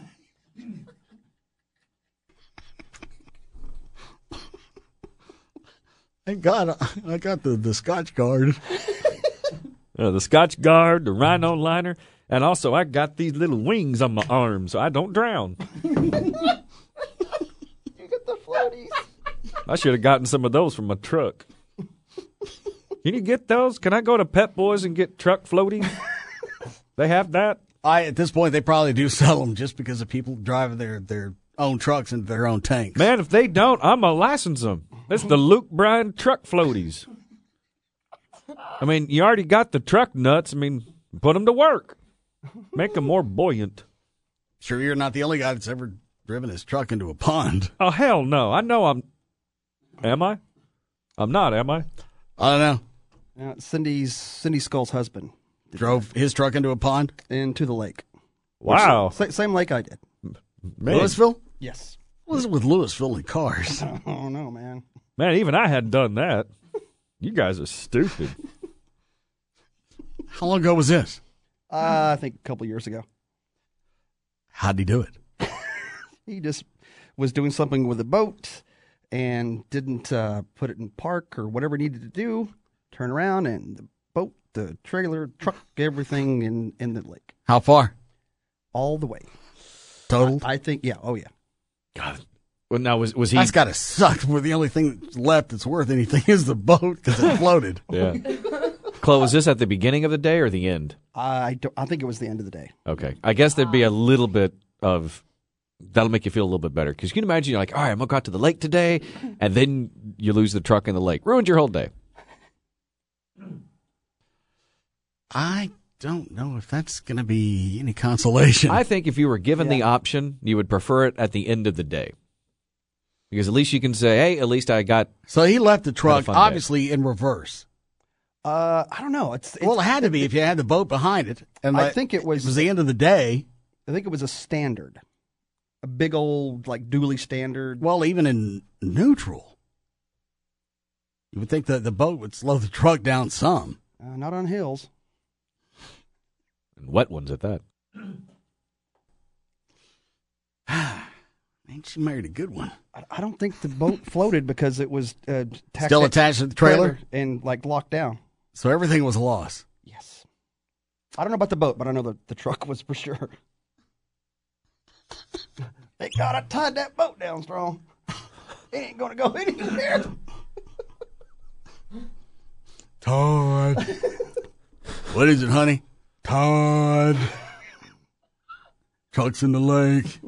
Thank God I, I got the, the Scotch Guard. Uh, the Scotch Guard, the Rhino Liner, and also I got these little wings on my arms so I don't drown. You get the floaties. I should have gotten some of those from my truck. Can you get those? Can I go to Pep Boys and get truck floaties? They have that? I At this point, they probably do sell them just because of people driving their, their own trucks into their own tanks. Man, if they don't, I'm going to license them. It's the Luke Bryan truck floaties. I mean, you already got the truck nuts. I mean, put them to work. Make them more buoyant. Sure, you're not the only guy that's ever driven his truck into a pond. Oh, hell no. I know I'm... Am I? I'm not, am I? I don't know. Uh, Cindy's Cindy Skull's husband Drove his truck into a pond? into the lake. Wow. Sa- same lake I did. Man. Louisville? Yes. What is it with Louisville and cars? Oh no, man. Man, even I hadn't done that. You guys are stupid. How long ago was this? Uh, I think a couple years ago. How'd he do it? He just was doing something with a boat and didn't uh, put it in park or whatever he needed to do. Turn around and the boat, the trailer, truck, everything in, in the lake. How far? All the way. Total? I, I think, yeah, oh yeah. God. Well, now, was, was he... That's got to suck where the only thing that's left that's worth anything is the boat because it floated. Yeah. Chloe, was this at the beginning of the day or the end? I, don't, I think it was the end of the day. Okay. I guess there'd be a little bit of... That'll make you feel a little bit better. Because you can imagine you're like, all right, I'm going to go out to the lake today, and then you lose the truck in the lake. Ruined your whole day. I don't know if that's going to be any consolation. I think if you were given Yeah. the option, you would prefer it at the end of the day. Because at least you can say, hey, at least I got... So he left the Had a truck, fun day. obviously, in reverse. Uh, I don't know. It's, it's Well, it had to be if you had the boat behind it. And I like, think it was- It was the end of the day. I think it was a standard. A big old, like, dually standard. Well, even in neutral, you would think that the boat would slow the truck down some. Uh, not on hills. And wet ones at that. Man, she married a good one. I, I don't think the boat floated because it was uh, tacked Still attached to the trailer? and like locked down. So everything was a loss. Yes. I don't know about the boat, but I know the, the truck was for sure. Thank God I tied that boat down strong. It ain't going to go anywhere. Todd. What is it, honey? Todd. Truck's in the lake.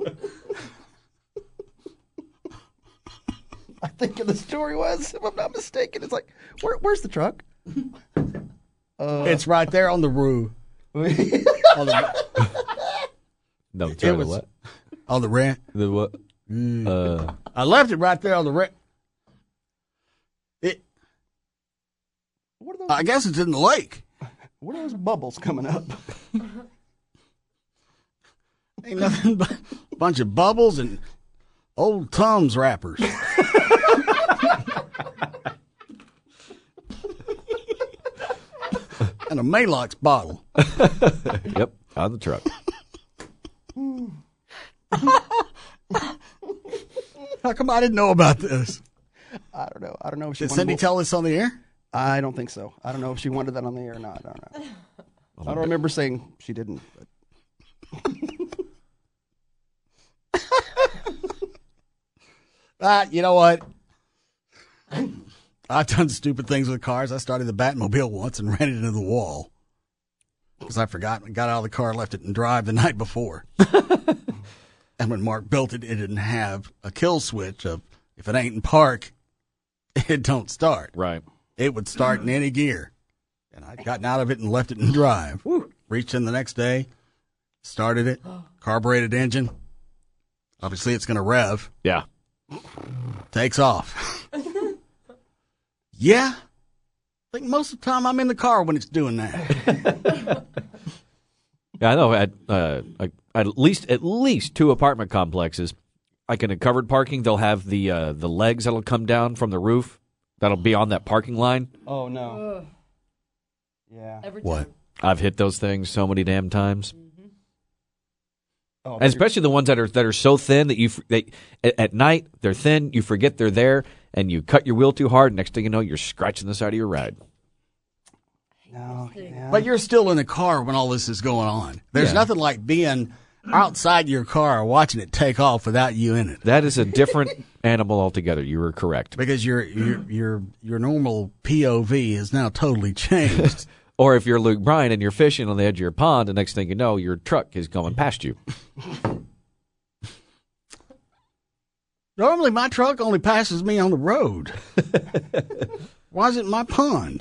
I think the story was, if I'm not mistaken, it's like, where, where's the truck? Uh, It's right there on the roof. on the, No, it try was the what? on the rent. The what? Mm. Uh, I left it right there on the rent. It. What are those? I guess it's in the lake. What are those bubbles coming up? Ain't nothing but a bunch of bubbles and old Tums wrappers. And a Maalox bottle. Yep, on the truck. How come I didn't know about this? I don't know. I don't know if she Did wanted Cindy more- tell us on the air? I don't think so. I don't know if she wanted that on the air or not. I don't know. I don't remember saying she didn't. But. Ah, you know what? I've done stupid things with cars. I started the Batmobile once and ran it into the wall because I forgot and got out of the car, left it in drive the night before. And when Mark built it, it didn't have a kill switch of if it ain't in park, it don't start. Right. It would start in any gear. And I'd gotten out of it and left it in drive. Reached in the next day, started it, carbureted engine. Obviously, it's going to rev. Yeah. Takes off. Yeah. I think most of the time I'm in the car when it's doing that. Yeah, I know. At uh, like, at least at least two apartment complexes, like in a covered parking, they'll have the uh, the legs that'll come down from the roof. That'll be on that parking line. Oh no. Yeah. Every What? time. I've hit those things so many damn times. Oh, And especially the ones that are that are so thin that you f- they, at, at night they're thin. You forget they're there, and you cut your wheel too hard. Next thing you know, you're scratching the side of your ride. No, yeah. But you're still in the car when all this is going on. There's Yeah. nothing like being outside your car watching it take off without you in it. That is a different animal altogether. You were correct. Because your your your your normal P O V is now totally changed. Or if you're Luke Bryan and you're fishing on the edge of your pond, the next thing you know, your truck is going past you. Normally, my truck only passes me on the road. Why is it in my pond?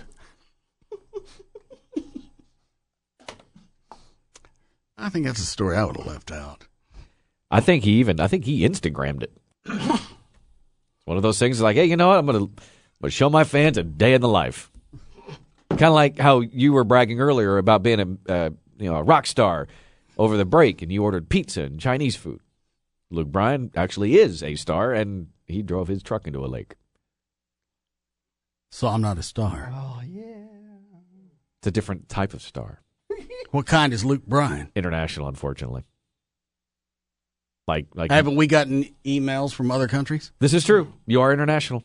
I think that's a story I would have left out. I think he even, I think he Instagrammed it. It's one of those things like, hey, you know what? I'm going to show my fans a day in the life. Kind of like how you were bragging earlier about being a, uh, you know, a rock star over the break, and you ordered pizza and Chinese food. Luke Bryan actually is a star, and he drove his truck into a lake. So I'm not a star. Oh yeah. It's a different type of star. What kind is Luke Bryan? International, unfortunately. Like, like Haven't we gotten emails from other countries? This is true. You are international.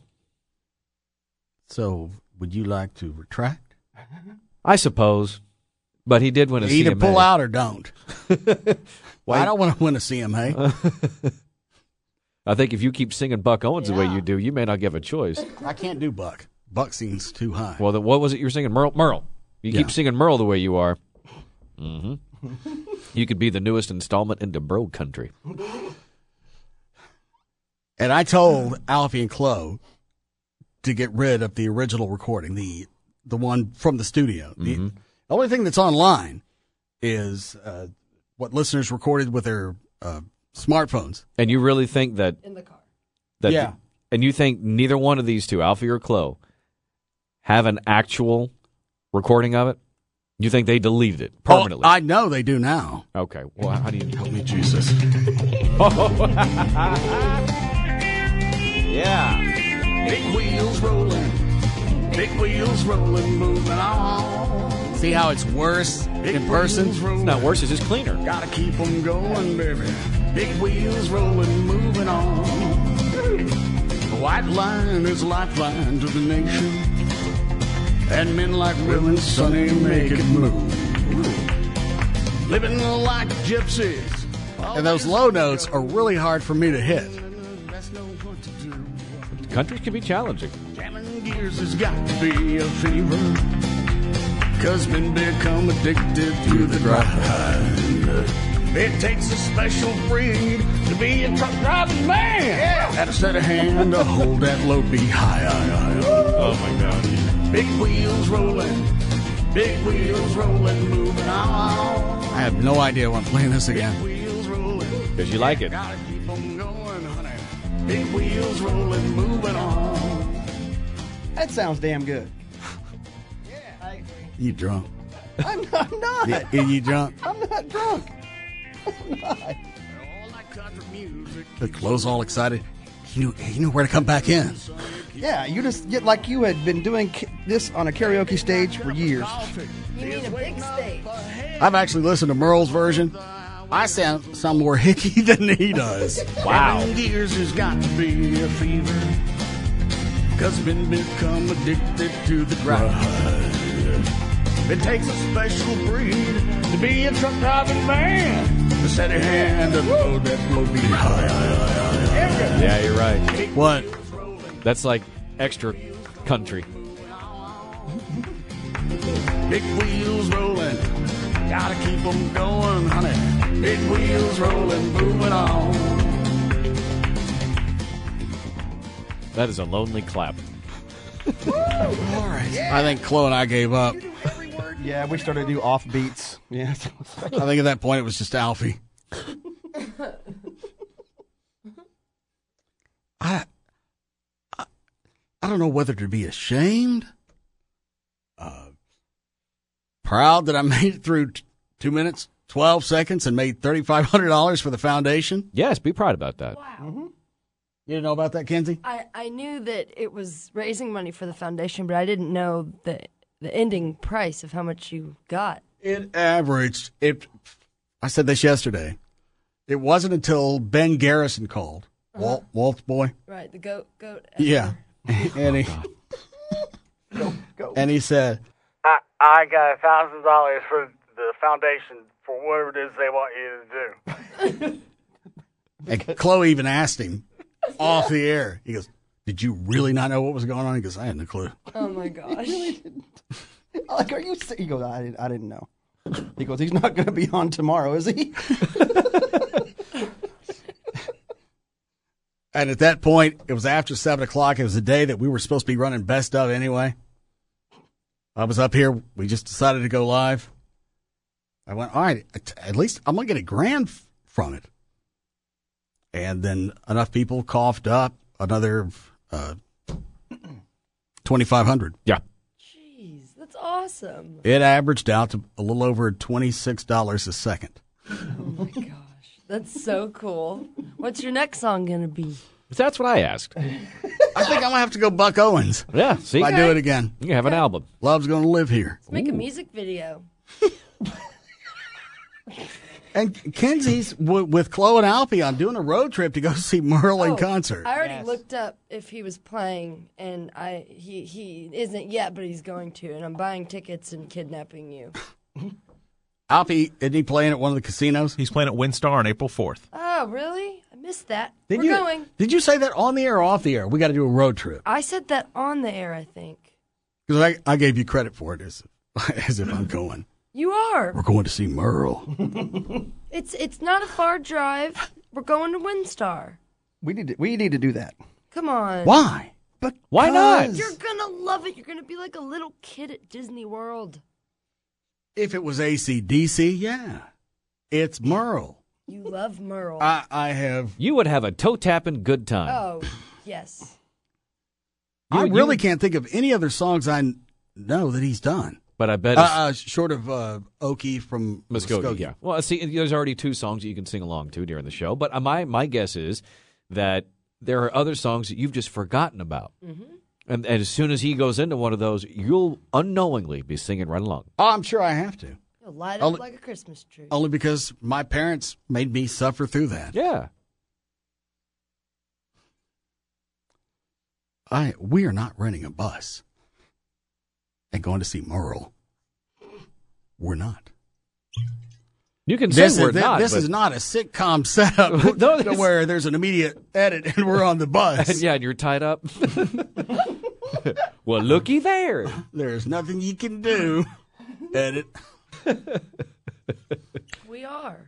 So would you like to retract? I suppose. But he did win a Either C M A. pull out or don't. Why- I don't want to win a C M A. I think if you keep singing Buck Owens the way you do, you may not give a choice. I can't do Buck. Buck seems too high. Well, then what was it you were singing? Merle? Merle. You Yeah. keep singing Merle the way you are. Mm-hmm. You could be the newest installment into Bro Country. And I told Alfie and Chloe to get rid of the original recording, the the one from the studio. Mm-hmm. The only thing that's online is uh, what listeners recorded with their uh, smartphones. And you really think that... In the car. that Yeah. And you think neither one of these two, Alfie or Chloe, have an actual recording of it? You think they deleted it permanently? Oh, I know they do now. Okay. Well, how do you... Help me, Jesus. Yeah. Big wheels rolling, big wheels rolling, moving on. See how it's worse in person? It's not worse, it's just cleaner. Gotta keep them going, baby. Big wheels rolling, moving on. The white line is a lifeline to the nation. And men like Will and Sonny make it move. Living like gypsies. And those low notes are really hard for me to hit. Country can be challenging. Jamming gears has got to be a fever. Cause men become addicted to the grind. It takes a special breed to be a truck driving man. Yeah. And a steady hand to hold that load be high, high, high. Oh my God. Big wheels rolling, big wheels rolling, moving on. I have no idea why I'm playing this again. Because you like it. Gotta keep 'em going, honey. Big wheels rolling, moving on. That sounds damn good. You drunk? I'm not. I'm not. Yeah, you drunk? I'm not drunk. I'm not. The clothes all excited. He knew, he knew where to come back in. Yeah, you just get like you had been doing ca- this on a karaoke stage for years. You mean a big stage? I've actually listened to Merle's version. I sound some more hickey than he does. Wow. Seven years has got to be a fever. Cause men become addicted to the grind. It takes a special breed to be a truck driving man. The steady hand to load that load be high, high, high, high. Yeah, you're right. What? That's like extra country. Big wheels rolling, gotta keep them going, honey. Big wheels rolling, moving on. That is a lonely clap. All right. I think Chloe and I gave up. Yeah, we started to do off beats. Yeah. I think at that point it was just Alfie. I, I, I don't know whether to be ashamed, uh, proud that I made it through t- two minutes, twelve seconds, and made thirty-five hundred dollars for the foundation. Yes, be proud about that. Wow. Mm-hmm. You didn't know about that, Kenzie? I, I knew that it was raising money for the foundation, but I didn't know the the ending price of how much you got. It averaged, it. I said this yesterday. It wasn't until Ben Garrison called, uh-huh. Walt, Walt's boy. Right, the goat, goat. Yeah. And he, go, go. and he said, I I got a thousand dollars for the foundation for whatever it is they want you to do. And Chloe even asked him off the air. He goes, "Did you really not know what was going on?" He goes, "I had no clue." Oh my gosh! really didn't. Like, are you? He goes, "I didn't. I didn't know." He goes, "He's not going to be on tomorrow, is he?" And at that point, it was after seven o'clock. It was the day that we were supposed to be running best of anyway. I was up here. We just decided to go live. I went, all right, at least I'm going to get a grand from it. And then enough people coughed up another uh, twenty-five hundred. Yeah. Jeez, that's awesome. It averaged out to a little over twenty-six dollars a second. Oh my gosh, that's so cool. What's your next song going to be? That's what I asked. I think I'm going to have to go Buck Owens. Yeah, see? If I do it again. You can have an album. Love's going to live here. Let's make Ooh. a music video. And Kenzie's w- with Chloe and Alfie on doing a road trip to go see Merle oh, in concert. I already yes. looked up if he was playing, and I he, he isn't yet, but he's going to, and I'm buying tickets and kidnapping you. Alfie, isn't he playing at one of the casinos? He's playing at WinStar on April fourth. Oh, really? I missed that. Did We're you, going. Did you say that on the air or off the air? We got to do a road trip. I said that on the air, I think. Because I, I gave you credit for it as, as if I'm going. You are. We're going to see Merle. It's it's not a far drive. We're going to WinStar. We need to, we need to do that. Come on. Why? But why not? You're gonna love it. You're gonna be like a little kid at Disney World. If it was A C D C, yeah. It's Merle. You love Merle. I, I have. You would have a toe-tapping good time. Oh, yes. You, I you, really you, can't think of any other songs I know that he's done. But I bet uh, uh, short of uh, Okie from Muskogee. Muskogee. Yeah. Well, see, there's already two songs that you can sing along to during the show. But my my guess is that there are other songs that you've just forgotten about. Mm-hmm. And, and as soon as he goes into one of those, you'll unknowingly be singing right along. Oh, I'm sure I have to. You'll light up Only- like a Christmas tree. Only because my parents made me suffer through that. Yeah. I we are not renting a bus and going to see Merle. We're not. You can This, say we're is, thi- not. this but- is not a sitcom setup No, to this- where there's an immediate edit and we're on the bus. And yeah, and you're tied up. Well, looky there. There's nothing you can do. Edit. We are.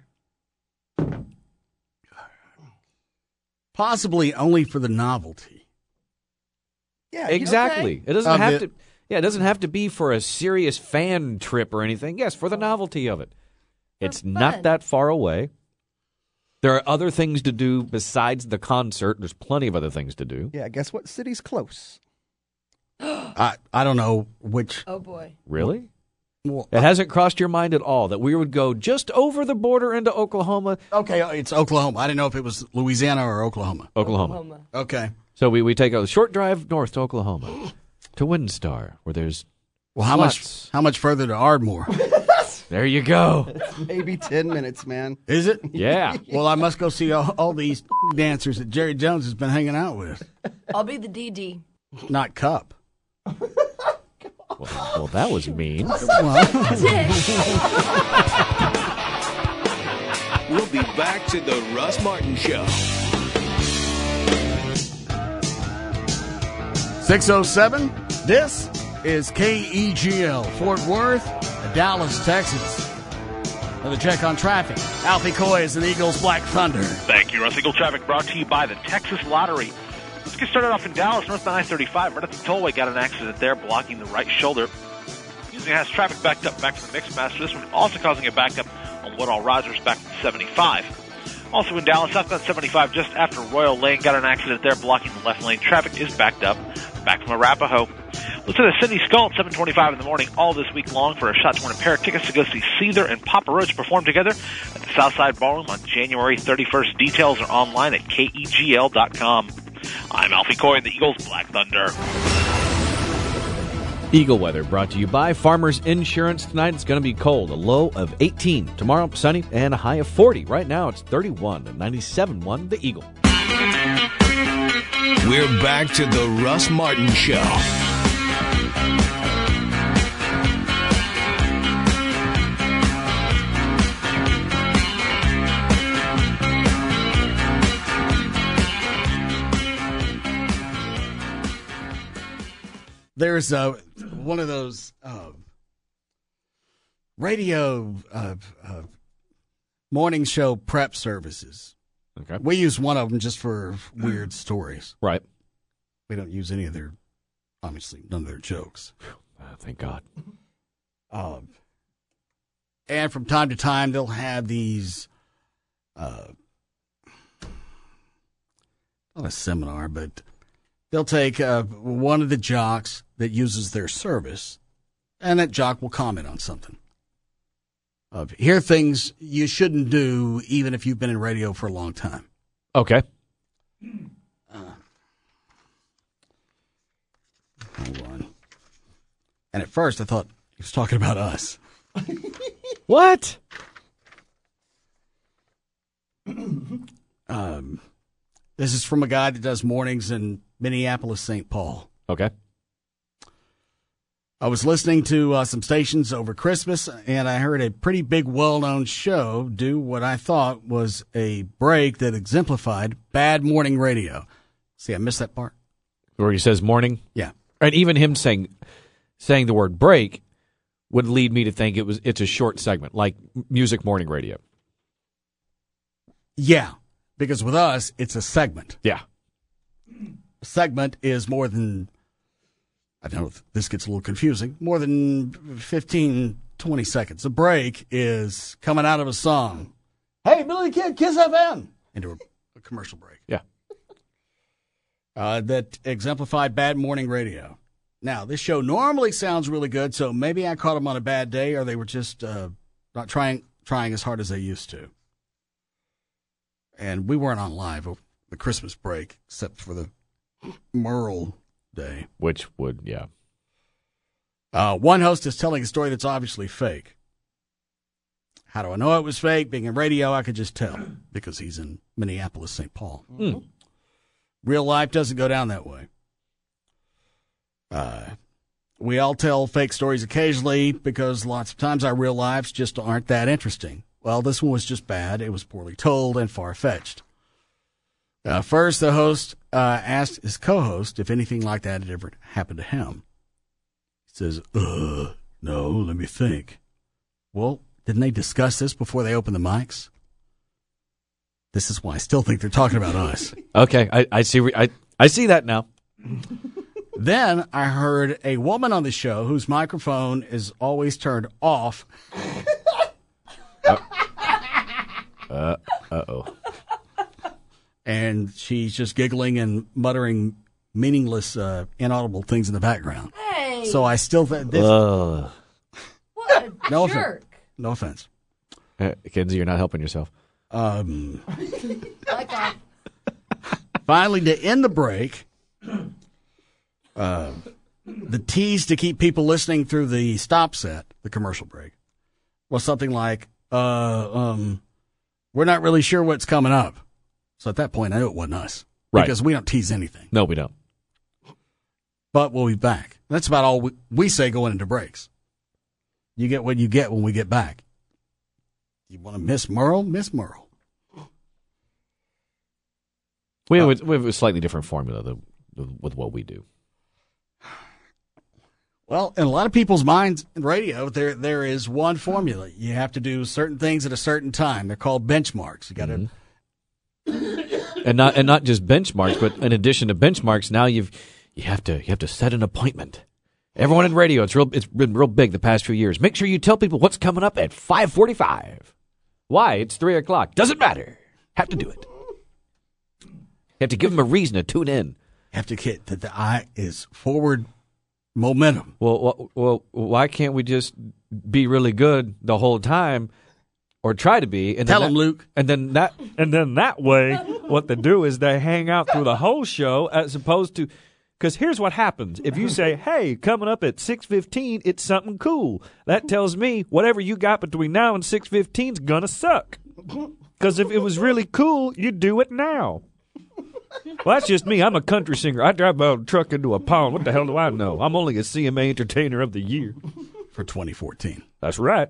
Possibly only for the novelty. Yeah, Exactly. okay. It doesn't Of have it. to. Yeah, it doesn't have to be for a serious fan trip or anything. Yes, for the novelty of it. It's fun. not that far away. There are other things to do besides the concert. There's plenty of other things to do. Yeah, guess what city's close? I, I don't know which. Oh, boy. Really? Well, It hasn't crossed your mind at all that we would go just over the border into Oklahoma? okay, it's Oklahoma. I didn't know if it was Louisiana or Oklahoma. Oklahoma. Oklahoma. Okay. So we, we take a short drive north to Oklahoma, to Windstar, where there's Well, how sluts. much? How much further to Ardmore? There you go. It's maybe ten minutes, man. Is it? Yeah. Well, I must go see all, all these dancers that Jerry Jones has been hanging out with. I'll be the D D. Not Cup. Well, well, that was mean. We'll be back to the Russ Martin Show. six oh seven. This is K E G L, Fort Worth, Dallas, Texas. Another check on traffic. Alfie Coy is an Eagles Black Thunder. Thank you, Russ. Eagle Traffic brought to you by the Texas Lottery. Let's get started off in Dallas, north I thirty-five. Right at the tollway, got an accident there, blocking the right shoulder. Using has traffic backed up back to the Mixmaster. This one also causing a backup on Woodall Rogers back to seventy-five. Also in Dallas, southbound seventy-five, just after Royal Lane, got an accident there, blocking the left lane. Traffic is backed up back from Arapahoe. Listen to Cindy Skull at seven twenty-five in the morning all this week long for a shot to win a pair of tickets to go see Seether and Papa Roach perform together at the Southside Ballroom on January thirty-first. Details are online at K E G L dot com. I'm Alfie Coy in the Eagles Black Thunder. Eagle weather brought to you by Farmers Insurance. Tonight it's going to be cold, a low of eighteen. Tomorrow, sunny and a high of forty. Right now it's thirty-one and ninety-seven point one, the Eagle. We're back to the Russ Martin Show. There's uh, one of those uh, radio uh, uh, morning show prep services. Okay. We use one of them just for weird stories. Right. We don't use any of their, obviously, none of their jokes. Oh, thank God. Um, and from time to time, they'll have these, uh, not a seminar, but they'll take uh, one of the jocks that uses their service, and that jock will comment on something. Of here are things you shouldn't do, even if you've been in radio for a long time. Okay. Uh, hold on. And at first, I thought he was talking about us. What? Um, this is from a guy that does mornings in Minneapolis, Saint Paul. Okay. I was listening to uh, some stations over Christmas, and I heard a pretty big, well-known show do what I thought was a break that exemplified bad morning radio. See, I missed that part. Where he says morning? Yeah. And even him saying saying the word break would lead me to think it was it's a short segment, like music morning radio. Yeah, because with us, it's a segment. Yeah. A segment is more than, I don't know if this gets a little confusing, more than fifteen, twenty seconds. A break is coming out of a song. Hey, Billy the Kid, Kiss F M! Into a, a commercial break. Yeah. Uh, that exemplified bad morning radio. Now, this show normally sounds really good, so maybe I caught them on a bad day, or they were just uh, not trying trying as hard as they used to. And we weren't on live over the Christmas break, except for the Merle day. Which would, yeah. Uh, one host is telling a story that's obviously fake. How do I know it was fake? Being in radio, I could just tell because he's in Minneapolis, Saint Paul. Mm. Real life doesn't go down that way. Uh, we all tell fake stories occasionally because lots of times our real lives just aren't that interesting. Well, this one was just bad. It was poorly told and far-fetched. Uh, first, the host uh, asked his co-host if anything like that had ever happened to him. He says, uh, no, let me think. Well, didn't they discuss this before they opened the mics? This is why I still think they're talking about us. Okay, I, I see. I I see that now. Then I heard a woman on the show whose microphone is always turned off. uh uh oh. And she's just giggling and muttering meaningless, uh, inaudible things in the background. Hey. So I still think this. Uh. What a no jerk. offense. No offense. Uh, Kenzie, you're not helping yourself. Um. Like off. Finally, to end the break, uh, the tease to keep people listening through the stop set, the commercial break, was something like, uh, um, we're not really sure what's coming up. So at that point, I knew it wasn't us. Right. Because we don't tease anything. No, we don't. But we'll be back. That's about all we, we say going into breaks. You get what you get when we get back. You want to miss Merle? Miss Merle. We have, a, we have a slightly different formula than, with what we do. Well, in a lot of people's minds in radio, there there is one formula. You have to do certain things at a certain time. They're called benchmarks. You got to, mm-hmm. and not and not just benchmarks, but in addition to benchmarks, now you've you have to you have to set an appointment. Everyone in radio, it's real. It's been real big the past few years. Make sure you tell people what's coming up at five forty-five. Why? It's three o'clock. Doesn't matter. Have to do it. You have to give them a reason to tune in. You have to get that the eye is forward momentum. Well, well, well, why can't we just be really good the whole time, or try to be? And Tell then them, that, Luke. And then that, and then that way, what they do is they hang out through the whole show, as opposed to. Because here's what happens. If you say, hey, coming up at six fifteen, it's something cool. That tells me whatever you got between now and six fifteen is going to suck. Because if it was really cool, you'd do it now. Well, that's just me. I'm a country singer. I drive my truck into a pond. What the hell do I know? I'm only a C M A Entertainer of the Year. For twenty fourteen. That's right.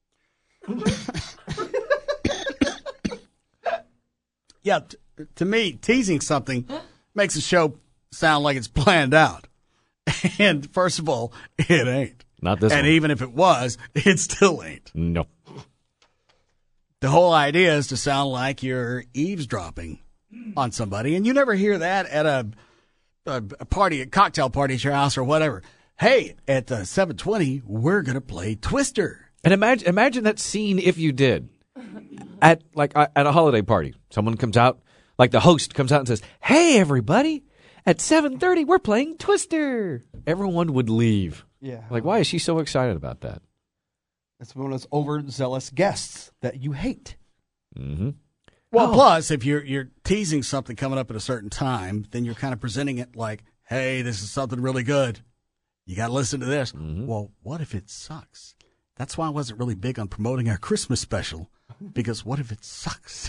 Yeah, t- to me, teasing something makes a show sound like it's planned out. And first of all, it ain't. Not this And one. even if it was, it still ain't. No. The whole idea is to sound like you're eavesdropping on somebody, and you never hear that at a, a, a party, a cocktail party at your house or whatever. Hey, at uh, seven twenty, we're going to play Twister. And imagine imagine that scene if you did. At like uh, at a holiday party. Someone comes out, like the host comes out and says, hey, everybody, at seven thirty, we're playing Twister. Everyone would leave. Yeah. Like, why is she so excited about that? That's one of those overzealous guests that you hate. Mm-hmm. Well, Oh. plus, if you're you're teasing something coming up at a certain time, then you're kind of presenting it like, hey, this is something really good. You got to listen to this. Mm-hmm. Well, what if it sucks? That's why I wasn't really big on promoting our Christmas special, because what if it sucks?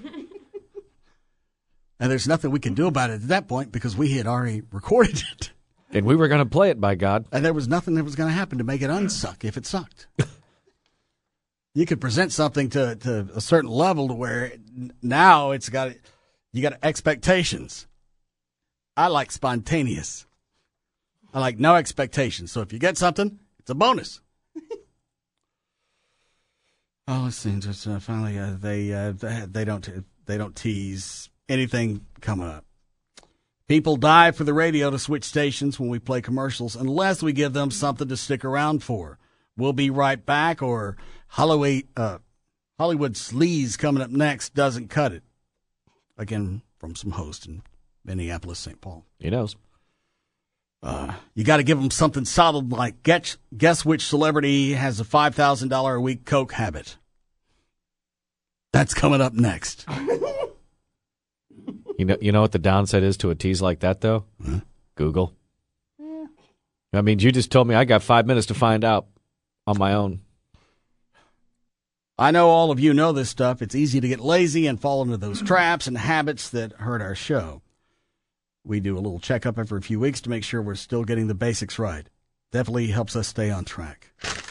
And there's nothing we can do about it at that point because we had already recorded it. And we were going to play it, by God. And there was nothing that was going to happen to make it unsuck if it sucked. You could present something to, to a certain level to where now it's got you got expectations. I like spontaneous. I like no expectations. So if you get something, it's a bonus. Oh, let's see. Just uh, finally, uh, they uh, they they don't they don't tease anything coming up. People die for the radio to switch stations when we play commercials unless we give them something to stick around for. We'll be right back, or Hollywood, uh, Hollywood Sleaze coming up next doesn't cut it. Again, from some host in Minneapolis, Saint Paul. He knows. Uh, you got to give them something solid like guess, guess which celebrity has a five thousand dollars a week Coke habit. That's coming up next. You know, you know what the downside is to a tease like that, though? Huh? Google. I mean, you just told me I got five minutes to find out on my own. I know all of you know this stuff. It's easy to get lazy and fall into those traps and habits that hurt our show. We do a little checkup every few weeks to make sure we're still getting the basics right. Definitely helps us stay on track.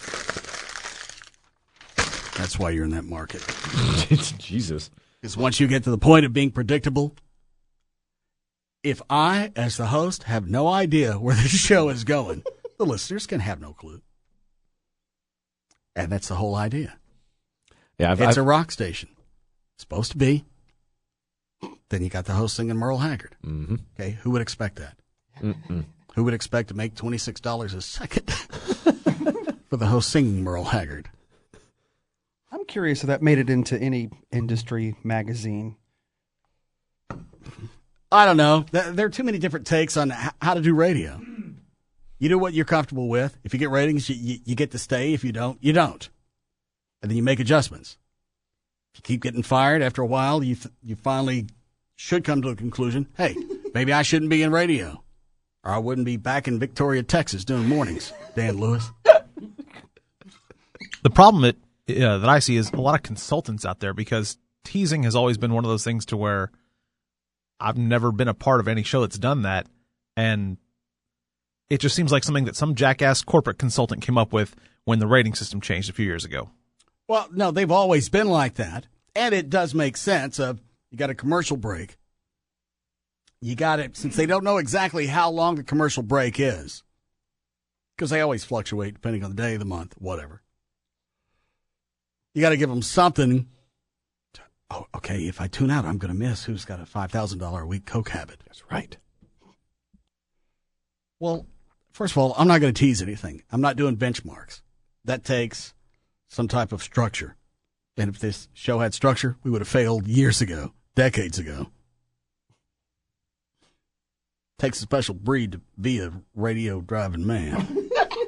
That's why you're in that market. Jesus. Because once you get to the point of being predictable, if I, as the host, have no idea where the show is going, the listeners can have no clue. And that's the whole idea. Yeah, I've, it's I've, a rock station. It's supposed to be. Then you got the host singing Merle Haggard. Mm-hmm. Okay, who would expect that? Mm-mm. Who would expect to make twenty-six dollars a second for the host singing Merle Haggard? I'm curious if that made it into any industry magazine. I don't know. There are too many different takes on how to do radio. You do what you're comfortable with. If you get ratings, you, you, you get to stay. If you don't, you don't. And then you make adjustments. If you keep getting fired after a while, you th- you finally should come to the conclusion, hey, maybe I shouldn't be in radio. Or I wouldn't be back in Victoria, Texas doing mornings, Dan Lewis. The problem that, uh, that I see is a lot of consultants out there, because teasing has always been one of those things to where I've never been a part of any show that's done that, and it just seems like something that some jackass corporate consultant came up with when the rating system changed a few years ago. Well, no, they've always been like that, and it does make sense. Of you got a commercial break. You got it, since they don't know exactly how long the commercial break is, because they always fluctuate depending on the day, the month, whatever. You got to give them something. To, oh, okay, if I tune out, I'm going to miss who's got a five thousand dollars a week coke habit. That's right. Well, first of all, I'm not going to tease anything. I'm not doing benchmarks. That takes some type of structure. And if this show had structure, we would have failed years ago, decades ago. Takes a special breed to be a radio driving man.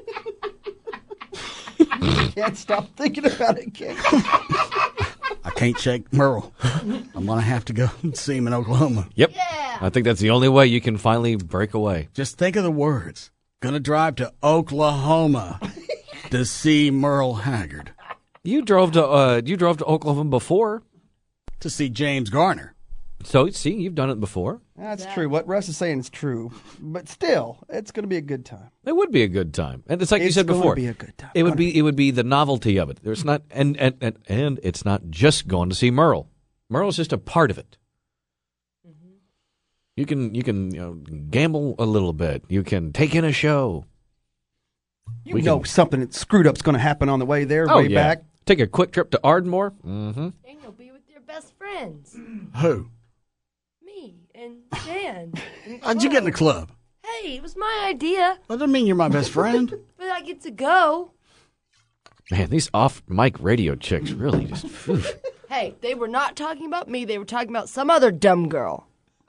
Can't stop thinking about it, kid. I can't shake Merle. I'm going to have to go and see him in Oklahoma. Yep. Yeah. I think that's the only way you can finally break away. Just think of the words. Going to drive to Oklahoma to see Merle Haggard. You drove to uh, you drove to Oklahoma before to see James Garner. So, see, you've done it before. That's true. What Russ is saying is true. But still, it's going to be a good time. It would be a good time. And it's like it's you said before. It's going to be a good time. It would be it would be the novelty of it. There's not and and, and and it's not just going to see Merle. Merle's just a part of it. Mm-hmm. You can you can you know, gamble a little bit. You can take in a show. You we know can, something that screwed up's going to happen on the way there, oh, way yeah. back. Take a quick trip to Ardmore. Mm-hmm. And you'll be with your best friends. Who? Me and Dan. And how'd you get in the club? Hey, it was my idea. That doesn't mean you're my best friend. But I get to go. Man, these off-mic radio chicks really just... Hey, they were not talking about me. They were talking about some other dumb girl.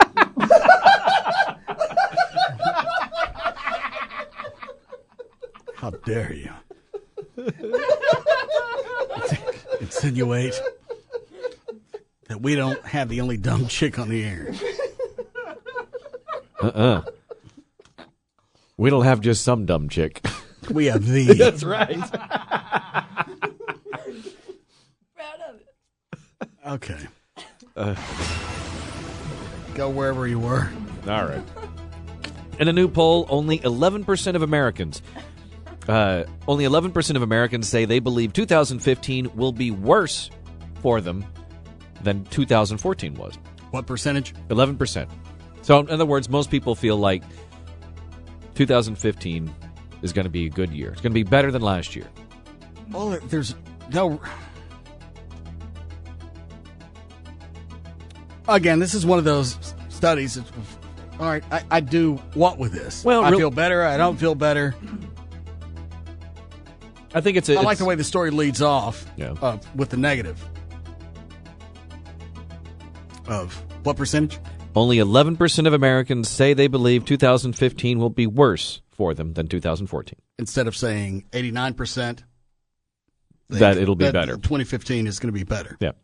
How dare you? Insinuate that we don't have the only dumb chick on the air. Uh-uh. We don't have just some dumb chick. We have the. That's right. Proud of it. Okay. Uh, Go wherever you were. All right. In a new poll, only eleven percent of Americans, uh, only eleven percent of Americans say they believe two thousand fifteen will be worse for them than two thousand fourteen was. What percentage? eleven percent. So, in other words, most people feel like two thousand fifteen is going to be a good year. It's going to be better than last year. Well, there's no... Again, this is one of those studies. That, all right, I, I do what with this? Well, I real- feel better. I don't feel better. I think it's... A, I like it's, the way the story leads off yeah. uh, with the negative. Of what percentage? Only eleven percent of Americans say they believe two thousand fifteen will be worse for them than two thousand fourteen. Instead of saying eighty-nine percent, that it'll be that better. twenty fifteen is going to be better. Yeah.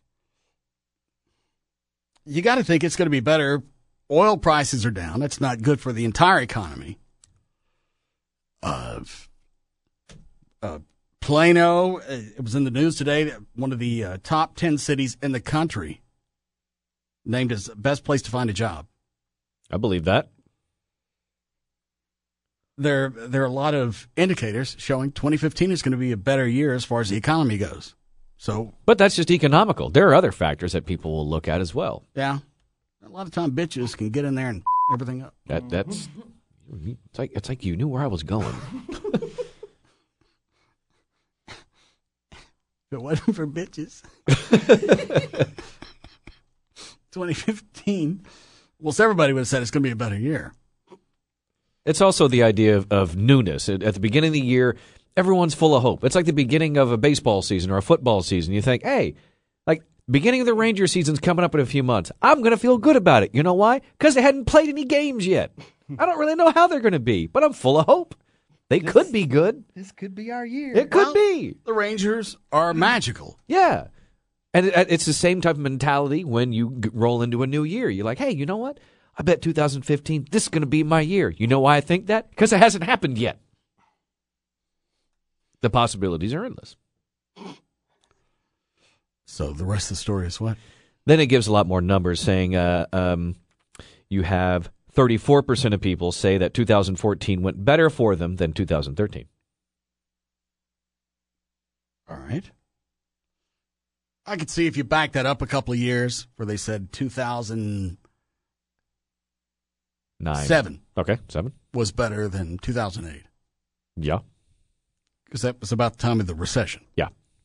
You got to think it's going to be better. Oil prices are down. That's not good for the entire economy. Uh, uh, Plano, uh, it was in the news today, one of the uh, top ten cities in the country, named as best place to find a job. I believe that. There, there are a lot of indicators showing twenty fifteen is going to be a better year as far as the economy goes. So, but that's just economical. There are other factors that people will look at as well. Yeah, a lot of time bitches can get in there and everything up. That that's it's like it's like you knew where I was going. If it wasn't for bitches, twenty fifteen. Well, so everybody would have said it's going to be a better year. It's also the idea of, of newness. At, at the beginning of the year, everyone's full of hope. It's like the beginning of a baseball season or a football season. You think, hey, like beginning of the Ranger season's coming up in a few months. I'm going to feel good about it. You know why? Because they hadn't played any games yet. I don't really know how they're going to be, but I'm full of hope. They this, could be good. This could be our year. It could well, be. The Rangers are magical. Yeah. And it, it's the same type of mentality when you roll into a new year. You're like, hey, you know what? I bet two thousand fifteen, this is going to be my year. You know why I think that? Because it hasn't happened yet. The possibilities are endless. So the rest of the story is what? Then it gives a lot more numbers saying uh, um, you have thirty-four percent of people say that two thousand fourteen went better for them than two thousand thirteen. All right. I could see if you back that up a couple of years where they said two thousand Nine. Seven. Okay, seven. Was better than two thousand eight. Yeah. Because that was about the time of the recession. Yeah.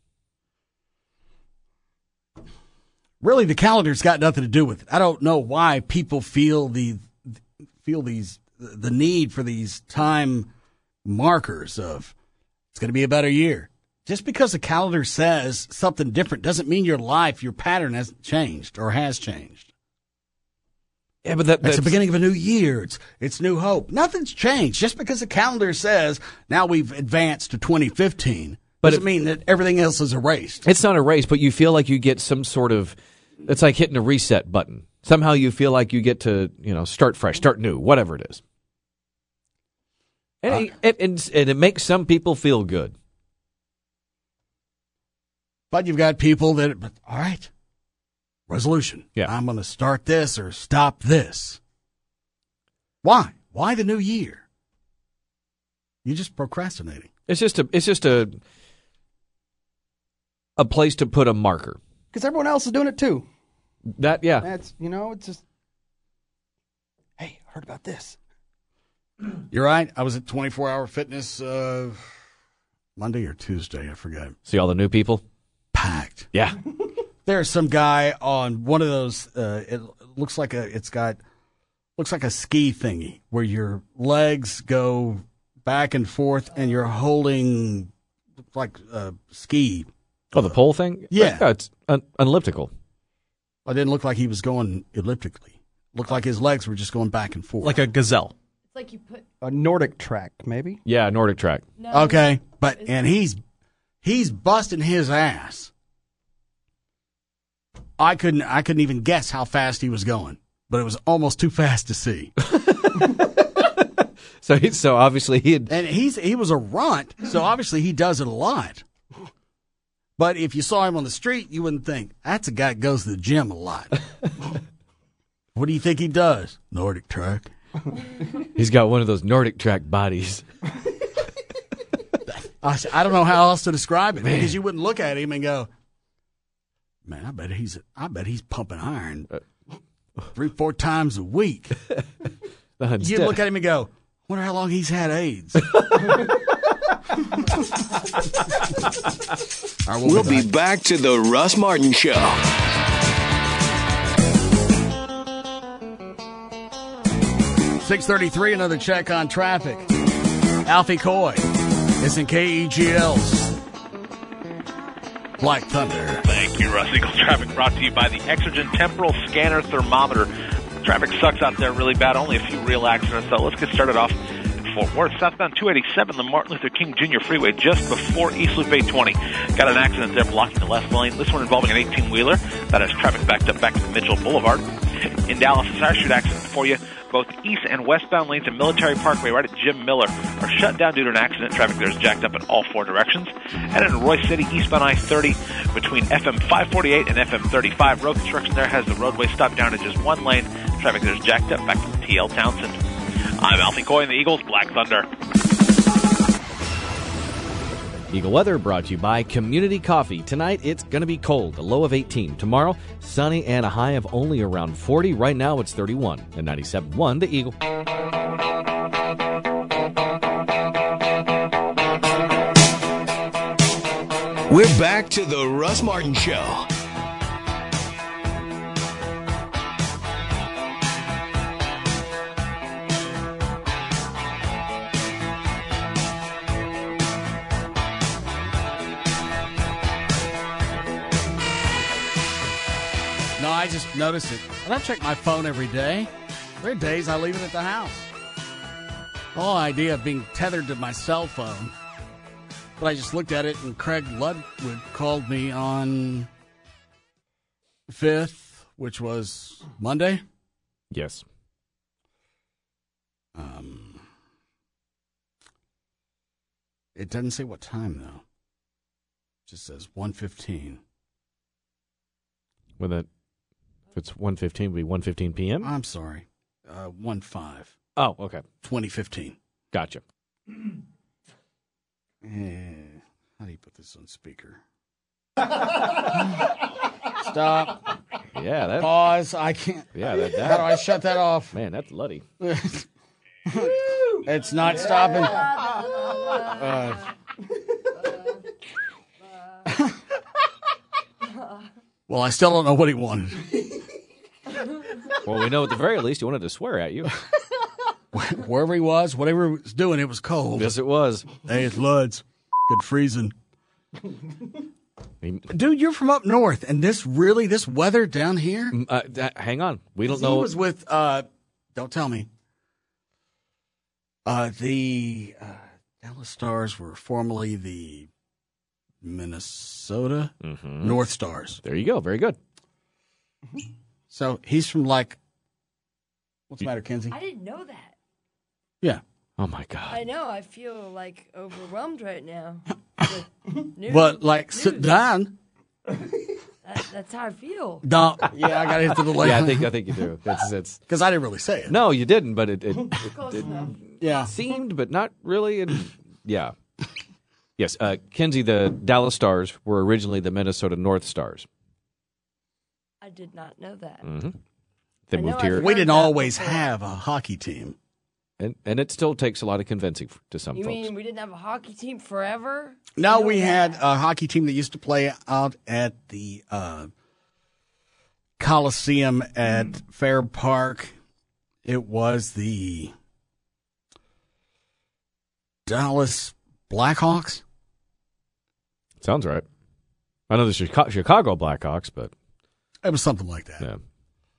Really, the calendar's got nothing to do with it. I don't know why people feel the feel these the need for these time markers of it's going to be a better year. Just because the calendar says something different doesn't mean your life, your pattern hasn't changed or has changed. Yeah, but that, that's the beginning of a new year. It's it's new hope. Nothing's changed. Just because the calendar says now we've advanced to twenty fifteen but doesn't it, mean that everything else is erased. It's not erased, but you feel like you get some sort of, it's like hitting a reset button. Somehow you feel like you get to, you know, start fresh, start new, whatever it is. And, uh, it, it, and it makes some people feel good. But you've got people that, all right. Resolution. Yeah. I'm going to start this or stop this. Why? Why the new year? You're just procrastinating. It's just a. It's just a. A place to put a marker. Because everyone else is doing it too. That yeah. That's you know it's just. Hey, heard about this? You're right. I was at twenty-four hour fitness uh, Monday or Tuesday. I forget. See all the new people packed. Yeah. There's some guy on one of those. Uh, it looks like a. It's got looks like a ski thingy where your legs go back and forth, and you're holding like a ski. Oh, the pole thing. Yeah, yeah it's un- elliptical. It didn't look like he was going elliptically. Looked like his legs were just going back and forth, like a gazelle. It's like you put a Nordic track, maybe. Yeah, Nordic track. No, okay, but and he's he's busting his ass. I couldn't. I couldn't even guess how fast he was going, but it was almost too fast to see. so, he, so obviously he had, and he's he was a runt, so obviously he does it a lot. But if you saw him on the street, you wouldn't think that's a guy that goes to the gym a lot. What do you think he does? Nordic track. He's got one of those Nordic track bodies. I, I don't know how else to describe it Man. Because you wouldn't look at him and go, man, I bet he's I bet he's pumping iron three, four times a week. You'd look at him and go, wonder how long he's had AIDS. Right, we'll we'll be back to the Russ Martin Show. six thirty-three, another check on traffic. Alfie Coy is in K E G L's Black Thunder. Thank you, Russ. Eagle Traffic brought to you by the Exergen Temporal Scanner Thermometer. Traffic sucks out there really bad. Only a few real accidents, though. Let's get started off in Fort Worth. Southbound two eighty-seven, the Martin Luther King Junior Freeway, just before East Loop eight twenty. Got an accident there blocking the left lane. This one involving an eighteen-wheeler. That has traffic backed up back to Mitchell Boulevard. In Dallas, a side street accident for you Both east and westbound lanes in Military Parkway right at Jim Miller are shut down due to an accident. Traffic there is jacked up in all four directions. And in Royce City, eastbound I thirty between F M five forty-eight and F M thirty-five. Road construction there has the roadway stopped down to just one lane. Traffic there is jacked up back to T L Townsend. I'm Alfie Coy in the Eagles Black Thunder. Eagle Weather brought to you by Community Coffee. Tonight, it's going to be cold, a low of eighteen. Tomorrow, sunny and a high of only around forty. Right now, it's thirty-one. And ninety-seven point one, the Eagle. We're back to the Russ Martin Show. No, I just noticed it. I don't check my phone every day. There are days I leave it at the house. The whole idea of being tethered to my cell phone. But I just looked at it, and Craig Ludwig called me on the fifth, which was Monday. Yes. Um, it doesn't say what time, though. It just says one fifteen. When that, if it's one fifteen, it'll be one fifteen p.m.? I'm sorry. Uh, one five. Oh, okay. twenty fifteen. Gotcha. Yeah. How do you put this on speaker? Stop. Yeah, that. Pause. I can't. Yeah, that. that How do I shut that off? Man, that's luddy. It's not stopping. Uh, well, I still don't know what he wanted. Well, we know at the very least he wanted to swear at you. Wherever he was, whatever he was doing, it was cold. Yes, it was. Hey, it's Luds. Good freezing. Dude, you're from up north, and this really, this weather down here? Uh, that, hang on. We don't He know. was with, uh, don't tell me. Uh, the uh, Dallas Stars were formerly the Minnesota Mhm. North Stars. There you go. Very good. So he's from like, what's the matter, Kenzie? I didn't know that. Yeah. Oh, my God. I know. I feel like overwhelmed right now. with news. But like, sit down. That, that's how I feel. No, yeah, I got to hit to the left. Yeah, I think I think you do. That's it's because I didn't really say it. No, you didn't, but it it, it, Close it enough. Yeah. seemed, but not really. And yeah, yes, uh, Kenzie, the Dallas Stars were originally the Minnesota North Stars. I did not know that. Mm-hmm. They I moved know here, I've We didn't heard that always before. have a hockey team. and and it still takes a lot of convincing f- to some You folks. mean we didn't have a hockey team forever? No, I know we that. had a hockey team that used to play out at the uh, Coliseum at Fair Park. It was the Dallas Blackhawks. Sounds right. I know the Chicago, Chicago Blackhawks, but It was something like that. yeah.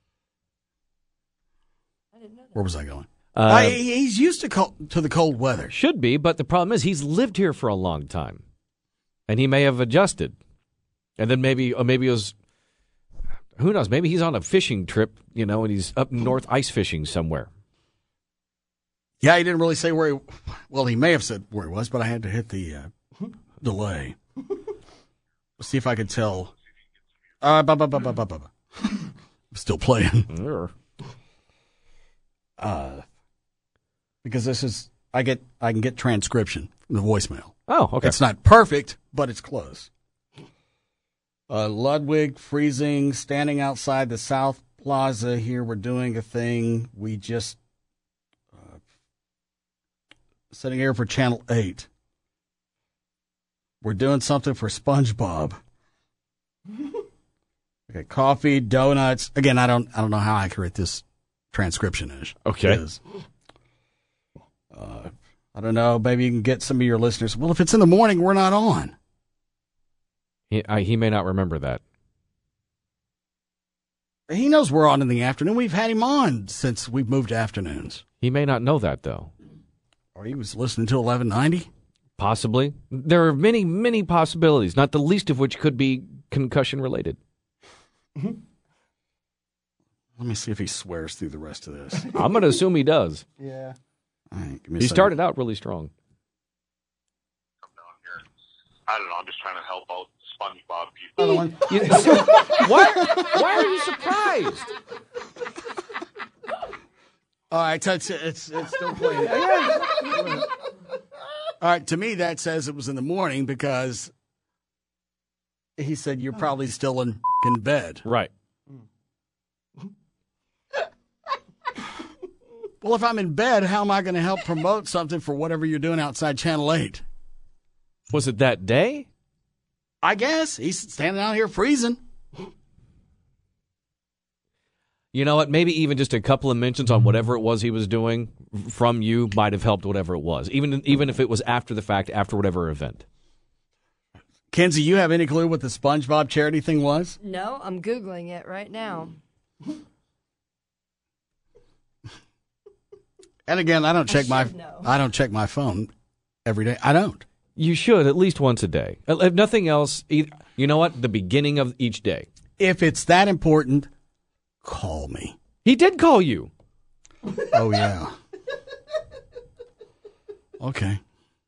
Where was I going? Uh, Uh, he- he's used to co- to the cold weather. Should be, but the problem is he's lived here for a long time, and he may have adjusted, and then maybe, or maybe it was, who knows? Maybe he's on a fishing trip, you know, and he's up north ice fishing somewhere. Yeah, he didn't really say where he. Well, he may have said where he was, but I had to hit the uh, delay. Let's see if I could tell. Uh, bu- bu- bu- bu- bu- bu- bu. I'm still playing. Sure. Uh, because this is I get I can get transcription from the voicemail. Oh, okay. It's not perfect, but it's close. Uh, Ludwig freezing, standing outside the South Plaza here. We're doing a thing. We just uh, sitting here for Channel eight. We're doing something for SpongeBob. Okay, coffee, donuts. Again, I don't I don't know how accurate this transcription is. Okay. Is. Uh, I don't know. Maybe you can get some of your listeners. Well, if it's in the morning, we're not on. He I, he may not remember that. He knows we're on in the afternoon. We've had him on since we've moved to afternoons. He may not know that though. Or he was listening to eleven ninety. Possibly. There are many, many possibilities, not the least of which could be concussion related. Let me see if he swears through the rest of this. I'm going to assume he does. Yeah. All right, give me a He second. started out really strong. I don't know. I'm just trying to help out SpongeBob people. Another one. why, why are you surprised? All right, it's, it's, it's still playing. All right, to me, that says it was in the morning because he said you're probably still in, in bed. Right. Well, if I'm in bed, how am I going to help promote something for whatever you're doing outside Channel eight? Was it that day? I guess. He's standing out here freezing. You know what? Maybe even just a couple of mentions on whatever it was he was doing from you might have helped whatever it was, even even if it was after the fact, after whatever event. Kenzie, you have any clue what the SpongeBob charity thing was? No, I'm Googling it right now. And again, I don't check I my should know. I don't check my phone every day. I don't. You should at least once a day. If nothing else, either, you know what? The beginning of each day. If it's that important, call me. He did call you. Oh, yeah. Okay.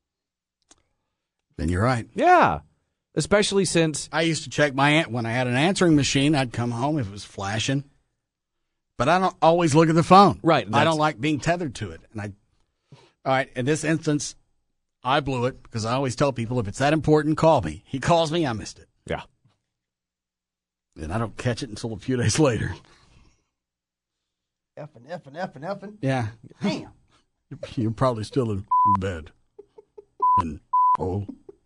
Then you're right. Yeah. Especially since I used to check my aunt when I had an answering machine. I'd come home if it was flashing. But I don't always look at the phone. Right. I don't like being tethered to it. And I, all right, in this instance, I blew it because I always tell people if it's that important, call me. He calls me, I missed it. Yeah. And I don't catch it until a few days later. Effing, effing, effing, effing. Yeah. Damn. You're probably still in bed. And, oh.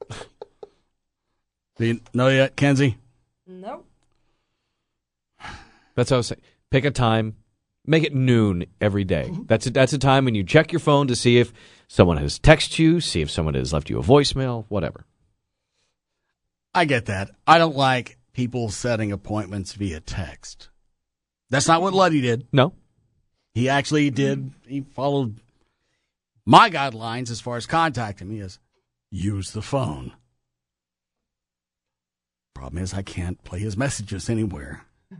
Do you know yet, Kenzie? Nope. That's what I was saying. Pick a time. Make it noon every day. That's a, that's a time when you check your phone to see if someone has texted you, see if someone has left you a voicemail, whatever. I get that. I don't like people setting appointments via text. That's not what Luddy did. No. He actually did. He followed my guidelines as far as contacting me is use the phone. Problem is I can't play his messages anywhere.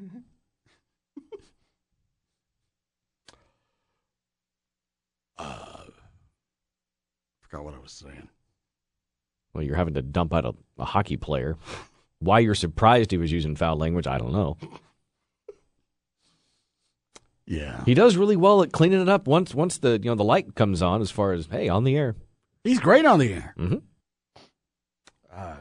uh, forgot what I was saying. Well, you're having to dump out a, a hockey player. Why you're surprised he was using foul language, I don't know. Yeah. He does really well at cleaning it up once once the you know the light comes on as far as, hey, on the air. He's great on the air. Mm-hmm. Uh,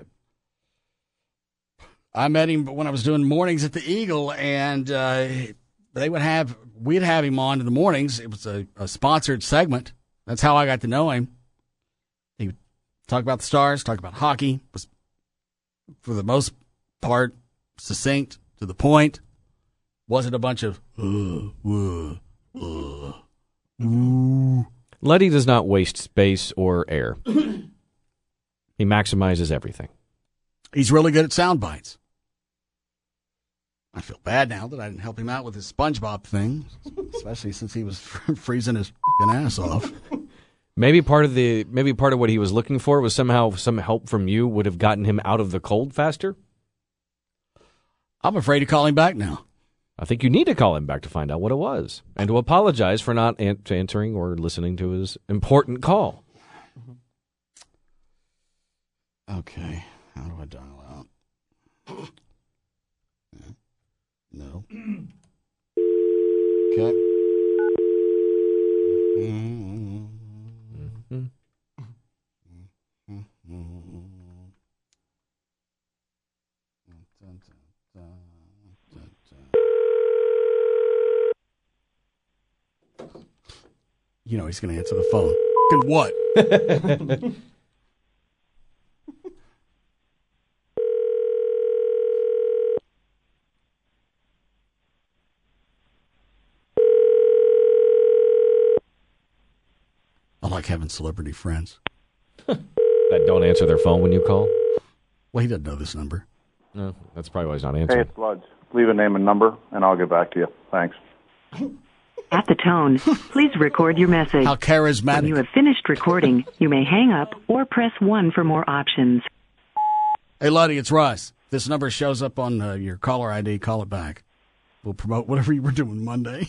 I met him when I was doing mornings at the Eagle, and uh, they would have we'd have him on in the mornings. It was a, a sponsored segment. That's how I got to know him. He would talk about the Stars, talk about hockey. Was for the most part succinct, to the point. Wasn't a bunch of uh, uh, uh, ooh. Letty does not waste space or air. He maximizes everything. He's really good at sound bites. I feel bad now that I didn't help him out with his SpongeBob thing, especially since he was freezing his fucking ass off. Maybe part of the maybe part of what he was looking for was somehow some help from you would have gotten him out of the cold faster. I'm afraid to call him back now. I think you need to call him back to find out what it was and to apologize for not an- answering or listening to his important call. Okay, how do I dial out? No. Okay. Mm-hmm. You know he's going to answer the phone. Good what? I like having celebrity friends. That don't answer their phone when you call? Well, he doesn't know this number. No, that's probably why he's not Hey, answering. it's Bloods. Leave a name and number, and I'll get back to you. Thanks. At the tone, please record your message. How charismatic. When you have finished recording, you may hang up or press one for more options. Hey, Luddy, it's Russ. If this number shows up on uh, your caller I D, call it back. We'll promote whatever you were doing Monday.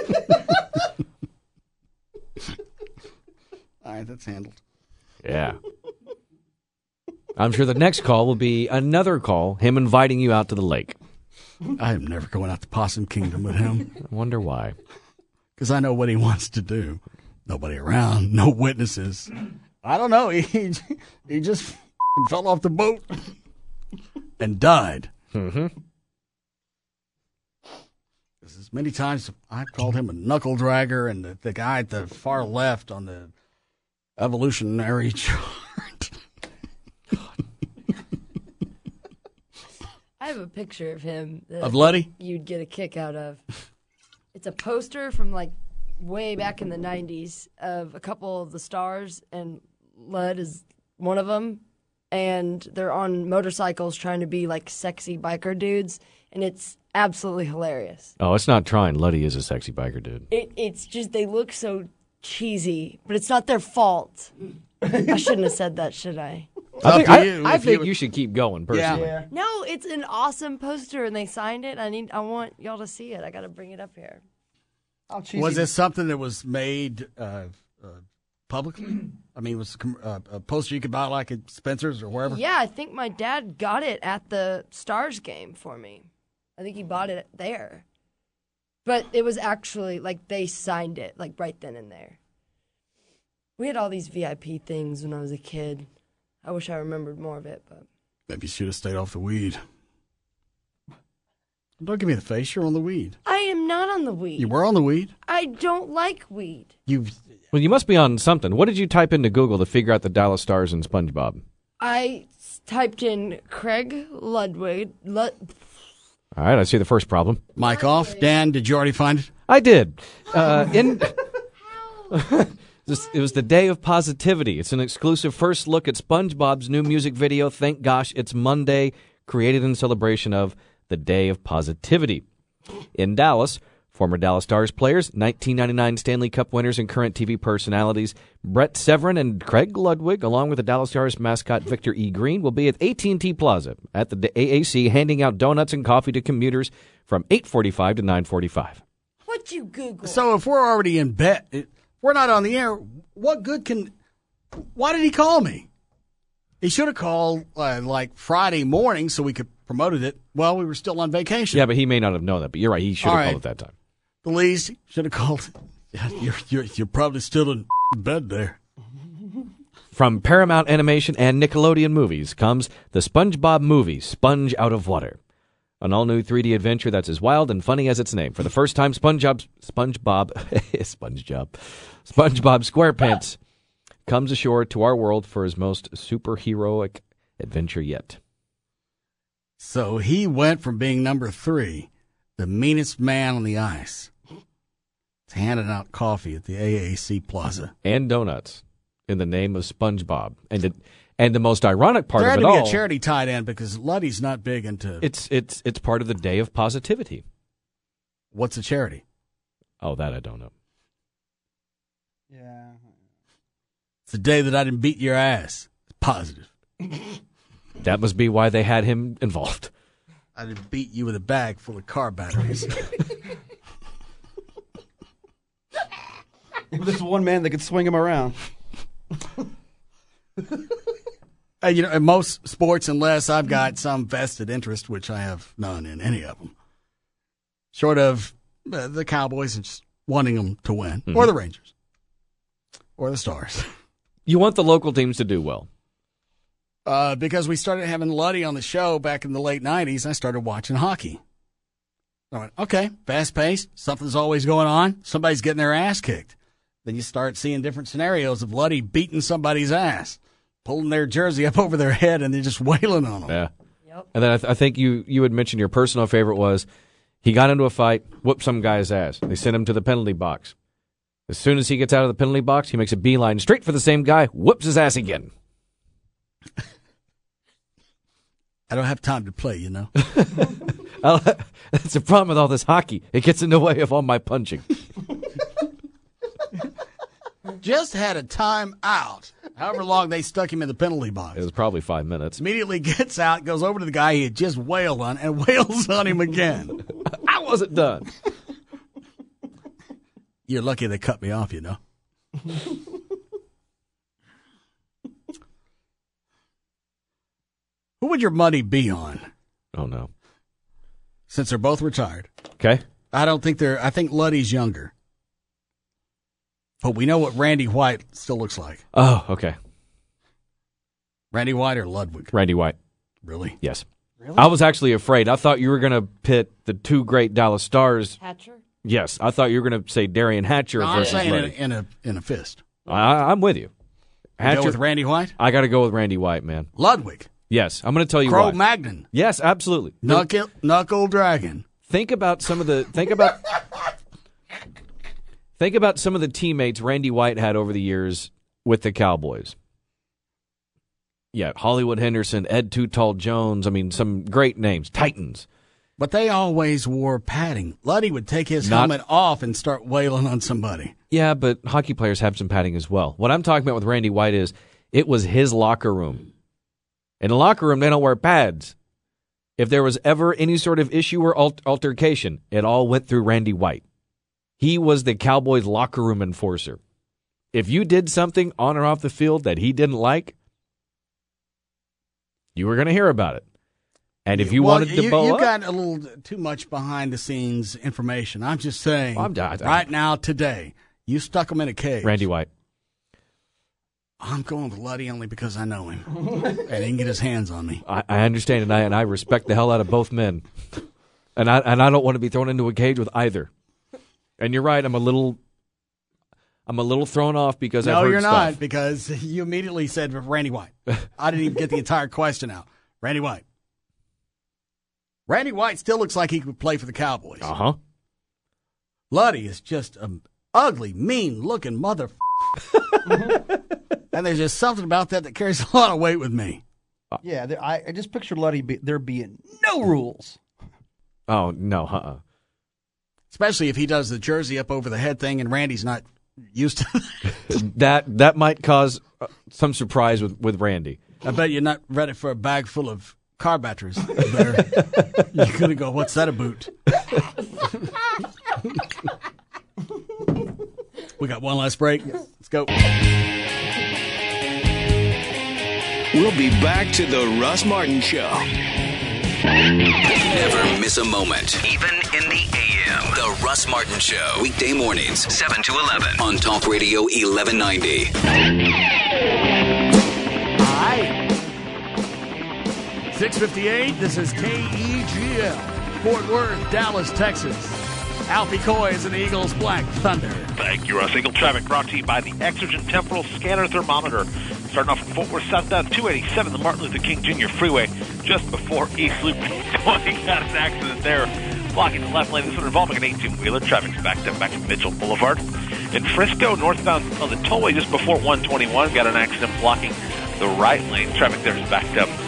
All right, that's handled. Yeah. I'm sure the next call will be another call, him inviting you out to the lake. I am never going out to Possum Kingdom with him. I wonder why. Because I know what he wants to do. Nobody around, no witnesses. I don't know. He he just fell off the boat and died. Mm-hmm. As many times I've called him a knuckle dragger, and the, the guy at the far left on the evolutionary chart. I have a picture of him. That Of Luddy? You'd get a kick out of. It's a poster from like way back in the nineties of a couple of the stars, and Lud is one of them. And they're on motorcycles trying to be like sexy biker dudes, and it's absolutely hilarious. Oh, it's not trying. Luddy is a sexy biker dude. It, it's just they look so cheesy, but it's not their fault. I shouldn't have said that, should I? I think, to I, you, I if think you- you should keep going, personally. Yeah. No, it's an awesome poster, and they signed it. I need. I want y'all to see it. I got to bring it up here. How cheesy. Was this something that was made uh, uh, publicly? I mean, was it uh, a poster you could buy like at Spencer's or wherever? Yeah, I think my dad got it at the Stars game for me. I think he bought it there. But it was actually, like, they signed it, like, right then and there. We had all these V I P things when I was a kid. I wish I remembered more of it, but... Maybe you should have stayed off the weed. Don't give me the face. You're on the weed. I am not on the weed. You were on the weed? I don't like weed. You. Well, you must be on something. What did you type into Google to figure out the Dallas Stars and SpongeBob? I s- typed in Craig Ludwig. Lud- All right, I see the first problem. Mic off. Dan, did you already find it? I did. Uh, in this, it was the Day of Positivity. It's an exclusive first look at SpongeBob's new music video, Thank Gosh It's Monday, created in celebration of the Day of Positivity. In Dallas, former Dallas Stars players, nineteen ninety-nine Stanley Cup winners, and current T V personalities Brett Severin and Craig Ludwig, along with the Dallas Stars mascot Victor E. Green, will be at A T and T Plaza at the A A C handing out donuts and coffee to commuters from eight forty-five to nine forty-five. What'd you Google? So if we're already in bed, if we're not on the air, what good can... Why did he call me? He should have called uh, like Friday morning so we could promoted it. Well, we were still on vacation. Yeah, but he may not have known that. But you're right. He should have All right. called at that time. The least should have called. Yeah, you're, you're, you're probably still in bed there. From Paramount Animation and Nickelodeon Movies comes the SpongeBob movie, Sponge Out of Water. An all-new three D adventure that's as wild and funny as its name. For the first time, SpongeBob, SpongeBob, SpongeBob, SpongeBob SquarePants comes ashore to our world for his most superheroic adventure yet. So he went from being number three, the meanest man on the ice, to handing out coffee at the A A C Plaza. And donuts in the name of SpongeBob. And it, and the most ironic part There of had it to be all, a charity tied in because Luddy's not big into... it's it's it's part of the Day of Positivity. What's a charity? Oh, that I don't know. Yeah. It's the day that I didn't beat your ass. Positive. That must be why they had him involved. I didn't beat you with a bag full of car batteries. There's one man that could swing him around. Uh, you know, in most sports, unless I've got some vested interest, which I have none in any of them, short of uh, the Cowboys and just wanting them to win, Mm-hmm. or the Rangers, or the Stars. You want the local teams to do well. Uh, because we started having Luddy on the show back in the late nineties, I started watching hockey. I went, okay, fast paced, something's always going on, somebody's getting their ass kicked. Then you start seeing different scenarios of Luddy beating somebody's ass, pulling their jersey up over their head, and they're just wailing on them. Yeah. Yep. And then I, th- I think you, you had mentioned your personal favorite was he got into a fight, whooped some guy's ass. They sent him to the penalty box. As soon as he gets out of the penalty box, he makes a beeline straight for the same guy, whoops his ass again. I don't have time to play, you know. That's the problem with all this hockey. It gets in the way of all my punching. Just had a time out. However long they stuck him in the penalty box. It was probably five minutes. Immediately gets out, goes over to the guy he had just wailed on, and wails on him again. Ow, wasn't done. You're lucky they cut me off, you know. Who would your money be on? Oh, no. Since they're both retired. Okay. I don't think they're, I think Luddy's younger. But we know what Randy White still looks like. Oh, okay. Randy White or Ludwig? Randy White. Really? Yes. Really? I was actually afraid. I thought you were going to pit the two great Dallas Stars. Hatcher? Yes. I thought you were going to say Darian Hatcher No, I'm versus saying in a, Ludwig. in a in a fist. I, I'm with you. You go with Randy White? I got to go with Randy White, man. Ludwig. Yes. I'm going to tell you Crow why. Magnon. Yes, absolutely. Knuckle, Knuckle Dragon. Think about some of the think about think about some of the teammates Randy White had over the years with the Cowboys. Yeah, Hollywood Henderson, Ed Too Tall Jones. I mean, some great names. Titans. But they always wore padding. Luddy would take his Not- helmet off and start wailing on somebody. Yeah, but hockey players have some padding as well. What I'm talking about with Randy White is it was his locker room. In the locker room, they don't wear pads. If there was ever any sort of issue or al- altercation, it all went through Randy White. He was the Cowboys' locker room enforcer. If you did something on or off the field that he didn't like, you were going to hear about it. And if you Well, wanted to you, bow you up, got a little too much behind the scenes information. I'm just saying, Well, I'm- I- I- right now, today, you stuck him in a cage. Randy White. I'm going with Luddy only because I know him. And he can get his hands on me. I, I understand, and I and I respect the hell out of both men, and I and I don't want to be thrown into a cage with either. And you're right, I'm a little, I'm a little thrown off because No, I've heard you're stuff. not, because you immediately said Randy White. I didn't even get the entire question out. Randy White. Randy White still looks like he could play for the Cowboys. Uh huh. Luddy is just an ugly, mean-looking mother. And there's just something about that that carries a lot of weight with me. Yeah, there- I, I just picture Luddy be, there being no rules. Oh no, uh-uh. Especially if he does the jersey up over the head thing and Randy's not used to that. That might cause uh, some surprise with, with Randy. I bet you're not ready for a bag full of car batteries there. You're going to go, what's that about? We got one last break. Let's go. We'll be back to the Russ Martin Show. Never miss a moment, even in the A M. The Russ Martin Show, weekday mornings, seven to eleven, on Talk Radio eleven ninety. Hi. six fifty-eight, this is K E G L, Fort Worth, Dallas, Texas. Alfie Coy is an Eagles Black Thunder. Thank you, Russ. Eagle traffic brought to you by the Exergen Temporal Scanner Thermometer. Starting off from Fort Worth southbound two eighty-seven, the Martin Luther King Junior Freeway, just before East Loop twenty. Got an accident there, blocking the left lane. This one involving an eighteen-wheeler. Traffic's backed up back to Mitchell Boulevard. In Frisco, northbound on the tollway just before one twenty-one, got an accident blocking the right lane. Traffic there is backed up.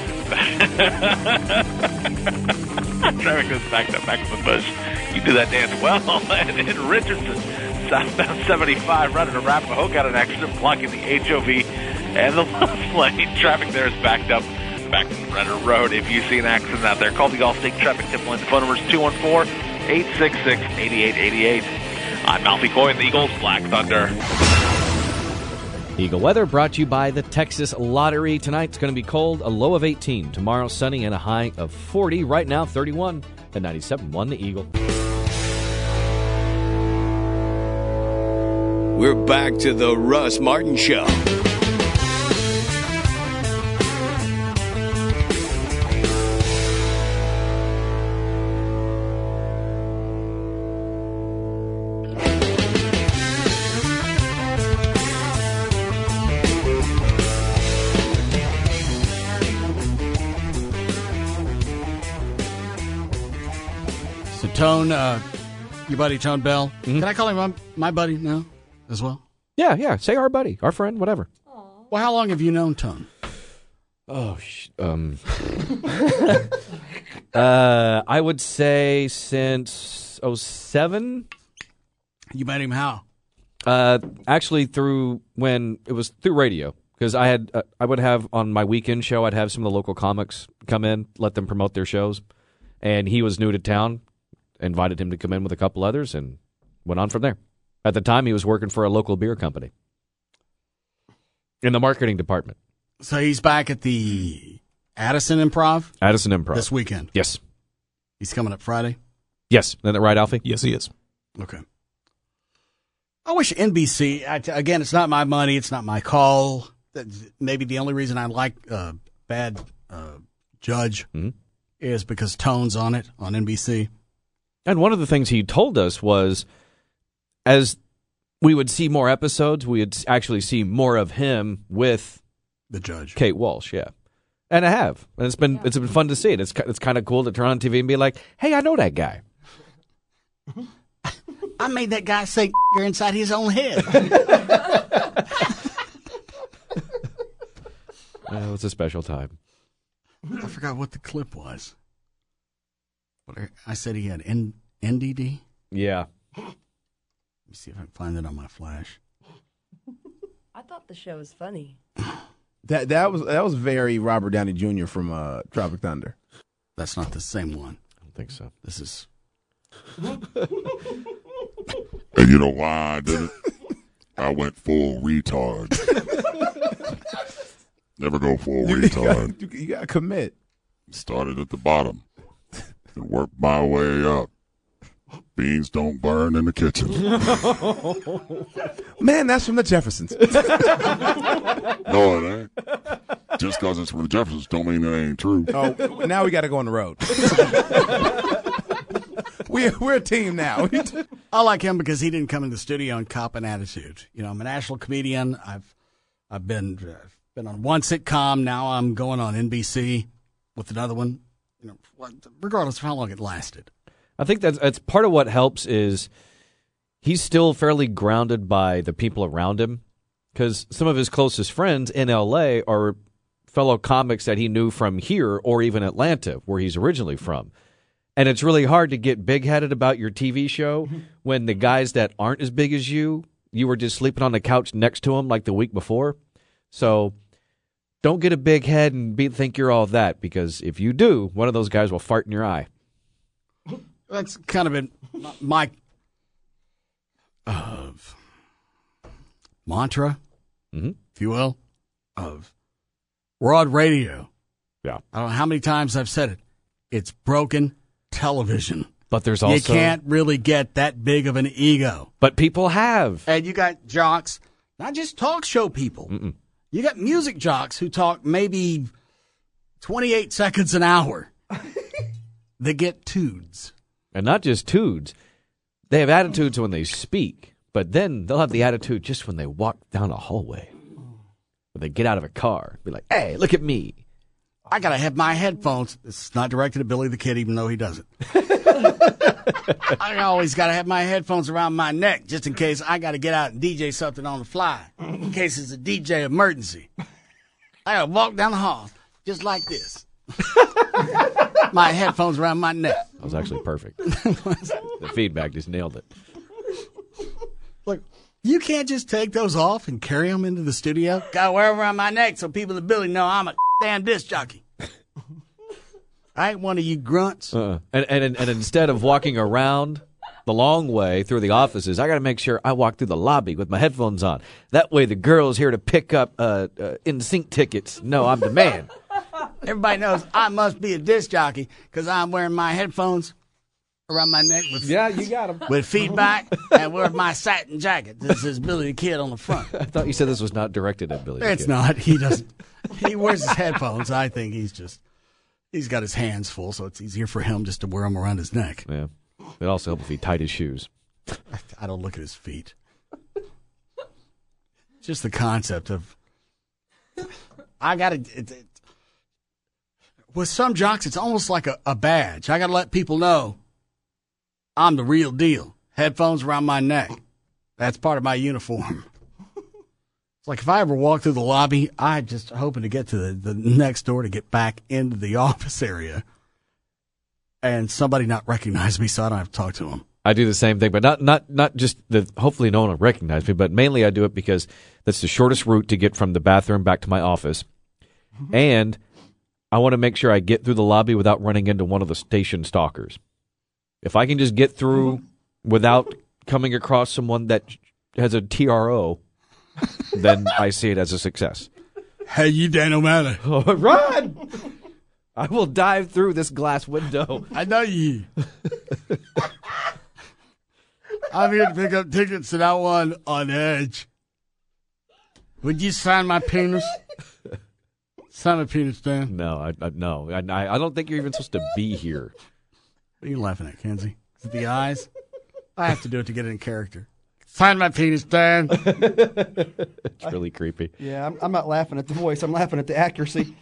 Traffic is backed up back to the bush. You do that dance well. And in Richardson, southbound seventy-five, running to Arapahoe, got an accident blocking the H O V and the left lane. Traffic there is backed up back to Renner Road. If you see an accident out there, call the Allstate Traffic Tip Line. The phone number is two one four, eight six six, eight eight eight eight. I'm Alfie Coy and the Eagles Black Thunder. Eagle weather brought to you by the Texas Lottery. Tonight's going to be cold, a low of eighteen. Tomorrow, sunny and a high of forty. Right now, thirty-one at ninety-seven point one The Eagle. We're back to the Russ Martin Show. So, Tone, uh, your buddy Tone Bell. Mm-hmm. Can I call him my, my buddy now as well? Yeah, yeah. Say our buddy, our friend, whatever. Well, how long have you known Tone? Oh, sh- um. uh, I would say since oh seven. You met him how? Uh, actually, through when it was through radio, because I had uh, I would have on my weekend show, I'd have some of the local comics come in, let them promote their shows, and he was new to town, invited him to come in with a couple others and went on from there. At the time, he was working for a local beer company in the marketing department. So he's back at the Addison Improv? Addison Improv. This weekend? Yes. He's coming up Friday? Yes. Isn't that right, Alfie? Yes, he is. Okay. I wish N B C, I, again, it's not my money, it's not my call. That's maybe the only reason I like uh, Bad uh, Judge mm-hmm. is because Tone's on it, on N B C. And one of the things he told us was, as we would see more episodes, we would actually see more of him with the judge, Kate Walsh. Yeah, and I have, and it's been yeah. it's been fun to see it. It's it's kind of cool to turn on T V and be like, "Hey, I know that guy." I made that guy say inside his own head. Well, it was a special time. I forgot what the clip was. What I, I said he had N, N D D? Yeah. Let me see if I can find it on my flash. I thought the show was funny. That that was that was very Robert Downey Junior from uh, Tropic Thunder. That's not the same one. I don't think so. This is... And you know why I did it? I went full retard. Never go full You retard. gotta, you gotta commit. Started at the bottom and worked my way up. Beans don't burn in the kitchen. Man, that's from the Jeffersons. No, it ain't. Just because it's from the Jeffersons don't mean it ain't true. Oh, now we got to go on the road. we're, we're a team now. I like him because he didn't come in the studio and cop an attitude. You know, I'm a national comedian. I've I've been uh, been on one sitcom. Now I'm going on N B C with another one. You know, regardless of how long it lasted. I think that's, that's part of what helps is he's still fairly grounded by the people around him, because some of his closest friends in L A are fellow comics that he knew from here or even Atlanta, where he's originally from. And it's really hard to get big-headed about your T V show when the guys that aren't as big as you, you were just sleeping on the couch next to them like the week before. So don't get a big head and be, think you're all that, because if you do, one of those guys will fart in your eye. That's kind of been my uh, mantra, mm-hmm. if you will, of Rod Radio. Yeah. I don't know how many times I've said it. It's broken television. But there's also... You can't really get that big of an ego. But people have. And you got jocks, not just talk show people. Mm-mm. You got music jocks who talk maybe twenty-eight seconds an hour. They get tudes. And not just tudes. They have attitudes when they speak, but then they'll have the attitude just when they walk down a hallway. When they get out of a car, be like, hey, look at me. I got to have my headphones. It's not directed at Billy the Kid, even though he doesn't. I always got to have my headphones around my neck just in case I got to get out and D J something on the fly, in case it's a D J emergency. I got to walk down the hall just like this. My headphones around my neck. That was actually perfect. The feedback just nailed it. Look, you can't just take those off and carry them into the studio. Got to wear them around my neck so people in the building know I'm a damn disc jockey. I ain't one of you grunts. Uh-uh. And, and and instead of walking around the long way through the offices, I got to make sure I walk through the lobby with my headphones on. That way the girl's here to pick up uh, uh, in sync tickets. No, I'm the man. Everybody knows I must be a disc jockey because I'm wearing my headphones around my neck with yeah, you got them with feedback and wear my satin jacket. This is Billy the Kid on the front. I thought you said this was not directed at Billy. It's the Kid. not. He doesn't. He wears his headphones. I think he's just he's got his hands full, so it's easier for him just to wear them around his neck. Yeah, it also helps if he tied his shoes. I don't look at his feet. Just the concept of I got to. With some jocks, it's almost like a, a badge. I got to let people know I'm the real deal. Headphones around my neck. That's part of my uniform. It's like if I ever walk through the lobby, I'm just hoping to get to the, the next door to get back into the office area and somebody not recognize me so I don't have to talk to them. I do the same thing, but not not not just the. Hopefully, no one will recognize me, but mainly I do it because that's the shortest route to get from the bathroom back to my office, and I want to make sure I get through the lobby without running into one of the station stalkers. If I can just get through without coming across someone that has a T R O, then I see it as a success. Hey, you Dan O'Malley. Oh, run! I will dive through this glass window. I know you. I'm here to pick up tickets to that one on Edge. Would you sign my penis? Sign my penis, Dan. No, I, I no, I, I don't think you're even supposed to be here. What are you laughing at, Kenzie? Is it the eyes? I have to do it to get it in character. Sign my penis, Dan. It's really creepy. Yeah, I'm, I'm not laughing at the voice. I'm laughing at the accuracy.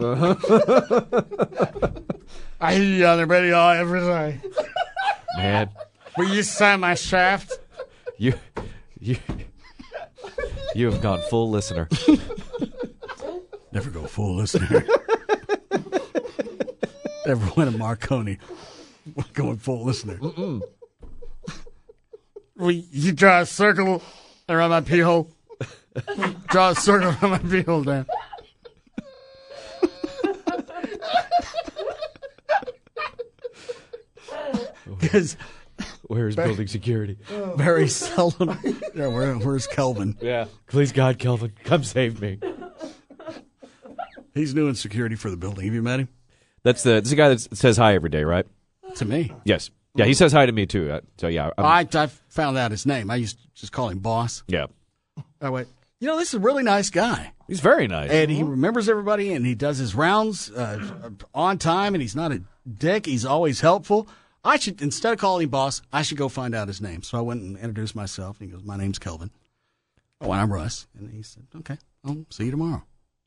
I hear you on the radio every day. Man. Will you sign my shaft? You, you, you have gone full listener. Never go full listener. Never win a Marconi. Going full listener. Mm-mm. Will you draw a circle around my pee hole? Draw a circle around my pee hole, Dan. Because where's building security? Very seldom. Yeah, where, where's Kelvin? Yeah. Please, God, Kelvin, come save me. He's doing security for the building. Have you met him? That's the, that's the guy that says hi every day, right? To me. Yes. Yeah, he says hi to me, too. Uh, so, yeah. I'm, I, I found out his name. I used to just call him Boss. Yeah. I went, you know, this is a really nice guy. He's very nice. And he remembers everybody, and he does his rounds uh, on time, and he's not a dick. He's always helpful. I should, instead of calling him Boss, I should go find out his name. So I went and introduced myself. And he goes, my name's Kelvin. Oh, and I'm Russ. And he said, okay, I'll see you tomorrow.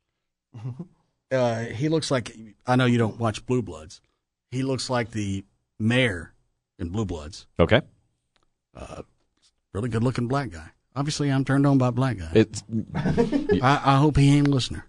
Uh, he looks like, I know you don't watch Blue Bloods. He looks like the mayor in Blue Bloods. Okay. Uh, really good-looking black guy. Obviously, I'm turned on by black guys. It's, I, I hope he ain't a listener.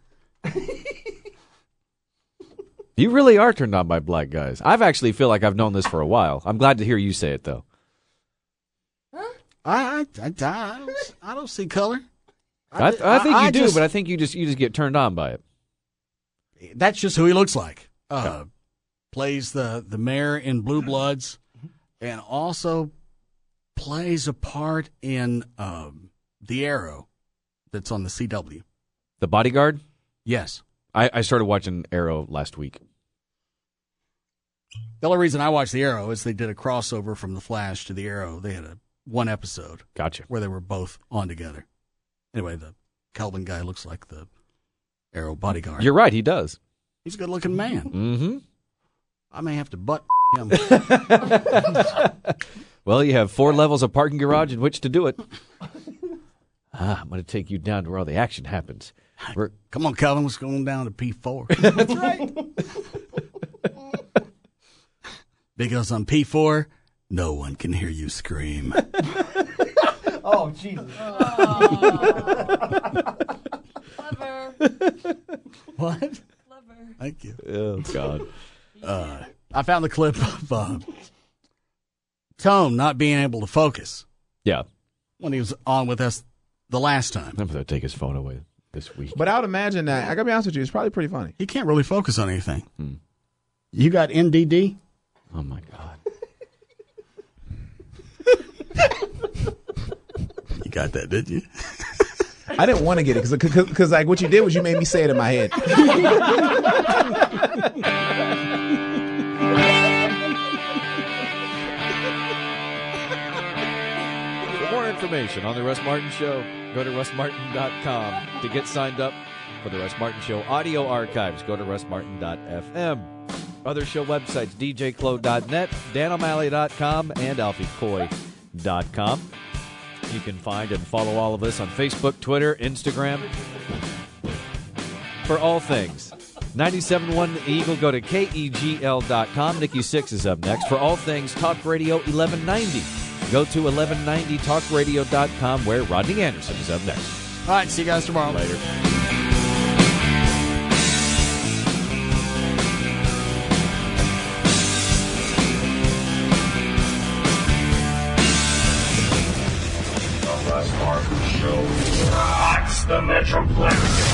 You really are turned on by black guys. I've actually feel like I've known this for a while. I'm glad to hear you say it, though. Huh? I, I, I, I, don't, I don't see color. I, I think you I do, just, but I think you just you just get turned on by it. That's just who he looks like. Uh, yeah. Plays the, the mayor in Blue Bloods, and also plays a part in um, The Arrow that's on the C W. The Bodyguard? Yes. I, I started watching Arrow last week. The only reason I watched The Arrow is they did a crossover from The Flash to The Arrow. They had a one episode. Gotcha. Where they were both on together. Anyway, the Kelvin guy looks like the Arrow bodyguard. You're right, he does. He's a good-looking man. Mm-hmm. I may have to butt him. Well, you have four levels of parking garage in which to do it. Ah, I'm going to take you down to where all the action happens. We're... Come on, Kelvin, let's go on down to P four. That's right. Because on P four, no one can hear you scream. Oh, Jesus. Clever. What? Clever. Thank you. Oh, God. Uh, I found the clip of uh, Tone not being able to focus. Yeah. When he was on with us the last time. I'm going to take his phone away this week. But I would imagine that, I got to be honest with you, it's probably pretty funny. He can't really focus on anything. Hmm. You got N D D? Oh, my God. You got that, didn't you? I didn't want to get it because because like what you did was you made me say it in my head. For more information on the Russ Martin Show, go to russ martin dot com. To get signed up for the Russ Martin Show audio archives, go to russ martin dot f m. Other show websites, d j clo dot net, dan o'malley dot com, and alfie coy dot com. You can find and follow all of us on Facebook, Twitter, Instagram. For all things ninety-seven point one The Eagle, go to K E G L dot com. Nikki Sixx is up next. For all things Talk Radio eleven ninety, go to eleven ninety talk radio dot com, where Rodney Anderson is up next. All right, see you guys tomorrow. Later. Russ Martin Show rocks the Metroplex.